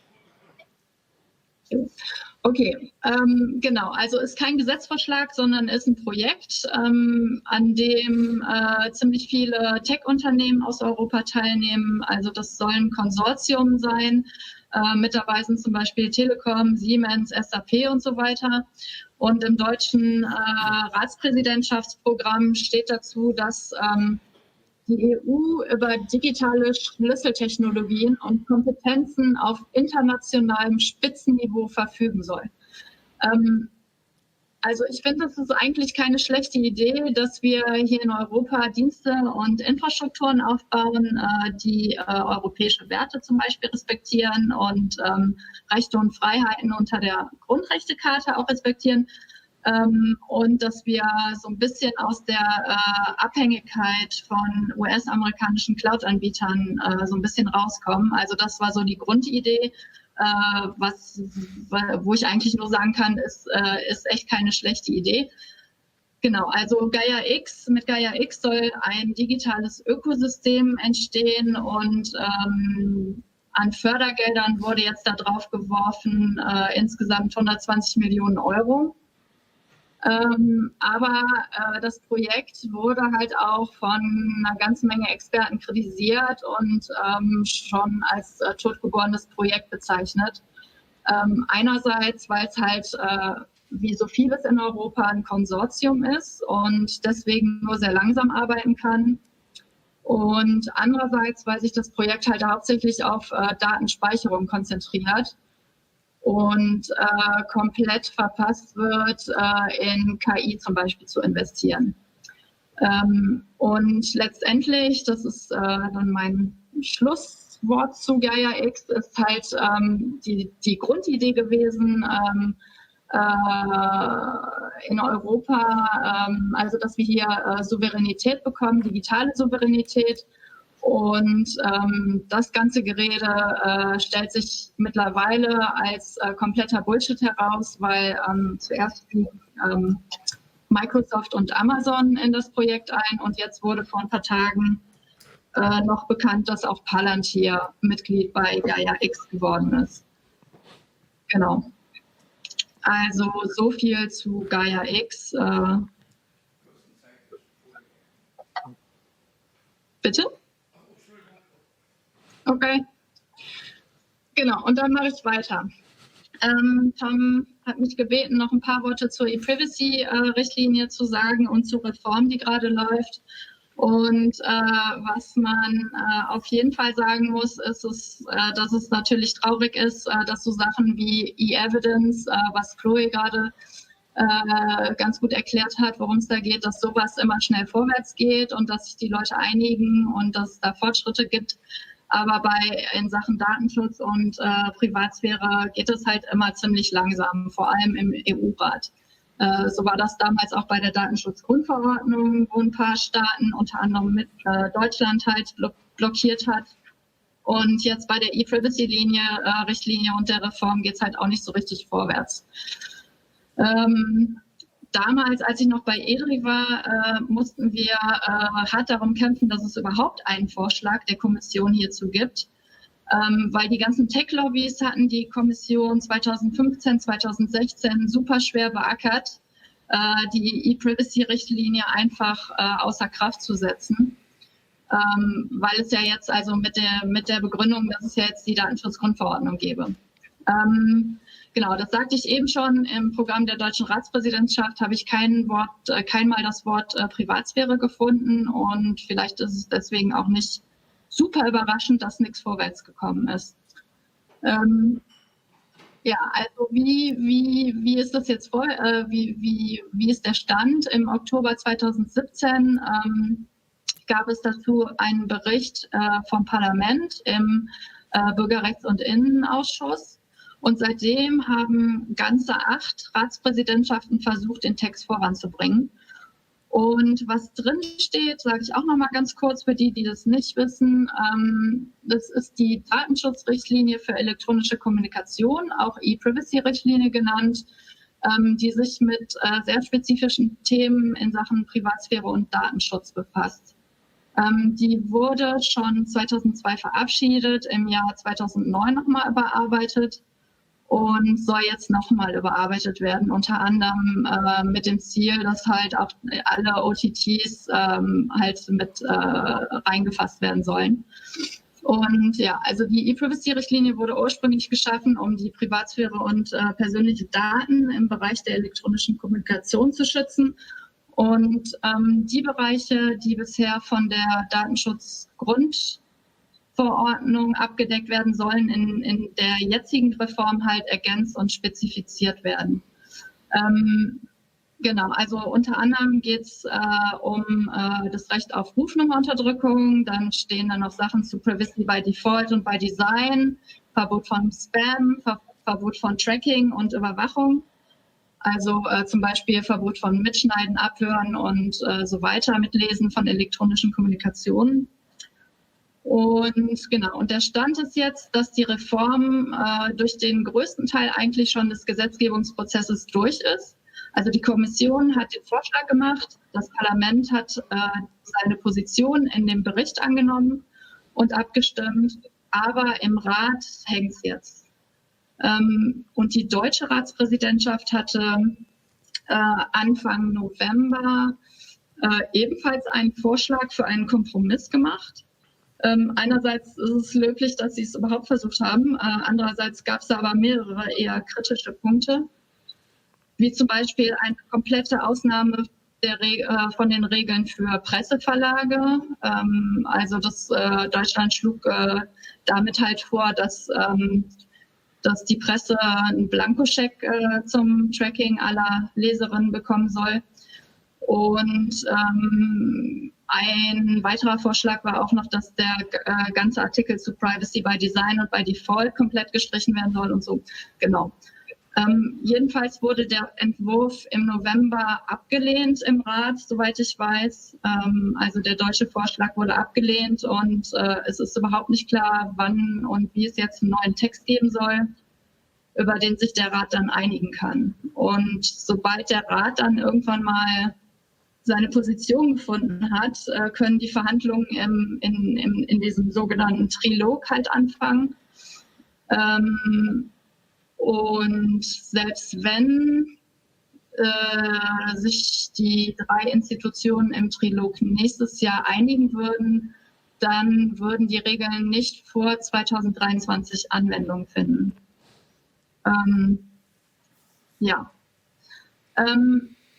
Okay, ähm, genau. Also ist kein Gesetzvorschlag, sondern ist ein Projekt, ähm, an dem äh, ziemlich viele Tech-Unternehmen aus Europa teilnehmen. Also das soll ein Konsortium sein. Äh, mit dabei sind zum Beispiel Telekom, Siemens, S A P und so weiter. Und im deutschen äh, Ratspräsidentschaftsprogramm steht dazu, dass ähm, die E U über digitale Schlüsseltechnologien und Kompetenzen auf internationalem Spitzenniveau verfügen soll. Ähm, also ich finde, das ist eigentlich keine schlechte Idee, dass wir hier in Europa Dienste und Infrastrukturen aufbauen, äh, die äh, europäische Werte zum Beispiel respektieren und ähm, Rechte und Freiheiten unter der Grundrechtecharta auch respektieren. Ähm, und dass wir so ein bisschen aus der äh, Abhängigkeit von U S-amerikanischen Cloud-Anbietern äh, so ein bisschen rauskommen. Also das war so die Grundidee, äh, was, wo ich eigentlich nur sagen kann, ist, äh, ist echt keine schlechte Idee. Genau, also Gaia X, mit Gaia X soll ein digitales Ökosystem entstehen und ähm, an Fördergeldern wurde jetzt da drauf geworfen, äh, insgesamt hundertzwanzig Millionen Euro. Ähm, aber äh, das Projekt wurde halt auch von einer ganzen Menge Experten kritisiert und ähm, schon als äh, totgeborenes Projekt bezeichnet. Ähm, einerseits, weil es halt äh, wie so vieles in Europa ein Konsortium ist und deswegen nur sehr langsam arbeiten kann. Und andererseits, weil sich das Projekt halt hauptsächlich auf äh, Datenspeicherung konzentriert und äh, komplett verpasst wird, äh, in K I zum Beispiel zu investieren. Ähm, und letztendlich, das ist äh, dann mein Schlusswort zu Gaia X, ist halt ähm, die, die Grundidee gewesen, ähm, äh, in Europa, ähm, also dass wir hier äh, Souveränität bekommen, digitale Souveränität. Und ähm, das ganze Gerede äh, stellt sich mittlerweile als äh, kompletter Bullshit heraus, weil ähm, zuerst fiel ähm, Microsoft und Amazon in das Projekt ein und jetzt wurde vor ein paar Tagen äh, noch bekannt, dass auch Palantir Mitglied bei Gaia X geworden ist. Genau. Also so viel zu Gaia X. Äh, bitte? Okay. Genau, und dann mache ich weiter. Ähm, Tom hat mich gebeten, noch ein paar Worte zur E-Privacy-Richtlinie zu sagen und zur Reform, die gerade läuft. Und äh, was man äh, auf jeden Fall sagen muss, ist, es, äh, dass es natürlich traurig ist, äh, dass so Sachen wie E-Evidence, äh, was Chloe gerade äh, ganz gut erklärt hat, worum es da geht, dass sowas immer schnell vorwärts geht und dass sich die Leute einigen und dass es da Fortschritte gibt. Aber bei in Sachen Datenschutz und äh, Privatsphäre geht es halt immer ziemlich langsam, vor allem im E U-Rat. Äh, so war das damals auch bei der Datenschutzgrundverordnung, wo ein paar Staaten, unter anderem mit äh, Deutschland, halt blo blockiert hat. Und jetzt bei der E-Privacy-Linie, äh, Richtlinie und der Reform geht es halt auch nicht so richtig vorwärts. Ähm, damals, als ich noch bei E D R I war, äh, mussten wir äh, hart darum kämpfen, dass es überhaupt einen Vorschlag der Kommission hierzu gibt. Ähm, weil die ganzen Tech-Lobbys hatten die Kommission zweitausendfünfzehn, zweitausendsechzehn super schwer beackert, äh, die E-Privacy-Richtlinie einfach äh, außer Kraft zu setzen. Ähm, weil es ja jetzt also mit der, mit der Begründung, dass es ja jetzt die Datenschutzgrundverordnung gäbe. Ähm, genau, das sagte ich eben schon, im Programm der deutschen Ratspräsidentschaft habe ich kein Wort, äh, kein Mal das Wort äh, Privatsphäre gefunden und vielleicht ist es deswegen auch nicht super überraschend, dass nichts vorwärts gekommen ist. Ähm, ja, also wie, wie, wie ist das jetzt vor, äh, wie, wie, wie ist der Stand? Im Oktober zweitausendsiebzehn ähm, gab es dazu einen Bericht äh, vom Parlament im äh, Bürgerrechts- und Innenausschuss. Und seitdem haben ganze acht Ratspräsidentschaften versucht, den Text voranzubringen. Und was drin steht, sage ich auch noch mal ganz kurz für die, die das nicht wissen. Ähm, das ist die Datenschutzrichtlinie für elektronische Kommunikation, auch E-Privacy-Richtlinie genannt, ähm, die sich mit äh, sehr spezifischen Themen in Sachen Privatsphäre und Datenschutz befasst. Ähm, die wurde schon zweitausendzwei verabschiedet, im Jahr zweitausendneun nochmal überarbeitet und soll jetzt nochmal überarbeitet werden, unter anderem äh, mit dem Ziel, dass halt auch alle O T Ts ähm, halt mit äh, reingefasst werden sollen. Und ja, also die E-Privacy-Richtlinie wurde ursprünglich geschaffen, um die Privatsphäre und äh, persönliche Daten im Bereich der elektronischen Kommunikation zu schützen. Und ähm, die Bereiche, die bisher von der Datenschutzgrund Verordnung abgedeckt werden sollen, in, in der jetzigen Reform halt ergänzt und spezifiziert werden. Ähm, genau, also unter anderem geht es äh, um äh, das Recht auf Rufnummerunterdrückung, dann stehen da noch Sachen zu Privacy by Default und by Design, Verbot von Spam, Ver Verbot von Tracking und Überwachung, also äh, zum Beispiel Verbot von Mitschneiden, Abhören und äh, so weiter, Mitlesen von elektronischen Kommunikationen. Und genau, und der Stand ist jetzt, dass die Reform äh, durch den größten Teil eigentlich schon des Gesetzgebungsprozesses durch ist. Also die Kommission hat den Vorschlag gemacht, das Parlament hat äh, seine Position in dem Bericht angenommen und abgestimmt, aber im Rat hängt es jetzt. Ähm, und die deutsche Ratspräsidentschaft hatte äh, Anfang November äh, ebenfalls einen Vorschlag für einen Kompromiss gemacht. Ähm, einerseits ist es löblich, dass sie es überhaupt versucht haben. Äh, andererseits gab es da aber mehrere eher kritische Punkte, wie zum Beispiel eine komplette Ausnahme der Re äh, von den Regeln für Presseverlage. Ähm, also das äh, Deutschland schlug äh, damit halt vor, dass, ähm, dass die Presse einen Blankoscheck äh, zum Tracking aller Leserinnen bekommen soll. Und ähm, ein weiterer Vorschlag war auch noch, dass der äh, ganze Artikel zu Privacy by Design und by Default komplett gestrichen werden soll und so. Genau. Ähm, jedenfalls wurde der Entwurf im November abgelehnt im Rat, soweit ich weiß. Ähm, also der deutsche Vorschlag wurde abgelehnt und äh, es ist überhaupt nicht klar, wann und wie es jetzt einen neuen Text geben soll, über den sich der Rat dann einigen kann. Und sobald der Rat dann irgendwann mal seine Position gefunden hat, können die Verhandlungen im, in, in, in diesem sogenannten Trilog halt anfangen. Ähm, und selbst wenn äh, sich die drei Institutionen im Trilog nächstes Jahr einigen würden, dann würden die Regeln nicht vor zweitausenddreiundzwanzig Anwendung finden. Ähm, ja. Ähm,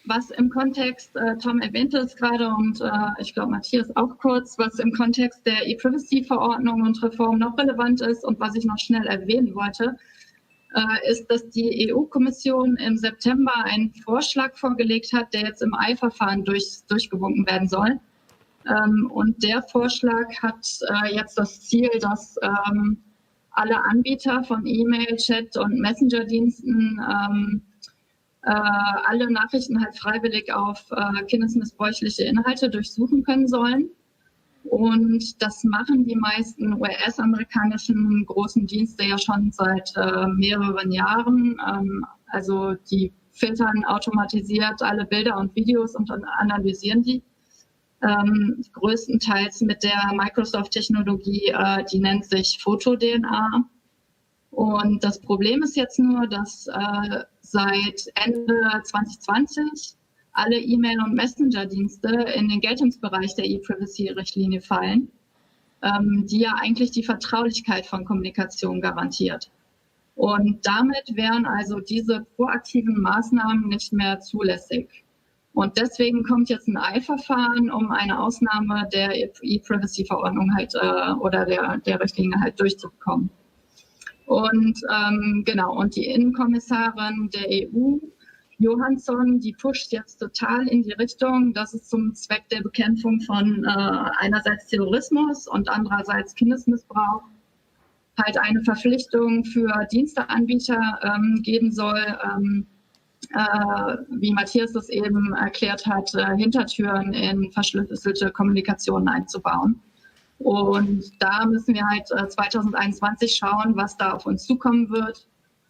was im Kontext, äh, Tom erwähnte es gerade und äh, ich glaube Matthias auch kurz, was im Kontext der E-Privacy-Verordnung und Reform noch relevant ist und was ich noch schnell erwähnen wollte, äh, ist, dass die E U-Kommission im September einen Vorschlag vorgelegt hat, der jetzt im Eilverfahren durch, durchgewunken werden soll. Ähm, und der Vorschlag hat äh, jetzt das Ziel, dass ähm, alle Anbieter von E-Mail, Chat und Messenger-Diensten ähm, äh, alle Nachrichten halt freiwillig auf äh, kindesmissbräuchliche Inhalte durchsuchen können sollen. Und das machen die meisten U S-amerikanischen großen Dienste ja schon seit äh, mehreren Jahren. Ähm, also die filtern automatisiert alle Bilder und Videos und dann analysieren die. Ähm, größtenteils mit der Microsoft-Technologie, äh, die nennt sich Foto-D N A. Und das Problem ist jetzt nur, dass äh, seit Ende zwanzig zwanzig alle E-Mail- und Messenger-Dienste in den Geltungsbereich der E-Privacy-Richtlinie fallen, ähm, die ja eigentlich die Vertraulichkeit von Kommunikation garantiert. Und damit wären also diese proaktiven Maßnahmen nicht mehr zulässig. Und deswegen kommt jetzt ein Eilverfahren, um eine Ausnahme der E-Privacy-Verordnung halt äh, oder der, der Richtlinie halt durchzubekommen. Und ähm, genau, und die Innenkommissarin der E U, Johansson, die pusht jetzt total in die Richtung, dass es zum Zweck der Bekämpfung von äh, einerseits Terrorismus und andererseits Kindesmissbrauch halt eine Verpflichtung für Diensteanbieter ähm, geben soll, ähm, äh, wie Matthias das eben erklärt hat, äh, Hintertüren in verschlüsselte Kommunikation einzubauen. Und da müssen wir halt äh, zwanzig einundzwanzig schauen, was da auf uns zukommen wird.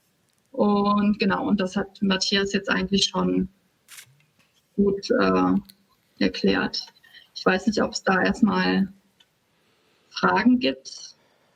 Und genau, und das hat Matthias jetzt eigentlich schon gut äh, erklärt. Ich weiß nicht, ob es da erstmal Fragen gibt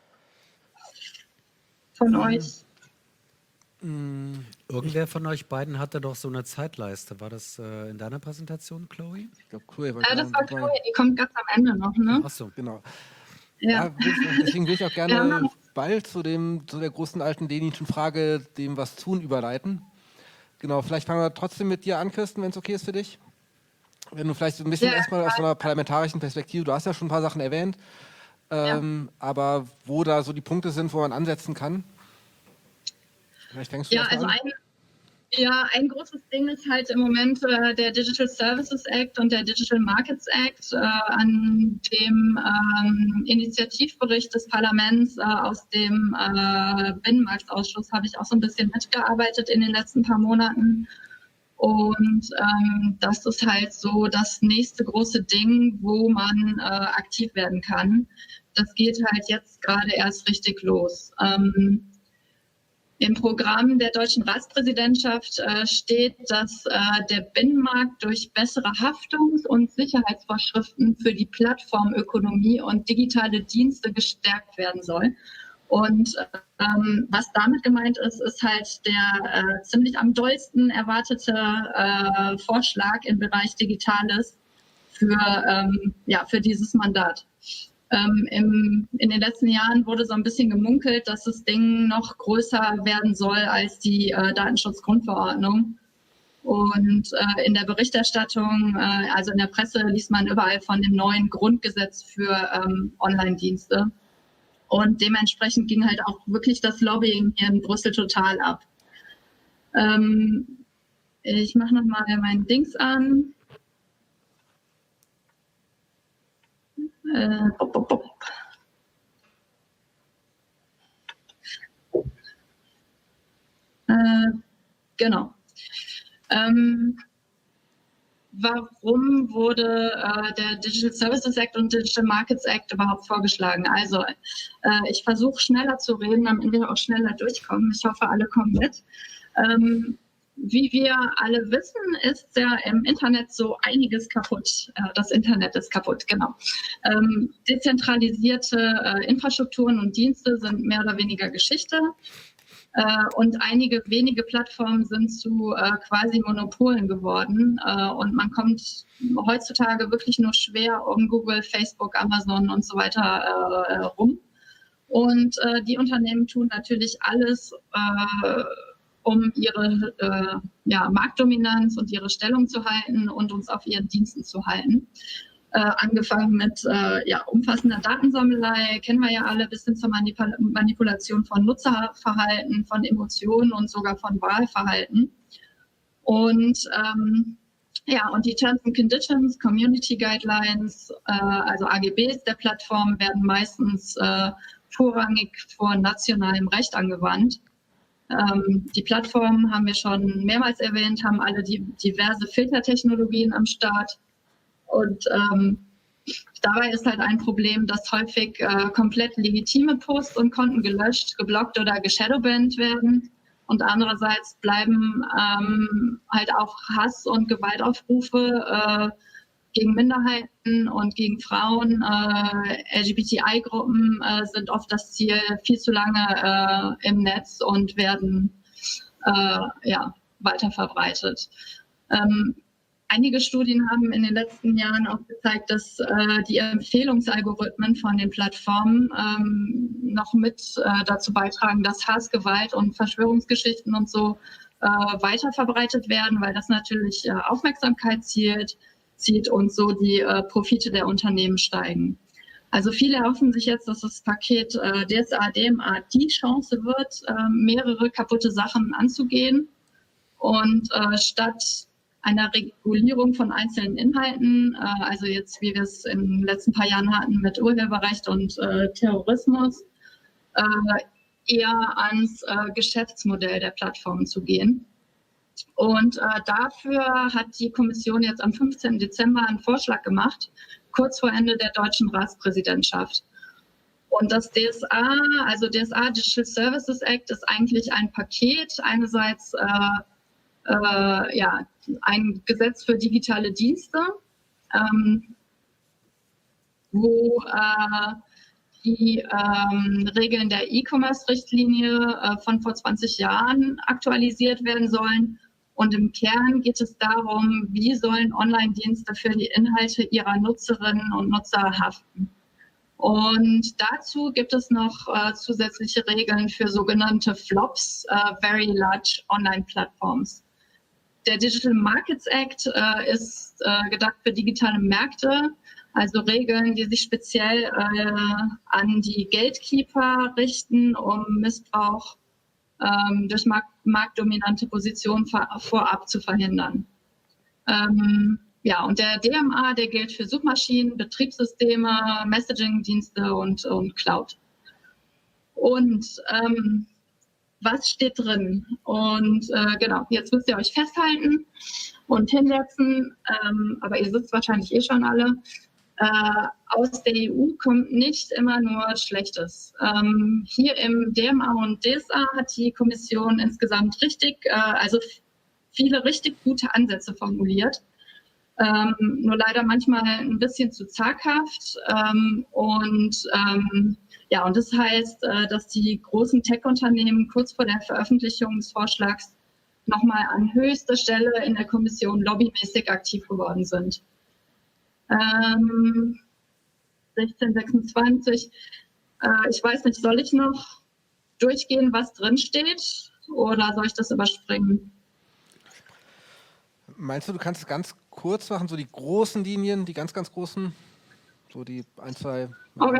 von ähm, euch. Irgendwer von euch beiden hatte doch so eine Zeitleiste. War das äh, in deiner Präsentation, Chloe? Ich glaube, Chloe war Ja, das war Chloe, die kommt ganz am Ende noch, ne? Ach so. Genau. Ja. Ja, will ich, deswegen will ich auch gerne Ja. bald zu, dem, zu der großen alten dänischen Frage, dem was tun, überleiten. Genau, vielleicht fangen wir trotzdem mit dir an, Kirsten, wenn es okay ist für dich. Wenn du vielleicht so ein bisschen Ja, erstmal aus so einer parlamentarischen Perspektive, du hast ja schon ein paar Sachen erwähnt, ähm, aber wo da so die Punkte sind, wo man ansetzen kann. Vielleicht fängst du Ja, erst mal also an. ein, ja, ein großes Ding ist halt im Moment äh, der Digital Services Act und der Digital Markets Act, äh, an dem ähm, Initiativbericht des Parlaments äh, aus dem äh, Binnenmarktausschuss habe ich auch so ein bisschen mitgearbeitet in den letzten paar Monaten. Und ähm, das ist halt so das nächste große Ding, wo man äh, aktiv werden kann. Das geht halt jetzt gerade erst richtig los. Ähm, Im Programm der deutschen Ratspräsidentschaft äh, steht, dass äh, der Binnenmarkt durch bessere Haftungs- und Sicherheitsvorschriften für die Plattformökonomie und digitale Dienste gestärkt werden soll. Und ähm, was damit gemeint ist, ist halt der äh, ziemlich am dollsten erwartete äh, Vorschlag im Bereich Digitales für, ähm, ja, für dieses Mandat. Ähm, im, in den letzten Jahren wurde so ein bisschen gemunkelt, dass das Ding noch größer werden soll als die äh, Datenschutzgrundverordnung. Und äh, in der Berichterstattung, äh, also in der Presse, liest man überall von dem neuen Grundgesetz für ähm, Online-Dienste. Und dementsprechend ging halt auch wirklich das Lobbying hier in Brüssel total ab. Ähm, ich mache nochmal mein Dings an. Äh, bop, bop, bop. Äh, genau. Ähm, warum wurde äh, der Digital Services Act und Digital Markets Act überhaupt vorgeschlagen? Also, äh, ich versuche schneller zu reden, damit wir auch schneller durchkommen. Ich hoffe, alle kommen mit. Ähm, Wie wir alle wissen, ist ja im Internet so einiges kaputt. Das Internet ist kaputt, genau. Ähm, dezentralisierte äh, Infrastrukturen und Dienste sind mehr oder weniger Geschichte. Äh, und einige wenige Plattformen sind zu äh, quasi Monopolen geworden. Äh, und man kommt heutzutage wirklich nur schwer um Google, Facebook, Amazon und so weiter äh, rum. Und äh, die Unternehmen tun natürlich alles, äh, um ihre äh, ja, Marktdominanz und ihre Stellung zu halten und uns auf ihren Diensten zu halten. Äh, angefangen mit äh, ja, umfassender Datensammelei, kennen wir ja alle, bis hin zur Manipul Manipulation von Nutzerverhalten, von Emotionen und sogar von Wahlverhalten. Und ähm, ja, und die Terms and Conditions, Community Guidelines, äh, also A G Bs der Plattform werden meistens äh, vorrangig vor nationalem Recht angewandt. Ähm, die Plattformen, haben wir schon mehrmals erwähnt, haben alle die diverse Filtertechnologien am Start. Und ähm, dabei ist halt ein Problem, dass häufig äh, komplett legitime Posts und Konten gelöscht, geblockt oder geshadowbanned werden. Und andererseits bleiben ähm, halt auch Hass- und Gewaltaufrufe äh, gegen Minderheiten und gegen Frauen, äh, L G B T I-Gruppen äh, sind oft das Ziel viel zu lange äh, im Netz und werden äh, ja, weiter verbreitet. Ähm, Einige Studien haben in den letzten Jahren auch gezeigt, dass äh, die Empfehlungsalgorithmen von den Plattformen ähm, noch mit äh, dazu beitragen, dass Hass, Gewalt und Verschwörungsgeschichten und so äh, weiter verbreitet werden, weil das natürlich äh, Aufmerksamkeit zielt, zieht und so die äh, Profite der Unternehmen steigen. Also viele erhoffen sich jetzt, dass das Paket äh, D S A, D M A die Chance wird, äh, mehrere kaputte Sachen anzugehen und äh, statt einer Regulierung von einzelnen Inhalten, äh, also jetzt, wie wir es in den letzten paar Jahren hatten mit Urheberrecht und äh, Terrorismus, äh, eher ans äh, Geschäftsmodell der Plattformen zu gehen. Und äh, dafür hat die Kommission jetzt am fünfzehnten Dezember einen Vorschlag gemacht, kurz vor Ende der deutschen Ratspräsidentschaft. Und das D S A, also D S A Digital Services Act, ist eigentlich ein Paket, einerseits äh, Äh, ja, ein Gesetz für digitale Dienste, ähm, wo äh, die ähm, Regeln der E-Commerce-Richtlinie äh, von vor zwanzig Jahren aktualisiert werden sollen. Und im Kern geht es darum, wie sollen Online-Dienste für die Inhalte ihrer Nutzerinnen und Nutzer haften. Und dazu gibt es noch äh, zusätzliche Regeln für sogenannte Flops, äh, Very Large Online-Plattforms. Der Digital Markets Act äh, ist äh, gedacht für digitale Märkte, also Regeln, die sich speziell äh, an die Gatekeeper richten, um Missbrauch ähm, durch mark marktdominante Positionen vor vorab zu verhindern. Ähm, ja, und der D M A, der gilt für Suchmaschinen, Betriebssysteme, Messaging-Dienste und, und Cloud. Und ähm, was steht drin? Und äh, genau, jetzt müsst ihr euch festhalten und hinsetzen, ähm, aber ihr sitzt wahrscheinlich eh schon alle. Äh, aus der E U kommt nicht immer nur Schlechtes. Ähm, hier im D M A und D S A hat die Kommission insgesamt richtig, äh, also viele richtig gute Ansätze formuliert. Ähm, nur leider manchmal ein bisschen zu zaghaft ähm, und ähm, ja, und das heißt, äh, dass die großen Tech-Unternehmen kurz vor der Veröffentlichung des Vorschlags nochmal an höchster Stelle in der Kommission lobbymäßig aktiv geworden sind. Ähm, sechzehn sechsundzwanzig, äh, ich weiß nicht, soll ich noch durchgehen, was drin steht, oder soll ich das überspringen? Meinst du, du kannst es ganz kurz machen, so die großen Linien, die ganz, ganz großen, so die ein, zwei... Okay.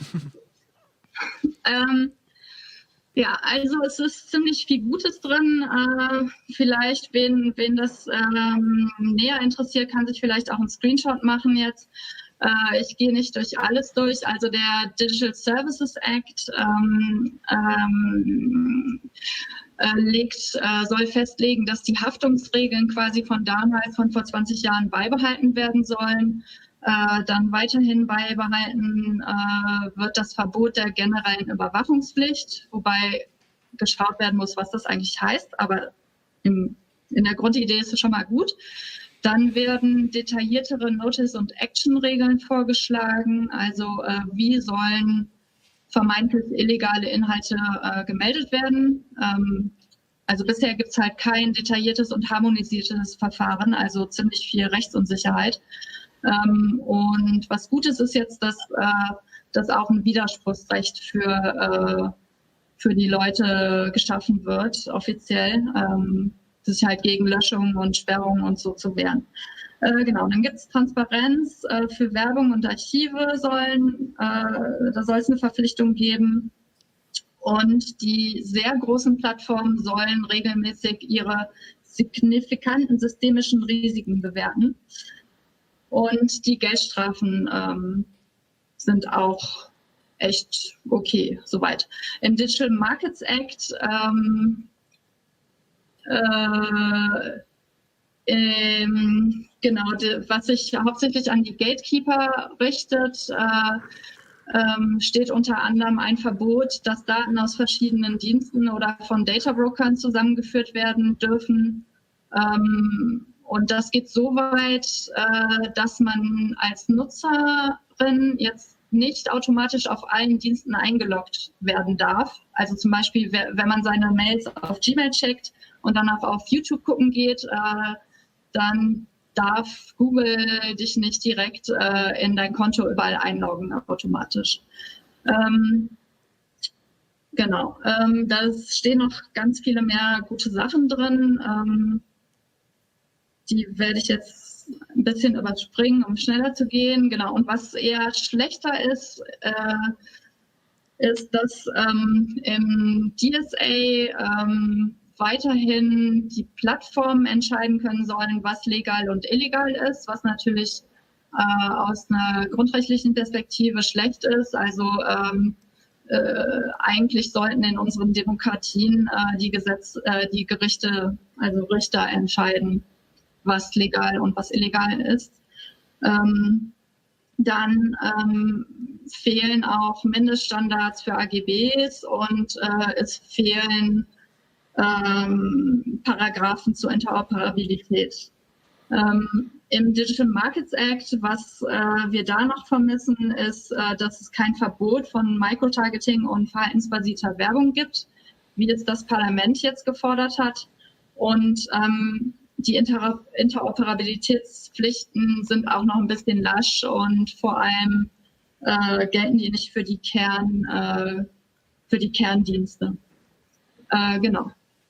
ähm, ja, also es ist ziemlich viel Gutes drin. Äh, vielleicht, wen, wen das ähm, näher interessiert, kann sich vielleicht auch einen Screenshot machen jetzt. Äh, ich gehe nicht durch alles durch. Also der Digital Services Act ähm, ähm, äh, legt, äh, soll festlegen, dass die Haftungsregeln quasi von damals, von vor zwanzig Jahren beibehalten werden sollen. Äh, dann weiterhin beibehalten äh, wird das Verbot der generellen Überwachungspflicht, wobei geschaut werden muss, was das eigentlich heißt, aber im, in der Grundidee ist es schon mal gut. Dann werden detailliertere Notice- und Action-Regeln vorgeschlagen, also äh, wie sollen vermeintlich illegale Inhalte äh, gemeldet werden. Ähm, also bisher gibt es halt kein detailliertes und harmonisiertes Verfahren, also ziemlich viel Rechtsunsicherheit. Ähm, und was Gutes ist jetzt, dass, äh, dass auch ein Widerspruchsrecht für, für die Leute geschaffen wird, offiziell, ähm, sich halt gegen Löschungen und Sperrungen und so zu wehren. Äh, genau, dann gibt es Transparenz äh, für Werbung und Archive, sollen, äh, da soll es eine Verpflichtung geben. Und die sehr großen Plattformen sollen regelmäßig ihre signifikanten systemischen Risiken bewerten. Und die Geldstrafen ähm, sind auch echt okay, soweit. Im Digital Markets Act ähm, äh, ähm, genau, die, was sich hauptsächlich an die Gatekeeper richtet, äh, ähm, steht unter anderem ein Verbot, dass Daten aus verschiedenen Diensten oder von Databrokern zusammengeführt werden dürfen. Ähm, und das geht so weit, äh, dass man als Nutzerin jetzt nicht automatisch auf allen Diensten eingeloggt werden darf. Also zum Beispiel, wenn man seine Mails auf Gmail checkt und dann auch auf YouTube gucken geht, äh, dann darf Google dich nicht direkt äh, in dein Konto überall einloggen automatisch. Ähm, genau, ähm, da stehen noch ganz viele mehr gute Sachen drin. Ähm, die werde ich jetzt ein bisschen überspringen, um schneller zu gehen. Genau, und was eher schlechter ist, äh, ist, dass ähm, im D S A ähm, weiterhin die Plattformen entscheiden können sollen, was legal und illegal ist, was natürlich äh, aus einer grundrechtlichen Perspektive schlecht ist. Also ähm, äh, eigentlich sollten in unseren Demokratien äh, die Gesetz, äh, die Gerichte, also Richter entscheiden, was legal und was illegal ist. Ähm, dann ähm, fehlen auch Mindeststandards für A G Bs und äh, es fehlen ähm, Paragraphen zur Interoperabilität. Ähm, Im Digital Markets Act, was äh, wir da noch vermissen, ist, äh, dass es kein Verbot von Microtargeting und verhaltensbasierter Werbung gibt, wie es das Parlament jetzt gefordert hat. Und ähm, die Inter Interoperabilitätspflichten sind auch noch ein bisschen lasch und vor allem äh, gelten die nicht für die Kern, äh, für die Kerndienste. Äh, genau.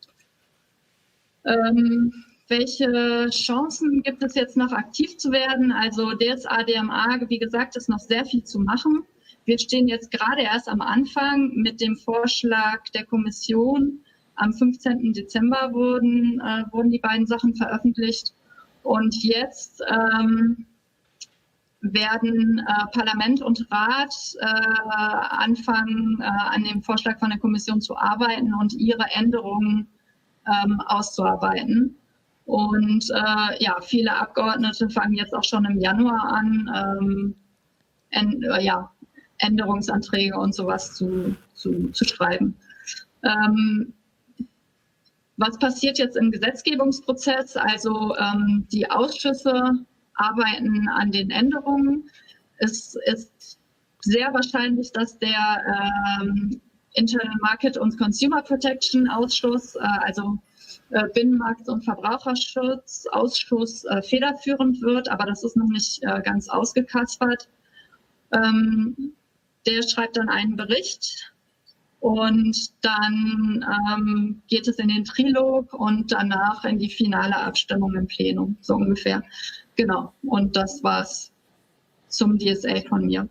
Ähm, welche Chancen gibt es jetzt noch aktiv zu werden? Also D S A, D M A, wie gesagt, ist noch sehr viel zu machen. Wir stehen jetzt gerade erst am Anfang mit dem Vorschlag der Kommission. Am fünfzehnten Dezember wurden, äh, wurden die beiden Sachen veröffentlicht. Und jetzt ähm, werden äh, Parlament und Rat äh, anfangen, äh, an dem Vorschlag von der Kommission zu arbeiten und ihre Änderungen ähm, auszuarbeiten. Und äh, ja, viele Abgeordnete fangen jetzt auch schon im Januar an, ähm, en, äh, ja, Änderungsanträge und sowas zu, zu, zu schreiben. Ähm, Was passiert jetzt im Gesetzgebungsprozess? Also ähm, die Ausschüsse arbeiten an den Änderungen. Es ist sehr wahrscheinlich, dass der ähm, Internal Market und Consumer Protection Ausschuss, äh, also äh, Binnenmarkt- und Verbraucherschutzausschuss, äh, federführend wird, aber das ist noch nicht äh, ganz ausgekaspert. Ähm, der schreibt dann einen Bericht. Und dann ähm, geht es in den Trilog und danach in die finale Abstimmung im Plenum, so ungefähr. Genau, und das war's zum D S A von mir.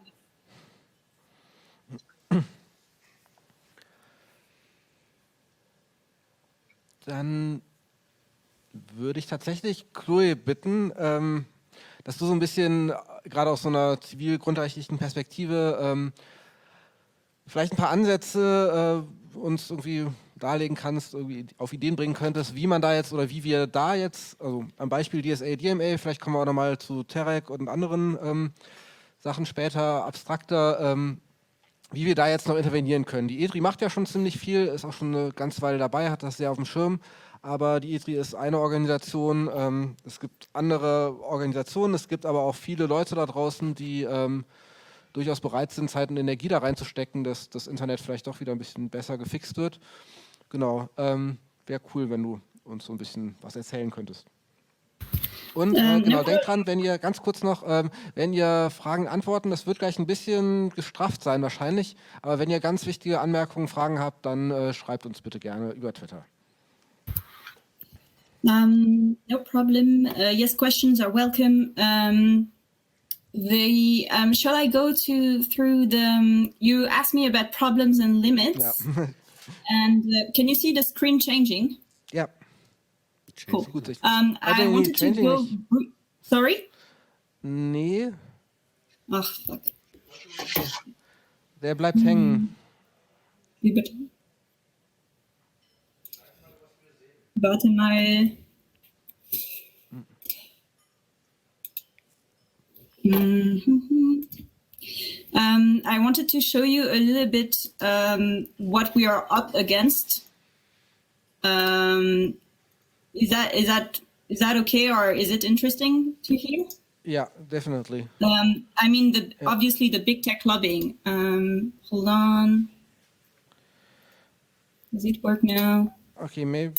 Dann würde ich tatsächlich Chloe bitten, ähm, dass du so ein bisschen, gerade aus so einer zivil-grundrechtlichen Perspektive, ähm, vielleicht ein paar Ansätze äh, uns irgendwie darlegen kannst, irgendwie auf Ideen bringen könntest, wie man da jetzt oder wie wir da jetzt, also am Beispiel D S A, D M A, vielleicht kommen wir auch nochmal zu Terek und anderen ähm, Sachen später, abstrakter, ähm, wie wir da jetzt noch intervenieren können. Die E D R I macht ja schon ziemlich viel, ist auch schon eine ganze Weile dabei, hat das sehr auf dem Schirm, aber die E D R I ist eine Organisation, ähm, es gibt andere Organisationen, es gibt aber auch viele Leute da draußen, die ähm, durchaus bereit sind, Zeit und Energie da reinzustecken, dass das Internet vielleicht doch wieder ein bisschen besser gefixt wird. Genau, ähm, wäre cool, wenn du uns so ein bisschen was erzählen könntest. Und äh, Ähm, genau, ja. denkt dran, wenn ihr ganz kurz noch, ähm, wenn ihr Fragen antworten, das wird gleich ein bisschen gestrafft sein wahrscheinlich, aber wenn ihr ganz wichtige Anmerkungen, Fragen habt, dann äh, schreibt uns bitte gerne über Twitter. Um, no problem. Uh, yes, questions are welcome. Um, the um, shall I go to through the? Um, you asked me about problems and limits, Ja. and uh, can you see the screen changing? Ja. Cool. Gut, ich, Um, Also, I nee, wanted to changing go. nicht. Sorry. Nee, Ach, fuck. der bleibt hängen. Wie bitte? Warte mal. Mhm. Um, I wanted to show you a little bit um, what we are up against. Um, is that is that is that okay, or is it interesting to hear? Ja, definitely. Um, I mean, the, obviously the big tech lobbying. Um, hold on. Does it work now? Okay, maybe.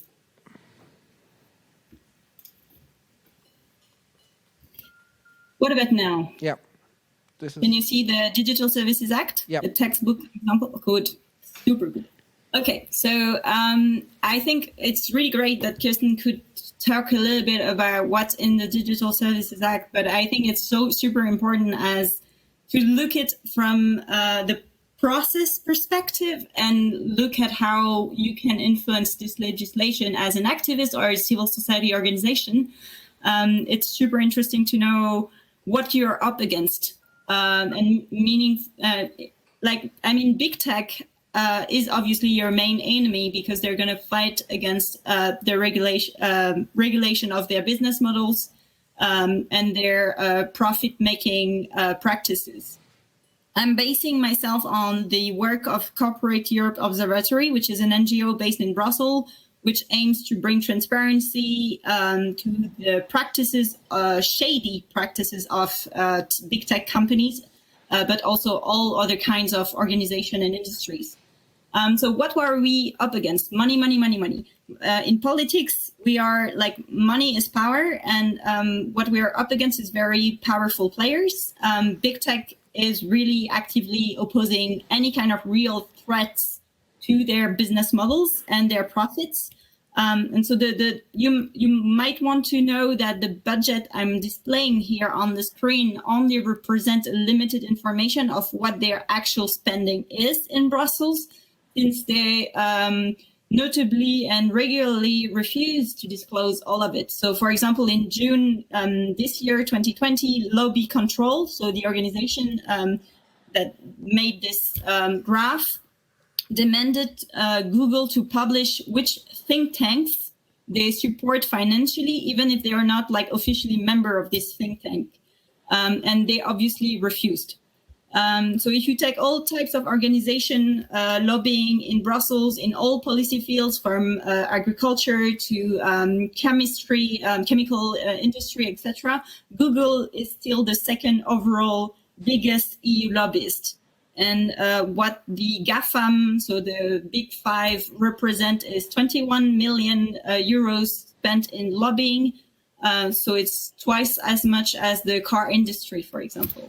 What about now? Ja. This is, Can you see the Digital Services Act? Yep. The textbook example? Good. Super good. Okay, so um, I think it's really great that Kirsten could talk a little bit about what's in the Digital Services Act, but I think it's so super important as to look at from uh, the process perspective and look at how you can influence this legislation as an activist or a civil society organization. Um, it's super interesting to know what you're up against. Um, and meaning, uh, like, I mean, big tech uh, is obviously your main enemy because they're going to fight against uh, the regulation um, regulation of their business models um, and their uh, profit-making uh, practices. I'm basing myself on the work of Corporate Europe Observatory, which is an N G O based in Brussels, which aims to bring transparency um, to the practices, uh, shady practices of uh, big tech companies, uh, but also all other kinds of organization and industries. Um, so what were we up against? Money, money, money, money. Uh, in politics, we are like money is power. And um, what we are up against is very powerful players. Um, big tech is really actively opposing any kind of real threats to their business models and their profits. Um, and so the, the you you might want to know that the budget I'm displaying here on the screen only represent a limited information of what their actual spending is in Brussels, since they um, notably and regularly refuse to disclose all of it. So, for example, in June um, this year, twenty twenty, Lobby Control, so the organization um, that made this um, graph, demanded uh, Google to publish which think tanks they support financially, even if they are not like officially member of this think tank. Um, and they obviously refused. Um, so if you take all types of organization uh, lobbying in Brussels in all policy fields, from uh, agriculture to um, chemistry, um, chemical uh, industry, et cetera, Google is still the second overall biggest E U lobbyist. And uh, what the GAFAM, so the big five, represent is twenty-one million uh, euros spent in lobbying. Uh, so it's twice as much as the car industry, for example.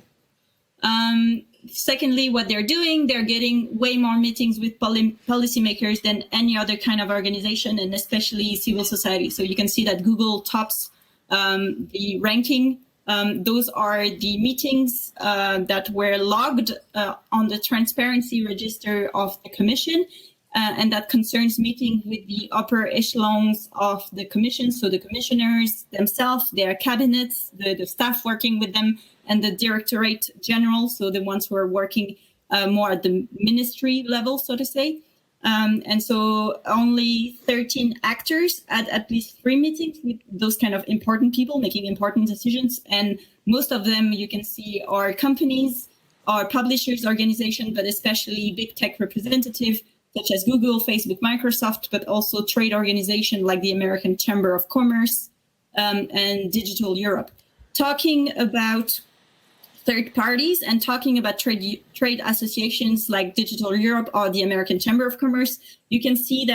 Um, secondly, what they're doing, they're getting way more meetings with poli- policymakers than any other kind of organization, and especially civil society. So you can see that Google tops um, the ranking. Um, those are the meetings uh, that were logged uh, on the transparency register of the Commission, uh, and that concerns meetings with the upper echelons of the Commission, so the commissioners themselves, their cabinets, the, the staff working with them, and the Directorate General, so the ones who are working uh, more at the ministry level, so to say. Um, and so only thirteen actors at at least three meetings with those kind of important people making important decisions. And most of them, you can see, are companies, are publishers, organizations, but especially big tech representatives such as Google, Facebook, Microsoft, but also trade organizations like the American Chamber of Commerce um, and Digital Europe. Talking about third parties and talking about trade trade associations like Digital Europe or the American Chamber of Commerce, you can see that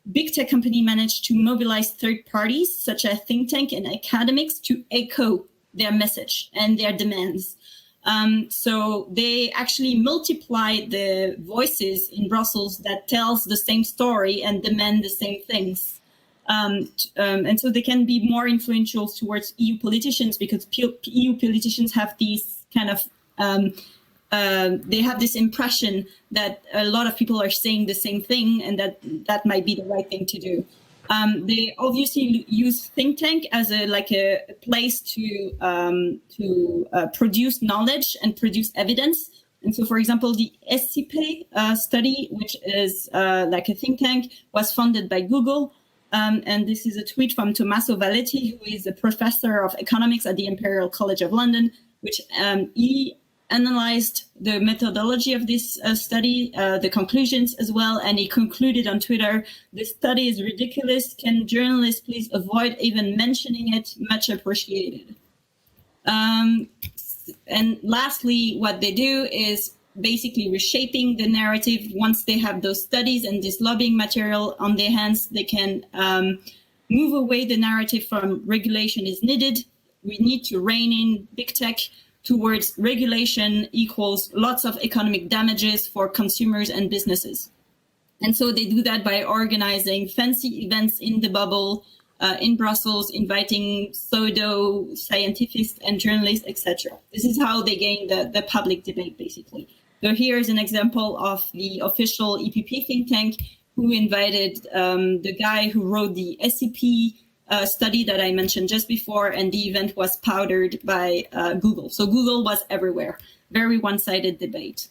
big tech company managed to mobilize third parties, such as think tank and academics, to echo their message and their demands. Um, so they actually multiply the voices in Brussels that tells the same story and demand the same things. Um, um, and so they can be more influential towards E U politicians, because P- E U politicians have these kind of, um, uh, they have this impression that a lot of people are saying the same thing, and that that might be the right thing to do. Um, they obviously use think tank as a like a, a place to um, to uh, produce knowledge and produce evidence. And so, for example, the S C P uh, study, which is uh, like a think tank, was funded by Google. Um, and this is a tweet from Tommaso Valetti, who is a professor of economics at the Imperial College of London, which um, he analyzed the methodology of this uh, study, uh, the conclusions as well, and he concluded on Twitter, "The study is ridiculous. Can journalists please avoid even mentioning it? Much appreciated." Um, and lastly, what they do is basically reshaping the narrative. Once they have those studies and this lobbying material on their hands, they can um, move away the narrative from regulation is needed. We need to rein in big tech towards regulation equals lots of economic damages for consumers and businesses. And so they do that by organizing fancy events in the bubble, uh, in Brussels, inviting pseudo scientists and journalists, et cetera. This is how they gain the, the public debate, basically. So here is an example of the official E P P think tank, who invited um, the guy who wrote the S C P uh, study that I mentioned just before, and the event was powdered by uh, Google. So Google was everywhere. Very one-sided debate.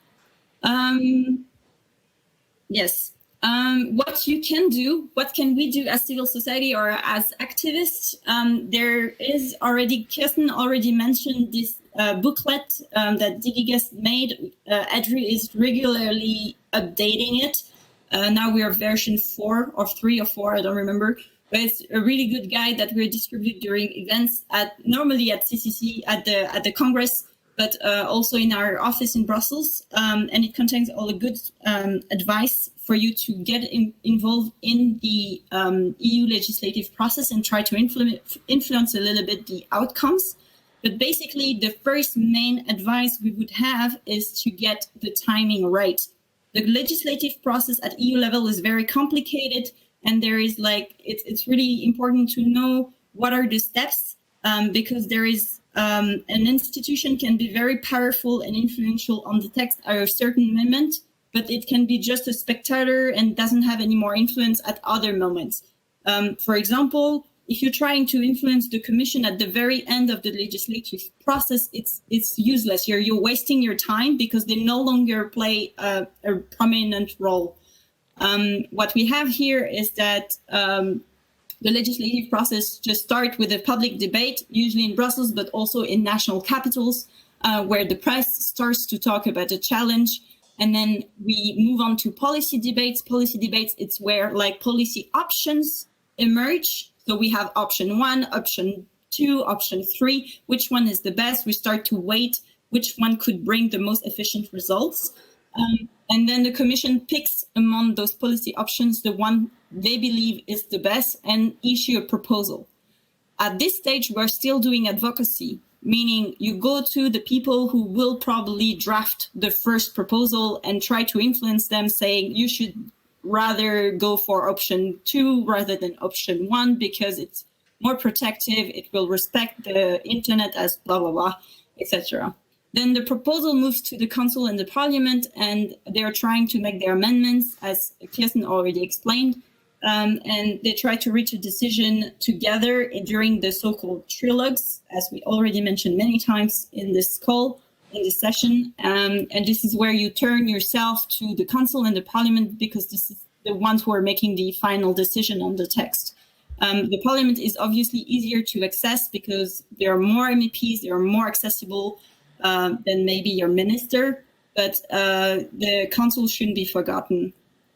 Um, yes. Um, what you can do, what can we do as civil society or as activists? Um, there is already, Kirsten already mentioned this uh, booklet um, that DigiGuest made. Uh, Edry is regularly updating it. Uh, now we are version four or three or four, I don't remember. But it's a really good guide that we distribute during events at normally at C C C, at the at the Congress, but uh, also in our office in Brussels. Um, and it contains all the good um, advice for you to get in, involved in the um, E U legislative process and try to influ- influence a little bit the outcomes. But basically, the first main advice we would have is to get the timing right. The legislative process at E U level is very complicated, and there is like, it's, it's really important to know what are the steps, um, because there is um, an institution can be very powerful and influential on the text at a certain moment, but it can be just a spectator and doesn't have any more influence at other moments. Um, for example, if you're trying to influence the commission at the very end of the legislative process, it's it's useless. You're you're wasting your time because they no longer play a, a prominent role. Um, what we have here is that um, the legislative process just starts with a public debate, usually in Brussels, but also in national capitals, uh, where the press starts to talk about a challenge. And then we move on to policy debates. Policy debates, it's where like policy options emerge. So we have option one, option two, option three. Which one is the best? We start to weight which one could bring the most efficient results. Um, and then the commission picks among those policy options the one they believe is the best and issue a proposal. At this stage, we're still doing advocacy, meaning you go to the people who will probably draft the first proposal and try to influence them, saying you should rather go for option two rather than option one because it's more protective, it will respect the internet as blah, blah, blah, et cetera. Then the proposal moves to the council and the parliament, and they're trying to make their amendments, as Kirsten already explained, um, and they try to reach a decision together during the so-called trilogues, as we already mentioned many times in this call, in this session. Um, and this is where you turn yourself to the council and the parliament, because this is the ones who are making the final decision on the text. Um, the parliament is obviously easier to access because there are more M E Ps, they are more accessible uh, than maybe your minister, but uh, the council shouldn't be forgotten.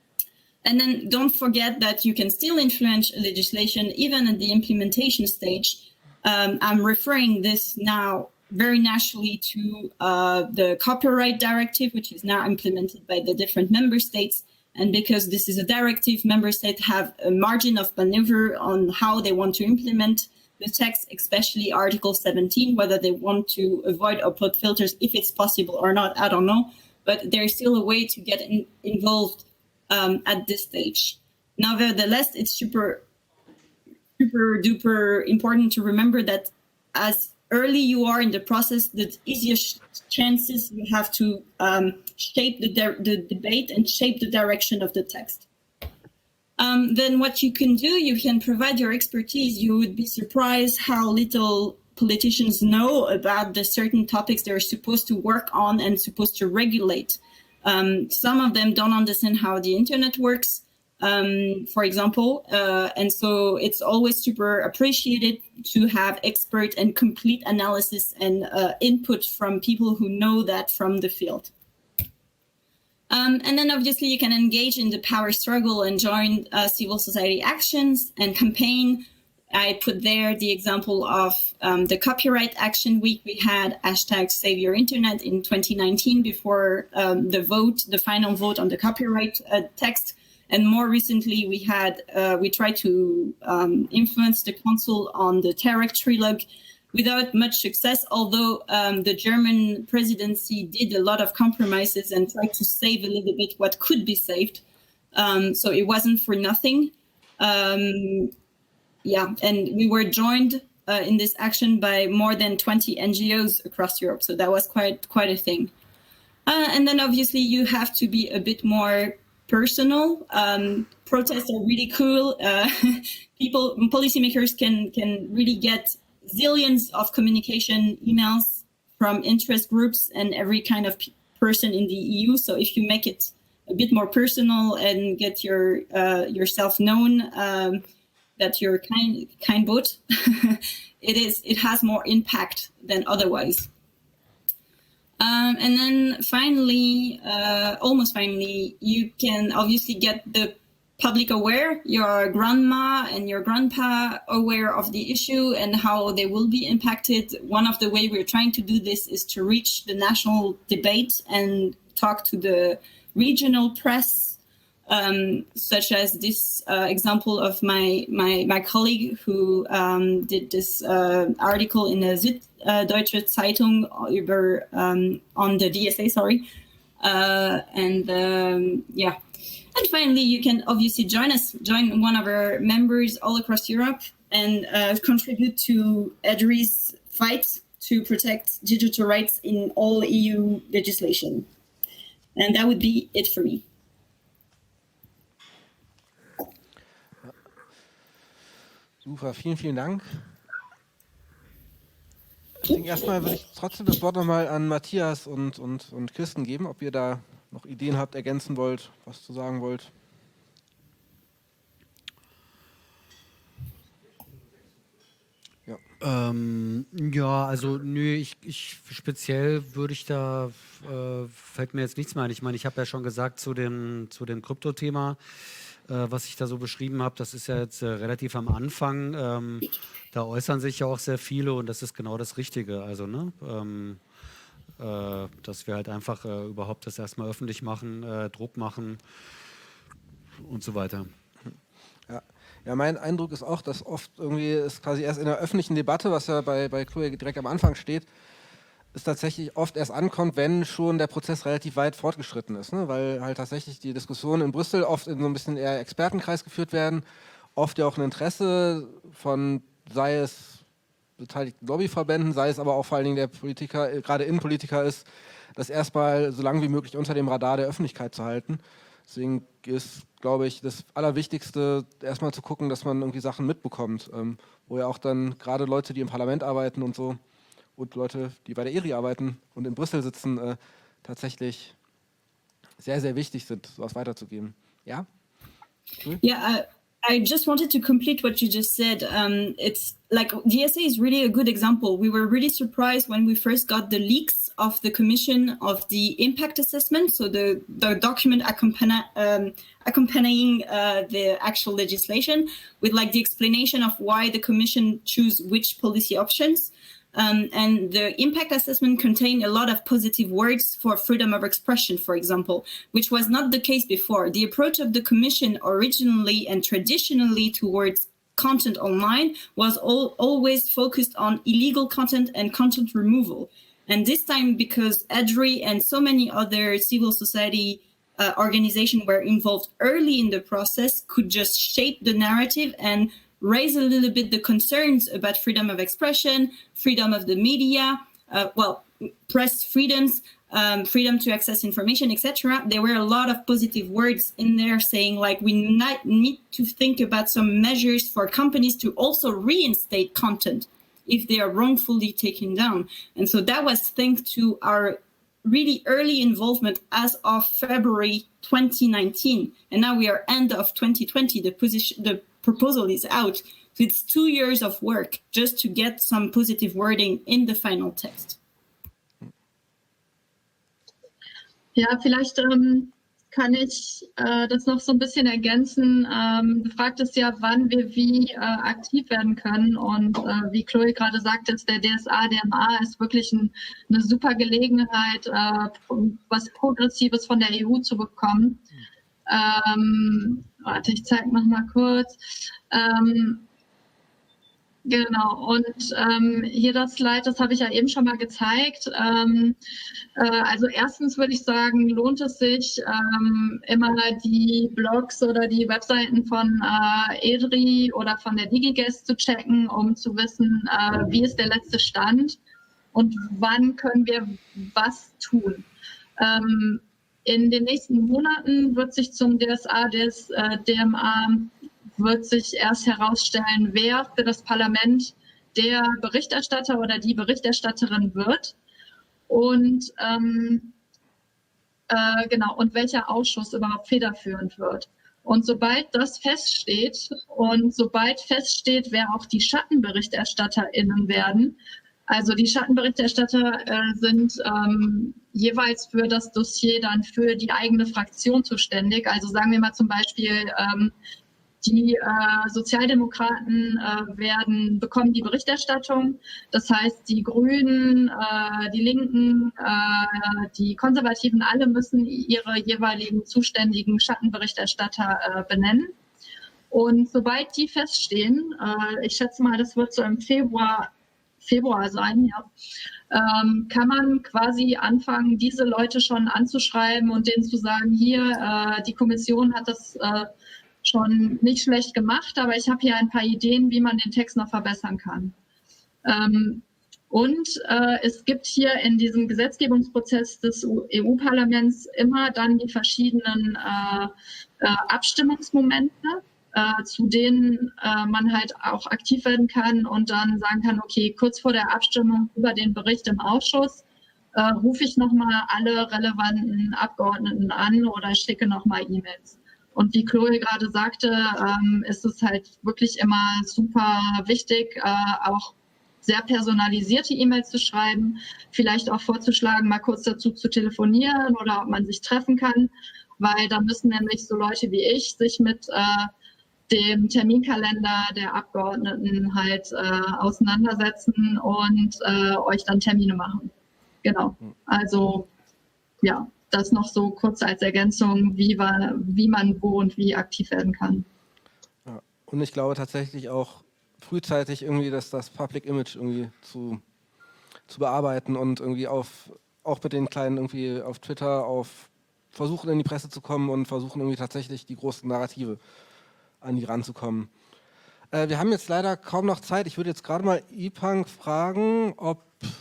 And then don't forget that you can still influence legislation even at the implementation stage. Um, I'm referring this now very naturally to uh, the copyright directive, which is now implemented by the different member states. And because this is a directive, member states have a margin of maneuver on how they want to implement the text, especially Article seventeen, whether they want to avoid upload filters, if it's possible or not, I don't know. But there is still a way to get in, involved um, at this stage. Nevertheless, it's super, super duper important to remember that as early you are in the process, the easier chances you have to um, shape the, de- the debate and shape the direction of the text. Um, then what you can do, you can provide your expertise. You would be surprised how little politicians know about the certain topics they're supposed to work on and supposed to regulate. Um, some of them don't understand how the internet works, um, for example, uh, and so it's always super appreciated to have expert and complete analysis and uh, input from people who know that from the field. Um, and then obviously you can engage in the power struggle and join uh, civil society actions and campaign. I put there the example of um, the Copyright Action Week. We had hashtag Save Your Internet in twenty nineteen before um, the vote, the final vote on the copyright uh, text. And more recently, we had uh, we tried to um, influence the council on the Tarek Trilogue without much success, although um, the German presidency did a lot of compromises and tried to save a little bit what could be saved. Um, so it wasn't for nothing. Um, yeah, and we were joined uh, in this action by more than twenty N G Os across Europe. So that was quite quite a thing. Uh, and then obviously you have to be a bit more personal. Um, protests are really cool. Uh, people, policymakers can can really get zillions of communication emails from interest groups and every kind of p- person in the E U. So if you make it a bit more personal and get your uh, yourself known, um, that you're kind kind bot, it is it has more impact than otherwise. Um, and then finally, uh, almost finally, you can obviously get the public aware, your grandma and your grandpa aware of the issue and how they will be impacted. One of the ways we're trying to do this is to reach the national debate and talk to the regional press, um, such as this uh, example of my, my, my colleague who um, did this uh, article in the Süddeutsche Zeitung über, um, on the D S A, sorry. Uh, and um, yeah. And finally, you can obviously join us, join one of our members all across Europe and uh, contribute to EDRI's fight to protect digital rights in all E U legislation. And that would be it for me. Super, vielen, vielen Dank. Ich denke, erstmal würde ich trotzdem das Wort nochmal an Matthias und, und, und Kirsten geben, ob ihr da noch Ideen habt, ergänzen wollt, was zu sagen wollt. Ja, ähm, ja also nö, ich, ich speziell würde ich da, äh, fällt mir jetzt nichts mehr ein. Ich meine, ich habe ja schon gesagt zu dem, zu dem Krypto-Thema, äh, was ich da so beschrieben habe, das ist ja jetzt äh, relativ am Anfang. Ähm, da äußern sich ja auch sehr viele und das ist genau das Richtige. Also, ne? Ähm, Äh, dass wir halt einfach äh, überhaupt das erstmal öffentlich machen, äh, Druck machen und so weiter. Ja. ja, mein Eindruck ist auch, dass oft irgendwie ist quasi erst in der öffentlichen Debatte, was ja bei, bei Chloe direkt am Anfang steht, es tatsächlich oft erst ankommt, wenn schon der Prozess relativ weit fortgeschritten ist, ne? Weil halt tatsächlich die Diskussionen in Brüssel oft in so ein bisschen eher Expertenkreis geführt werden, oft ja auch ein Interesse von, sei es beteiligten Lobbyverbänden, sei es aber auch vor allen Dingen der Politiker, gerade Innenpolitiker ist, das erstmal so lange wie möglich unter dem Radar der Öffentlichkeit zu halten. Deswegen ist, glaube ich, das Allerwichtigste, erstmal zu gucken, dass man irgendwie Sachen mitbekommt, ähm, wo ja auch dann gerade Leute, die im Parlament arbeiten und so und Leute, die bei der E R I arbeiten und in Brüssel sitzen, äh, tatsächlich sehr, sehr wichtig sind, sowas weiterzugeben. Ja? Cool. Yeah, uh I just wanted to complete what you just said. Um, it's like D S A is really a good example. We were really surprised when we first got the leaks of the Commission of the impact assessment, so the, the document accompany, um, accompanying uh, the actual legislation with like the explanation of why the Commission choose which policy options. Um, and the impact assessment contained a lot of positive words for freedom of expression, for example, which was not the case before. The approach of the Commission originally and traditionally towards content online was all, always focused on illegal content and content removal. And this time, because E D R I and so many other civil society uh, organizations were involved early in the process, could just shape the narrative and raise a little bit the concerns about freedom of expression, freedom of the media, uh, well, press freedoms, um, freedom to access information, et cetera. There were a lot of positive words in there saying, like, we not need to think about some measures for companies to also reinstate content if they are wrongfully taken down. And so that was thanks to our really early involvement as of February twenty nineteen. And now we are end of twenty twenty, the position, the proposal is out. So it's two years of work just to get some positive wording in the final text. Ja, vielleicht ähm, kann ich äh, das noch so ein bisschen ergänzen. Ähm, du fragtest ja, wann wir wie äh, aktiv werden können. Und äh, wie Chloe gerade sagte, ist der D S A, D M A ist wirklich ein, eine super Gelegenheit, äh, was Progressives von der E U zu bekommen. Ähm, warte, ich zeige noch mal kurz. Ähm, Genau, und ähm, hier das Slide, das habe ich ja eben schon mal gezeigt. Ähm, äh, also erstens würde ich sagen, lohnt es sich, ähm, immer die Blogs oder die Webseiten von äh, E D R I oder von der DigiGuest zu checken, um zu wissen, äh, wie ist der letzte Stand und wann können wir was tun. Ähm, in den nächsten Monaten wird sich zum D S A, des äh, D M A wird sich erst herausstellen, wer für das Parlament der Berichterstatter oder die Berichterstatterin wird und ähm, äh, genau und welcher Ausschuss überhaupt federführend wird. Und sobald das feststeht und sobald feststeht, wer auch die SchattenberichterstatterInnen werden, also die Schattenberichterstatter äh, sind ähm, jeweils für das Dossier dann für die eigene Fraktion zuständig. Also sagen wir mal zum Beispiel, ähm, Die äh, Sozialdemokraten äh, werden, bekommen die Berichterstattung. Das heißt, die Grünen, äh, die Linken, äh, die Konservativen, alle müssen ihre jeweiligen zuständigen Schattenberichterstatter äh, benennen. Und sobald die feststehen, äh, ich schätze mal, das wird so im Februar, Februar sein, ja, ähm, kann man quasi anfangen, diese Leute schon anzuschreiben und denen zu sagen, hier, äh, die Kommission hat das äh, schon nicht schlecht gemacht, aber ich habe hier ein paar Ideen, wie man den Text noch verbessern kann. Ähm, und äh, es gibt hier in diesem Gesetzgebungsprozess des E U-Parlaments immer dann die verschiedenen äh, äh, Abstimmungsmomente, äh, zu denen äh, man halt auch aktiv werden kann und dann sagen kann, okay, kurz vor der Abstimmung über den Bericht im Ausschuss äh, rufe ich nochmal alle relevanten Abgeordneten an oder schicke nochmal E-Mails. Und wie Chloe gerade sagte, ähm, ist es halt wirklich immer super wichtig, äh, auch sehr personalisierte E-Mails zu schreiben, vielleicht auch vorzuschlagen, mal kurz dazu zu telefonieren oder ob man sich treffen kann, weil da müssen nämlich so Leute wie ich sich mit äh, dem Terminkalender der Abgeordneten halt äh, auseinandersetzen und äh, euch dann Termine machen. Genau, also ja. Das noch so kurz als Ergänzung, wie, war, wie man wo und wie aktiv werden kann. Ja, und ich glaube tatsächlich auch frühzeitig irgendwie, dass das Public Image irgendwie zu, zu bearbeiten und irgendwie auf, auch mit den Kleinen irgendwie auf Twitter, auf versuchen in die Presse zu kommen und versuchen irgendwie tatsächlich die großen Narrative an die ranzukommen. Äh, wir haben jetzt leider kaum noch Zeit. Ich würde jetzt gerade mal Ipang fragen, ob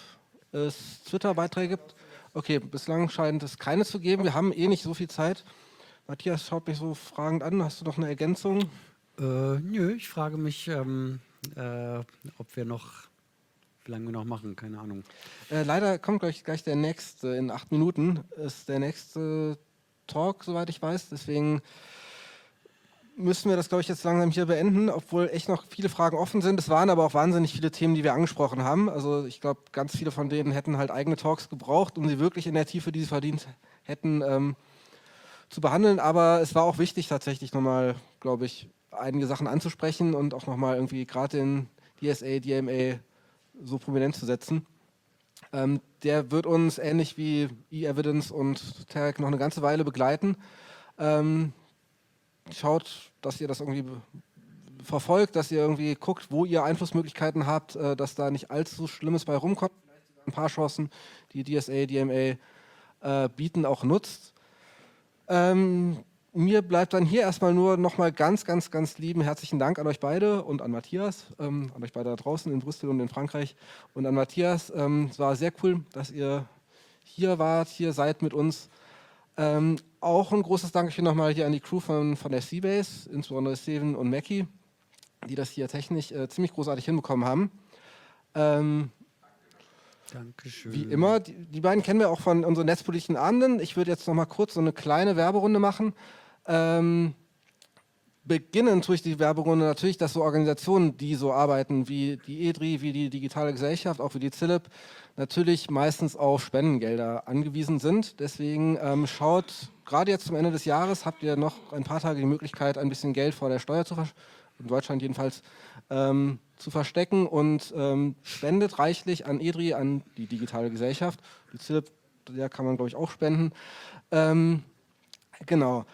es Twitter-Beiträge gibt. Okay, bislang scheint es keine zu geben. Wir haben eh nicht so viel Zeit. Matthias schaut mich so fragend an. Hast du noch eine Ergänzung? Äh, nö, ich frage mich, ähm, äh, ob wir noch, wie lange wir noch machen, keine Ahnung. Äh, leider kommt gleich, gleich der nächste. In acht Minuten ist der nächste Talk, soweit ich weiß. Deswegen müssen wir das, glaube ich, jetzt langsam hier beenden, obwohl echt noch viele Fragen offen sind. Es waren aber auch wahnsinnig viele Themen, die wir angesprochen haben. Also ich glaube, ganz viele von denen hätten halt eigene Talks gebraucht, um sie wirklich in der Tiefe, die sie verdient hätten, ähm, zu behandeln. Aber es war auch wichtig, tatsächlich nochmal, glaube ich, einige Sachen anzusprechen und auch nochmal irgendwie gerade den D S A, D M A so prominent zu setzen. Ähm, der wird uns ähnlich wie E-Evidence und Tarek noch eine ganze Weile begleiten. Ähm, schaut, dass ihr das irgendwie verfolgt, dass ihr irgendwie guckt, wo ihr Einflussmöglichkeiten habt, äh, dass da nicht allzu Schlimmes bei rumkommt. Ein paar Chancen, die D S A, D M A äh, bieten, auch nutzt. Ähm, mir bleibt dann hier erstmal nur nochmal ganz, ganz, ganz lieben herzlichen Dank an euch beide und an Matthias, ähm, an euch beide da draußen in Brüssel und in Frankreich und an Matthias. Ähm, es war sehr cool, dass ihr hier wart, hier seid mit uns. Ähm, auch ein großes Dankeschön nochmal hier an die Crew von, von der Seabase, insbesondere Steven und Mackie, die das hier technisch äh, ziemlich großartig hinbekommen haben. Ähm, Dankeschön. Wie immer, die, die beiden kennen wir auch von unseren netzpolitischen Abenden. Ich würde jetzt noch mal kurz so eine kleine Werberunde machen. Ähm, beginnen tue ich die Werberunde natürlich, dass so Organisationen, die so arbeiten, wie die E D R I, wie die Digitale Gesellschaft, auch wie die C I L I P, natürlich meistens auf Spendengelder angewiesen sind. Deswegen ähm, schaut, gerade jetzt zum Ende des Jahres habt ihr noch ein paar Tage die Möglichkeit, ein bisschen Geld vor der Steuer zu verstecken, in Deutschland jedenfalls, ähm, zu verstecken und ähm, spendet reichlich an E D R I, an die Digitale Gesellschaft. Die C I L I P, der kann man, glaube ich, auch spenden. Ähm, genau.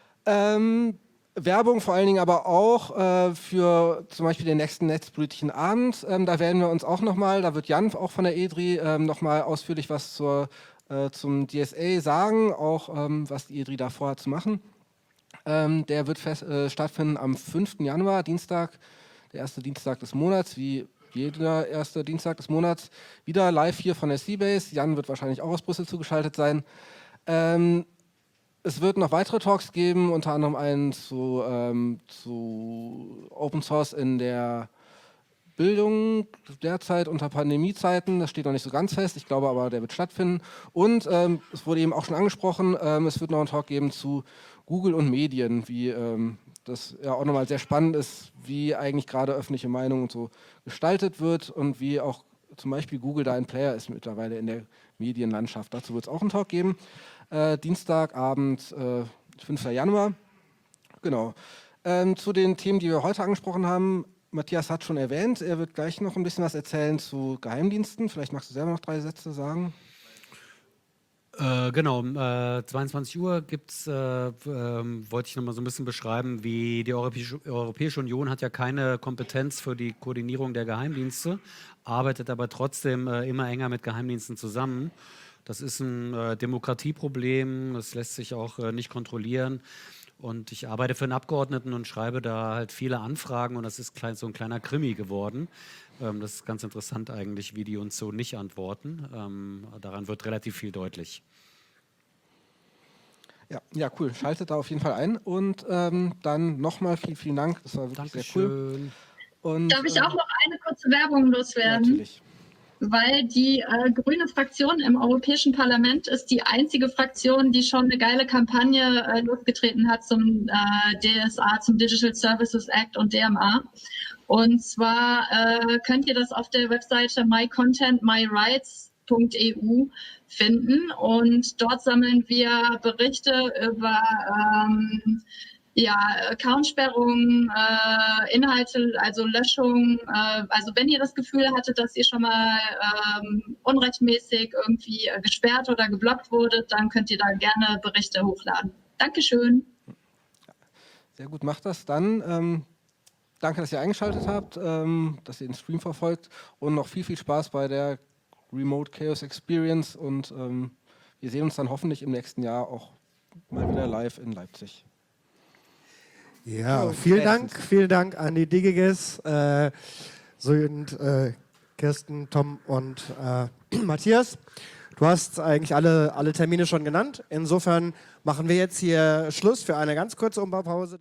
Ähm, Werbung vor allen Dingen aber auch äh, für zum Beispiel den nächsten netzpolitischen Abend. Ähm, da werden wir uns auch nochmal, da wird Jan auch von der E D R I ähm, nochmal ausführlich was zur, äh, zum D S A sagen, auch ähm, was die E D R I da vorhat zu machen. Ähm, der wird fest, äh, stattfinden am fünften Januar, Dienstag, der erste Dienstag des Monats, wie jeder erste Dienstag des Monats. Wieder live hier von der Seabase. Jan wird wahrscheinlich auch aus Brüssel zugeschaltet sein. Ähm, es wird noch weitere Talks geben, unter anderem einen zu, ähm, zu Open Source in der Bildung derzeit unter Pandemiezeiten. Das steht noch nicht so ganz fest. Ich glaube aber, der wird stattfinden. Und ähm, es wurde eben auch schon angesprochen, ähm, es wird noch einen Talk geben zu Google und Medien, wie ähm, das ja auch nochmal sehr spannend ist, wie eigentlich gerade öffentliche Meinung und so gestaltet wird und wie auch zum Beispiel Google da ein Player ist mittlerweile in der Medienlandschaft. Dazu wird es auch einen Talk geben. Äh, Dienstagabend, äh, fünften Januar. Genau. Ähm, zu den Themen, die wir heute angesprochen haben, Matthias hat schon erwähnt, er wird gleich noch ein bisschen was erzählen zu Geheimdiensten. Vielleicht magst du selber noch drei Sätze sagen. Äh, genau, um äh, zweiundzwanzig Uhr gibt's, äh, ähm, wollte ich noch mal so ein bisschen beschreiben, wie die Europäische, Europäische Union hat ja keine Kompetenz für die Koordinierung der Geheimdienste, arbeitet aber trotzdem äh, immer enger mit Geheimdiensten zusammen. Das ist ein äh, Demokratieproblem, das lässt sich auch äh, nicht kontrollieren. Und ich arbeite für einen Abgeordneten und schreibe da halt viele Anfragen und das ist klein, so ein kleiner Krimi geworden. Ähm, das ist ganz interessant eigentlich, wie die uns so nicht antworten. Ähm, daran wird relativ viel deutlich. Ja, ja, cool. Schaltet da auf jeden Fall ein und ähm, dann nochmal vielen, vielen Dank. Das war wirklich Dankeschön. Sehr cool. Und, Darf ich ähm, auch noch eine kurze Werbung loswerden? Natürlich. Weil die äh, grüne Fraktion im Europäischen Parlament ist die einzige Fraktion, die schon eine geile Kampagne äh, losgetreten hat zum äh, D S A, zum Digital Services Act und D M A. Und zwar äh, könnt ihr das auf der Webseite my content my rights punkt e u finden und dort sammeln wir Berichte über ähm, ja, Accountsperrungen, äh, Inhalte, also Löschung. Äh, also wenn ihr das Gefühl hattet, dass ihr schon mal ähm, unrechtmäßig irgendwie äh, gesperrt oder geblockt wurdet, dann könnt ihr da gerne Berichte hochladen. Dankeschön. Sehr gut, macht das. Dann ähm, danke, dass ihr eingeschaltet habt, ähm, dass ihr den Stream verfolgt und noch viel, viel Spaß bei der Remote Chaos Experience und ähm, wir sehen uns dann hoffentlich im nächsten Jahr auch mal wieder live in Leipzig. Ja, Oh, vielen bestens. Dank, vielen Dank an die Digiges, äh, so und äh, Kirsten, Tom und äh, Matthias. Du hast eigentlich alle, alle Termine schon genannt. Insofern machen wir jetzt hier Schluss für eine ganz kurze Umbaupause.